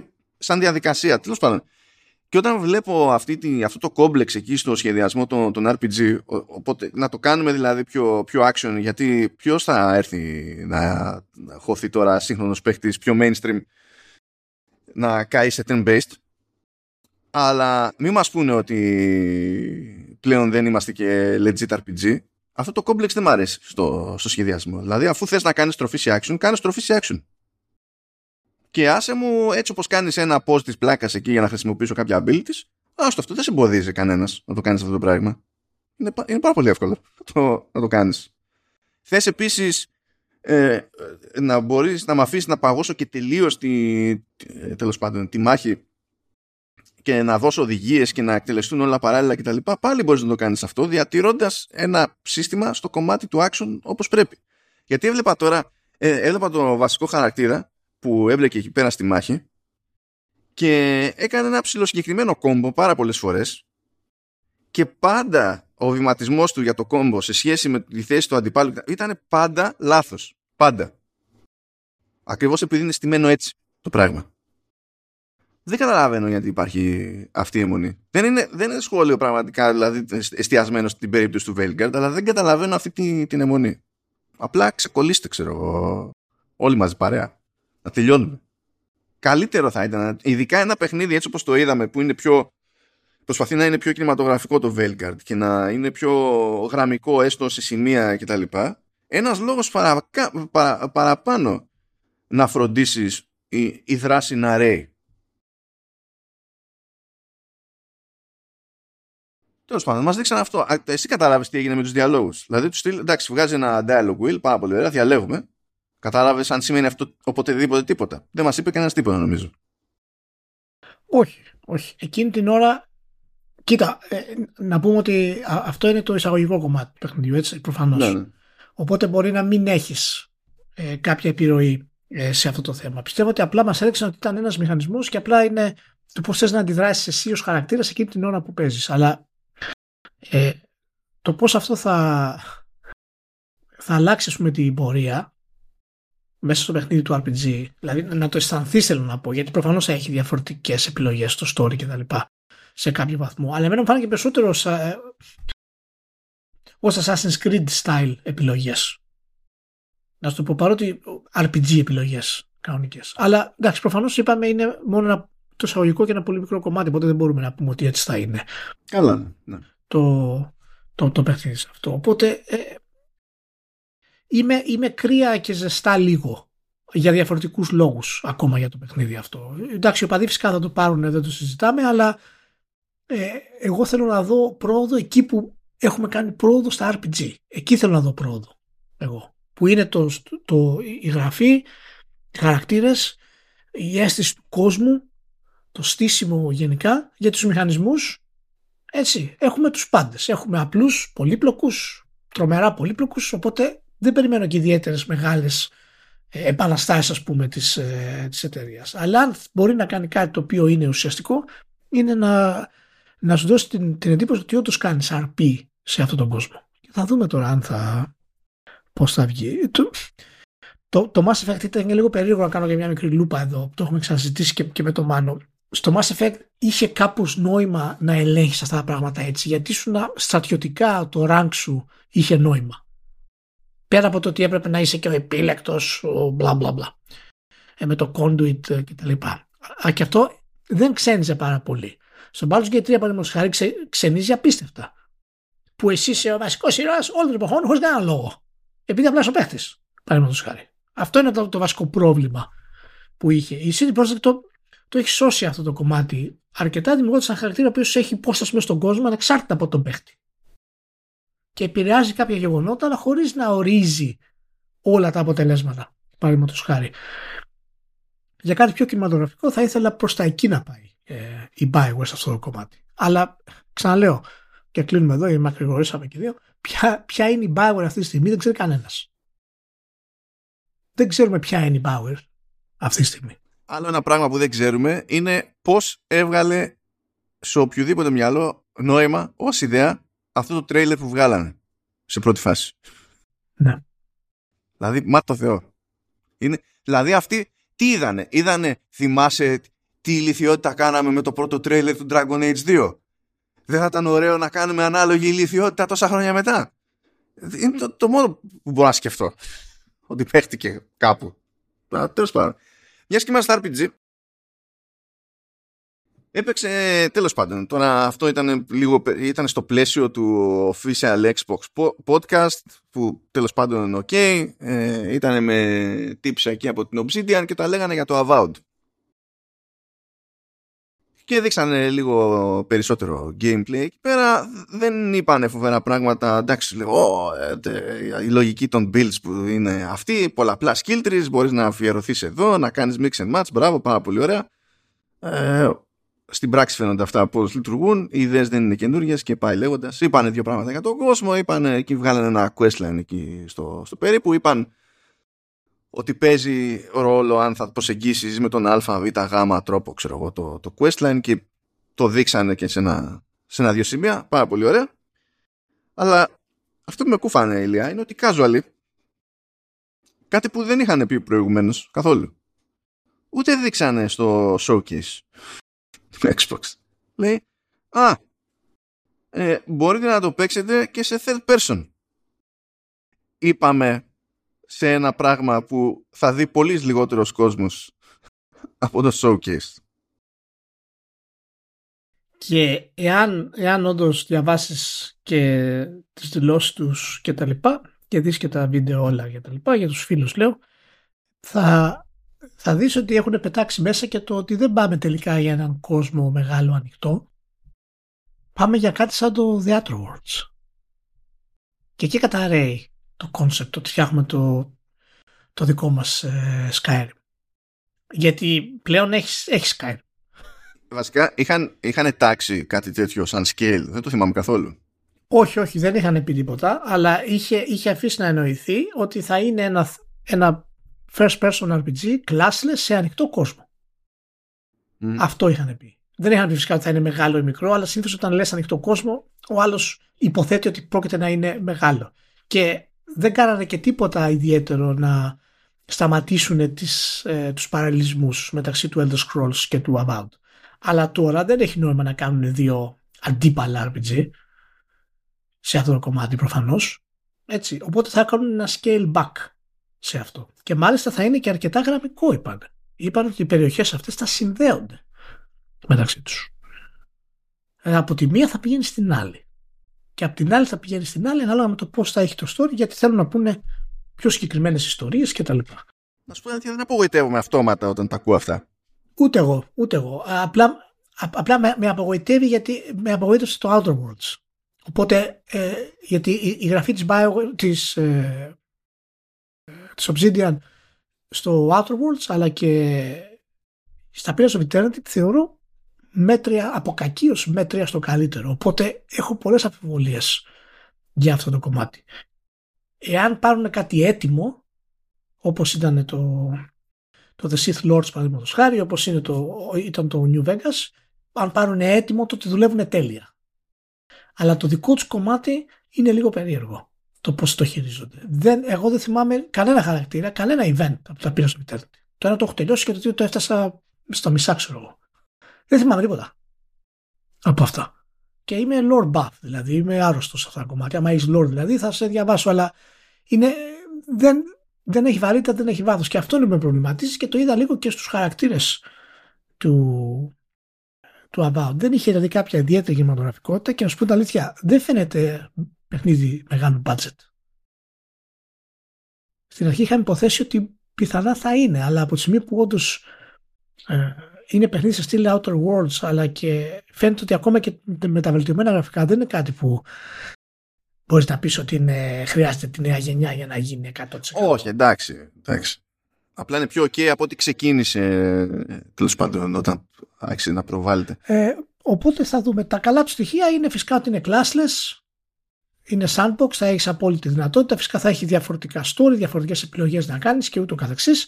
σαν διαδικασία. Τέλος πάντων. Και όταν βλέπω αυτό το κόμπλεξ εκεί στο σχεδιασμό των RPG, οπότε να το κάνουμε δηλαδή πιο action, γιατί ποιος θα έρθει να χωθεί τώρα σύγχρονος παίχτης πιο mainstream να κάει σε turn-based, αλλά μην μας πούνε ότι πλέον δεν είμαστε και legit RPG. Αυτό το complex δεν μ' αρέσει στο σχεδιασμό. Δηλαδή, αφού θες να κάνεις τροφή σε action, κάνεις τροφή σε action. Και άσε μου, έτσι όπως κάνεις ένα post της πλάκας εκεί για να χρησιμοποιήσω κάποια abilities, αυτό δεν σε εμποδίζει κανένας να το κάνεις αυτό το πράγμα. Είναι πάρα πολύ εύκολο να το κάνεις. Θες επίσης να μπορείς να με αφήσεις να παγώσω και τελείως τέλος πάντων, τη μάχη και να δώσω οδηγίες και να εκτελεστούν όλα παράλληλα κτλ. Πάλι μπορείς να το κάνεις αυτό, διατηρώντας ένα σύστημα στο κομμάτι του action όπως πρέπει. Γιατί έβλεπα τώρα, το βασικό χαρακτήρα που έμπλεκε εκεί πέρα στη μάχη και έκανε ένα ψηλοσυγκεκριμένο κόμπο πάρα πολλές φορές και πάντα ο βηματισμός του για το κόμπο σε σχέση με τη θέση του αντιπάλου ήταν πάντα λάθος. Πάντα. Ακριβώς επειδή είναι στημένο έτσι το πράγμα. Δεν καταλαβαίνω γιατί υπάρχει αυτή η αιμονή. Δεν είναι σχόλιο πραγματικά δηλαδή εστιασμένο στην περίπτωση του Veilguard, αλλά δεν καταλαβαίνω αυτή την αιμονή. Απλά ξεκολλήστε, ξέρω, όλοι μαζί παρέα. Να τελειώνουμε. Καλύτερο θα ήταν, ειδικά ένα παιχνίδι έτσι όπως το είδαμε, που είναι προσπαθεί να είναι πιο κινηματογραφικό το Veilguard και να είναι πιο γραμμικό έστω σε σημεία κτλ. Ένας λόγος παραπάνω να φροντίσεις η δράση να ρέει. Τέλος πάντων, μας δείξαν αυτό. Εσύ καταλάβεις τι έγινε με τους διαλόγους. Δηλαδή, του στυλ, εντάξει, βγάζει ένα dialogue wheel, πάρα πολύ ωραία, διαλέγουμε. Κατάλαβες αν σημαίνει αυτό οποτεδήποτε τίποτα. Δεν μας είπε κανένας τίποτα, νομίζω. Όχι. Εκείνη την ώρα, κοίτα, να πούμε ότι αυτό είναι το εισαγωγικό κομμάτι του παιχνιδιού, έτσι, προφανώς. Ναι. Οπότε μπορεί να μην έχεις κάποια επιρροή σε αυτό το θέμα. Πιστεύω ότι απλά μας έδειξαν ότι ήταν ένας μηχανισμός και απλά είναι το πώς θες να αντιδράσεις εσύ ως χαρακτήρας εκείνη την ώρα που παίζεις. Αλλά το πώς αυτό θα αλλάξει, ας πούμε, την πορεία μέσα στο παιχνίδι του RPG, δηλαδή να το αισθανθείς, θέλω να πω, γιατί προφανώς έχει διαφορετικές επιλογές στο story και τα λοιπά σε κάποιο βαθμό, αλλά εμένα μου φάνηκε περισσότερο ως Assassin's Creed style επιλογές, να σου το πω, παρότι RPG επιλογές κανονικές, αλλά εντάξει, προφανώς είπαμε είναι μόνο το εισαγωγικό και ένα πολύ μικρό κομμάτι, οπότε δεν μπορούμε να πούμε ότι έτσι θα είναι. Καλά, ναι. Το παιχνίδι αυτό, οπότε Είμαι κρύα και ζεστά λίγο για διαφορετικούς λόγους ακόμα για το παιχνίδι αυτό. Εντάξει, οι οπαδοί φυσικά θα το πάρουν, δεν το συζητάμε, αλλά εγώ θέλω να δω πρόοδο εκεί που έχουμε κάνει πρόοδο στα RPG. Εκεί θέλω να δω πρόοδο εγώ. Που είναι η γραφή, οι χαρακτήρες, η αίσθηση του κόσμου, το στήσιμο γενικά για τους μηχανισμούς. Έτσι, έχουμε τους πάντες. Έχουμε απλούς, πολύπλοκους, τρομερά πολύπλοκους, οπότε δεν περιμένω και ιδιαίτερες μεγάλες επαναστάσεις, ας πούμε, της εταιρείας. Αλλά αν μπορεί να κάνει κάτι το οποίο είναι ουσιαστικό, είναι να σου δώσει την εντύπωση ότι όντως κάνεις RP σε αυτόν τον κόσμο. Και θα δούμε τώρα πώς θα βγει. Το Mass Effect ήταν λίγο περίεργο να κάνω και μια μικρή λούπα εδώ. Το έχουμε ξαναζητήσει και με το Μάνο. Στο Mass Effect είχε κάπως νόημα να ελέγχεις αυτά τα πράγματα έτσι, γιατί στρατιωτικά το rank σου είχε νόημα. Πέρα από το ότι έπρεπε να είσαι και ο επίλεκτος, μπλα μπλα μπλα, με το conduit κτλ. Και αυτό δεν ξένιζε πάρα πολύ. Στο Baldur's Gate 3, παραδείγματος χάρη, ξενίζει απίστευτα. Που εσύ είσαι ο βασικός ήρωας όλων των εποχών χωρίς κανένα λόγο. Επειδή απλά είσαι ο παίχτης, παραδείγματος χάρη. Αυτό είναι το βασικό πρόβλημα που είχε. Η CD Projekt το έχει σώσει αυτό το κομμάτι αρκετά, δημιουργώντας ένα χαρακτήρα ο οποίος έχει υπόσταση μέσα στον κόσμο ανεξάρτητα από τον παίχτη. Και επηρεάζει κάποια γεγονότα, αλλά χωρίς να ορίζει όλα τα αποτελέσματα. Παραδείγματος χάρη. Για κάτι πιο κινηματογραφικό θα ήθελα προς τα εκεί να πάει η BioWare σε αυτό το κομμάτι. Αλλά ξαναλέω, και κλείνουμε εδώ, γιατί μακρηγορήσαμε και δύο, ποια είναι η BioWare αυτή τη στιγμή δεν ξέρει κανένας. Δεν ξέρουμε ποια είναι η BioWare αυτή τη στιγμή. Άλλο ένα πράγμα που δεν ξέρουμε είναι πώς έβγαλε σε οποιοδήποτε μυαλό νόημα ως ιδέα αυτό το τρέιλερ που βγάλανε σε πρώτη φάση. Ναι. Δηλαδή, μα το Θεό. Δηλαδή αυτοί τι είδανε? Θυμάσαι τι ηλιθιότητα κάναμε με το πρώτο τρέιλερ του Dragon Age 2. Δεν θα ήταν ωραίο να κάνουμε ανάλογη ηλιθιότητα τόσα χρόνια μετά? Είναι το μόνο που μπορώ να σκεφτώ. Ότι παίχτηκε κάπου. Τέλος πάντων. Μια και είμαστε RPG, έπαιξε, τέλος πάντων, τώρα αυτό ήταν στο πλαίσιο του official Xbox podcast, που τέλος πάντων ήταν με tips εκεί από την Obsidian και τα λέγανε για το Avowed. Και δείξανε λίγο περισσότερο gameplay εκεί πέρα. Δεν είπανε φοβερά πράγματα. Εντάξει, λέω, η λογική των builds που είναι αυτή, πολλαπλά skill trees, μπορείς να αφιερωθείς εδώ, να κάνεις mix and match, μπράβο, πάρα πολύ ωραία. Στην πράξη φαίνονται αυτά πώς λειτουργούν, οι ιδέες δεν είναι καινούργιες και πάει λέγοντας. Είπανε δύο πράγματα για τον κόσμο, εκεί βγάλανε ένα questline εκεί στο περίπου, είπαν ότι παίζει ρόλο αν θα προσεγγίσεις με τον α, β, γ τρόπο, ξέρω εγώ, το questline, και το δείξανε και σε ένα-δύο σημεία, πάρα πολύ ωραία. Αλλά αυτό που με κούφανε, Ηλία, είναι ότι casually, κάτι που δεν είχαν πει προηγουμένως καθόλου, ούτε δείξανε στο showcase Xbox. Λέει, μπορείτε να το παίξετε και σε third person. Είπαμε σε ένα πράγμα που θα δει πολύ λιγότερος κόσμος από το showcase. Και εάν όντως διαβάσεις και τις δηλώσεις τους και τα λοιπά, και δεις και τα βίντεο όλα και τα λοιπά, για τους φίλους λέω, θα δεις ότι έχουν πετάξει μέσα και το ότι δεν πάμε τελικά για έναν κόσμο μεγάλο ανοιχτό. Πάμε για κάτι σαν το The Outer Worlds. Και εκεί καταραίει το concept, ότι φτιάχνουμε το δικό μας Skyrim. Γιατί πλέον έχει Skyrim. Βασικά είχαν τάξει κάτι τέτοιο σαν scale, δεν το θυμάμαι καθόλου. Όχι, δεν είχαν πει τίποτα, αλλά είχε αφήσει να εννοηθεί ότι θα είναι ένα first person RPG classless σε ανοιχτό κόσμο. Αυτό είχαν πει. Δεν είχαν πει φυσικά ότι θα είναι μεγάλο ή μικρό, αλλά συνήθως όταν λες ανοιχτό κόσμο, ο άλλος υποθέτει ότι πρόκειται να είναι μεγάλο. Και δεν κάνανε και τίποτα ιδιαίτερο να σταματήσουν τους παραλληλισμούς μεταξύ του Elder Scrolls και του Avowed. Αλλά τώρα δεν έχει νόημα να κάνουν δύο αντίπαλα RPG σε αυτό το κομμάτι προφανώς. Έτσι. Οπότε θα κάνουν ένα scale back σε αυτό. Και μάλιστα θα είναι και αρκετά γραμμικό, είπαν. Είπαν ότι οι περιοχές αυτές θα συνδέονται μεταξύ τους. Από τη μία θα πηγαίνει στην άλλη. Και από την άλλη θα πηγαίνει στην άλλη ανάλογα με το πώς θα έχει το story, γιατί θέλουν να πούνε πιο συγκεκριμένες ιστορίες κτλ. Να σου πω ότι δεν απογοητεύομαι αυτόματα όταν τα ακούω αυτά. Ούτε εγώ. Απλά με απογοητεύει, γιατί με απογοήτευσε το Outer Worlds. Οπότε, γιατί η γραφή της Obsidian στο Outer Worlds αλλά και στα Pillars of Eternity θεωρώ μέτρια, από κακίως μέτρια στο καλύτερο. Οπότε έχω πολλές αμφιβολίες για αυτό το κομμάτι. Εάν πάρουν κάτι έτοιμο, όπως ήταν το The Sith Lords παραδείγματος χάρη, όπως ήταν το New Vegas, αν πάρουν έτοιμο τότε δουλεύουν τέλεια. Αλλά το δικό τους κομμάτι είναι λίγο περίεργο το πώς το χειρίζονται. Εγώ δεν θυμάμαι κανένα χαρακτήρα, κανένα event από τα Pillars of Eternity. Το ένα το έχω τελειώσει και το δύο το έφτασα στα μισά, ξέρω εγώ. Δεν θυμάμαι τίποτα από αυτά. Και είμαι lore buff, δηλαδή είμαι άρρωστος σε αυτά τα κομμάτια. Άμα είσαι lore δηλαδή θα σε διαβάσω, αλλά δεν έχει βαρύτητα, δεν έχει βάθος. Και αυτό με προβληματίζει και το είδα λίγο και στους χαρακτήρες του Avowed. Δεν είχε δηλαδή κάποια ιδιαίτερη κινηματογραφικότητα και να σου πω την αλήθεια, δεν φαίνεται παιχνίδι μεγάλου budget. Στην αρχή είχαμε υποθέσει ότι πιθανά θα είναι, αλλά από τη στιγμή που όντως είναι παιχνίδι σε στήλη Outer Worlds, αλλά και φαίνεται ότι ακόμα και με τα βελτιωμένα γραφικά δεν είναι κάτι που μπορείς να πεις ότι χρειάζεται τη νέα γενιά για να γίνει 100%. Όχι, εντάξει. Απλά είναι πιο ok από ό,τι ξεκίνησε, τέλος πάντων, όταν άρχισε να προβάλλεται. Οπότε θα δούμε. Τα καλά του στοιχεία είναι φυσικά ότι είναι classless, είναι sandbox, θα έχεις απόλυτη δυνατότητα, φυσικά θα έχει διαφορετικά story, διαφορετικές επιλογές να κάνεις και ούτω καθεξής.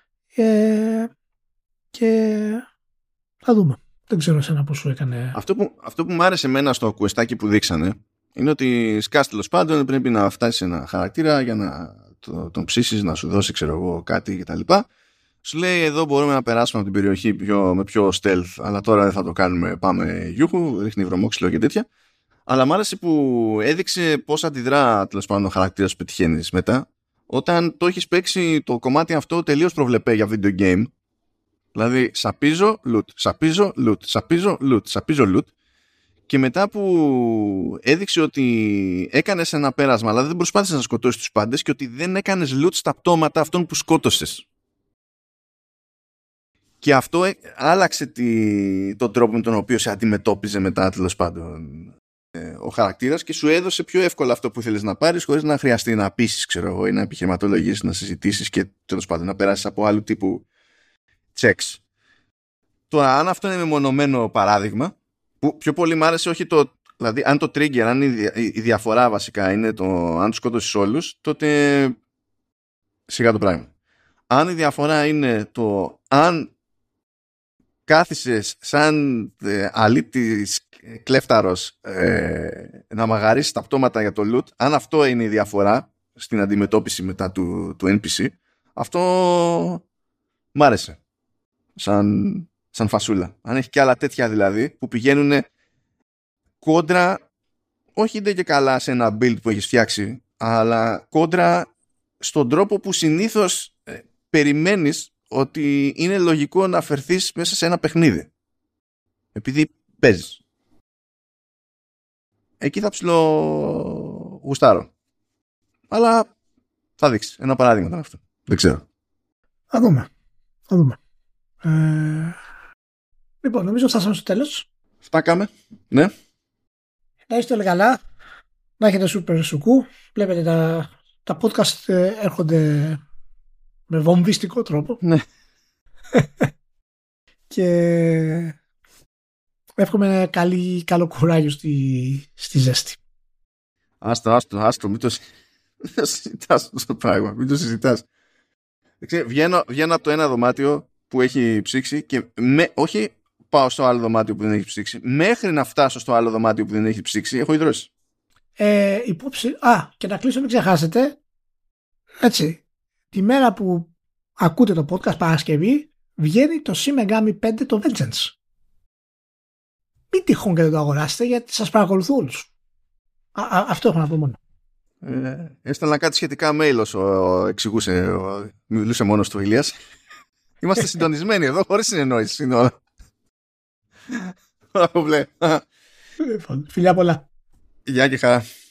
Και θα δούμε. Δεν ξέρω εσένα πώς σου έκανε. Αυτό που μου άρεσε εμένα στο κουεστάκι που δείξανε είναι ότι σκάς, τέλος πάντων, πρέπει να φτάσεις σε ένα χαρακτήρα για να τον ψήσεις, να σου δώσει, ξέρω εγώ, κάτι κτλ. Σου λέει εδώ μπορούμε να περάσουμε από την περιοχή με πιο stealth, αλλά τώρα δεν θα το κάνουμε, πάμε γιούχου, ρίχνει βρωμόξυλο και τέτοια. Αλλά μ' άρεσε που έδειξε πώς αντιδρά τέλος πάντων ο χαρακτήρας που πετυχαίνεις μετά, όταν το έχεις παίξει το κομμάτι αυτό τελείως προβλεπέ για video game. Δηλαδή σαπίζω loot, σαπίζω loot, σαπίζω loot, σαπίζω loot, και μετά που έδειξε ότι έκανες ένα πέρασμα αλλά δεν προσπάθησες να σκοτώσεις τους πάντες και ότι δεν έκανες loot στα πτώματα αυτών που σκότωσες. Και αυτό άλλαξε τον τρόπο με τον οποίο σε αντιμετώπιζε μετά τέλος πάντων ο χαρακτήρας και σου έδωσε πιο εύκολα αυτό που ήθελες να πάρεις χωρίς να χρειαστεί να πείσεις, ξέρω εγώ, ή να επιχειρηματολογήσεις, να συζητήσεις και τέλος πάντων να περάσεις από άλλου τύπου checks. Τώρα, αν αυτό είναι μεμονωμένο παράδειγμα, που πιο πολύ μ' άρεσε όχι το. Δηλαδή, αν το trigger, αν η διαφορά βασικά είναι το αν τους σκότωσες όλους, τότε σιγά το πράγμα. Αν η διαφορά είναι το αν κάθισες σαν αλήτης κλέφταρος να μαγαρίσεις τα πτώματα για το loot, αν αυτό είναι η διαφορά στην αντιμετώπιση μετά του NPC, αυτό μ' άρεσε σαν φασούλα. Αν έχει και άλλα τέτοια δηλαδή που πηγαίνουν κόντρα, όχι ντε και καλά σε ένα build που έχεις φτιάξει, αλλά κόντρα στον τρόπο που συνήθως περιμένεις ότι είναι λογικό να αφαιρθείς μέσα σε ένα παιχνίδι. Επειδή παίζεις. Εκεί θα γουστάρω. Αλλά θα δείξει. Ένα παράδειγμα ήταν αυτό. Δεν ξέρω. Θα δούμε. Λοιπόν, νομίζω φτάσαμε στο τέλος. Φτάκαμε. Ναι. Να είστε όλοι καλά. Να έχετε σούπερ σουκού. Βλέπετε τα podcast έρχονται με βομβιστικό τρόπο. Ναι. Και εύχομαι καλό κουράγιο στη ζέστη. Άστο, μην το συζητάς το πράγμα, μην το συζητάς. Βγαίνω από το ένα δωμάτιο που έχει ψήξει και όχι πάω στο άλλο δωμάτιο που δεν έχει ψήξει, μέχρι να φτάσω στο άλλο δωμάτιο που δεν έχει ψήξει έχω υδρώσει. Υπόψη, και να κλείσω, μην ξεχάσετε, έτσι, τη μέρα που ακούτε το podcast Παρασκευή βγαίνει το Shin Megami 5 το Vengeance. Μην τυχόν και δεν το αγοράσετε, γιατί σας παρακολουθώ όλους. Αυτό έχω να πω μόνο. Έστελνα κάτι σχετικά mail όσο εξηγούσε, μιλούσε μόνος του Ηλίας. Είμαστε συντονισμένοι εδώ χωρίς συνεννόηση. Φιλιά πολλά. Γεια και χαρά.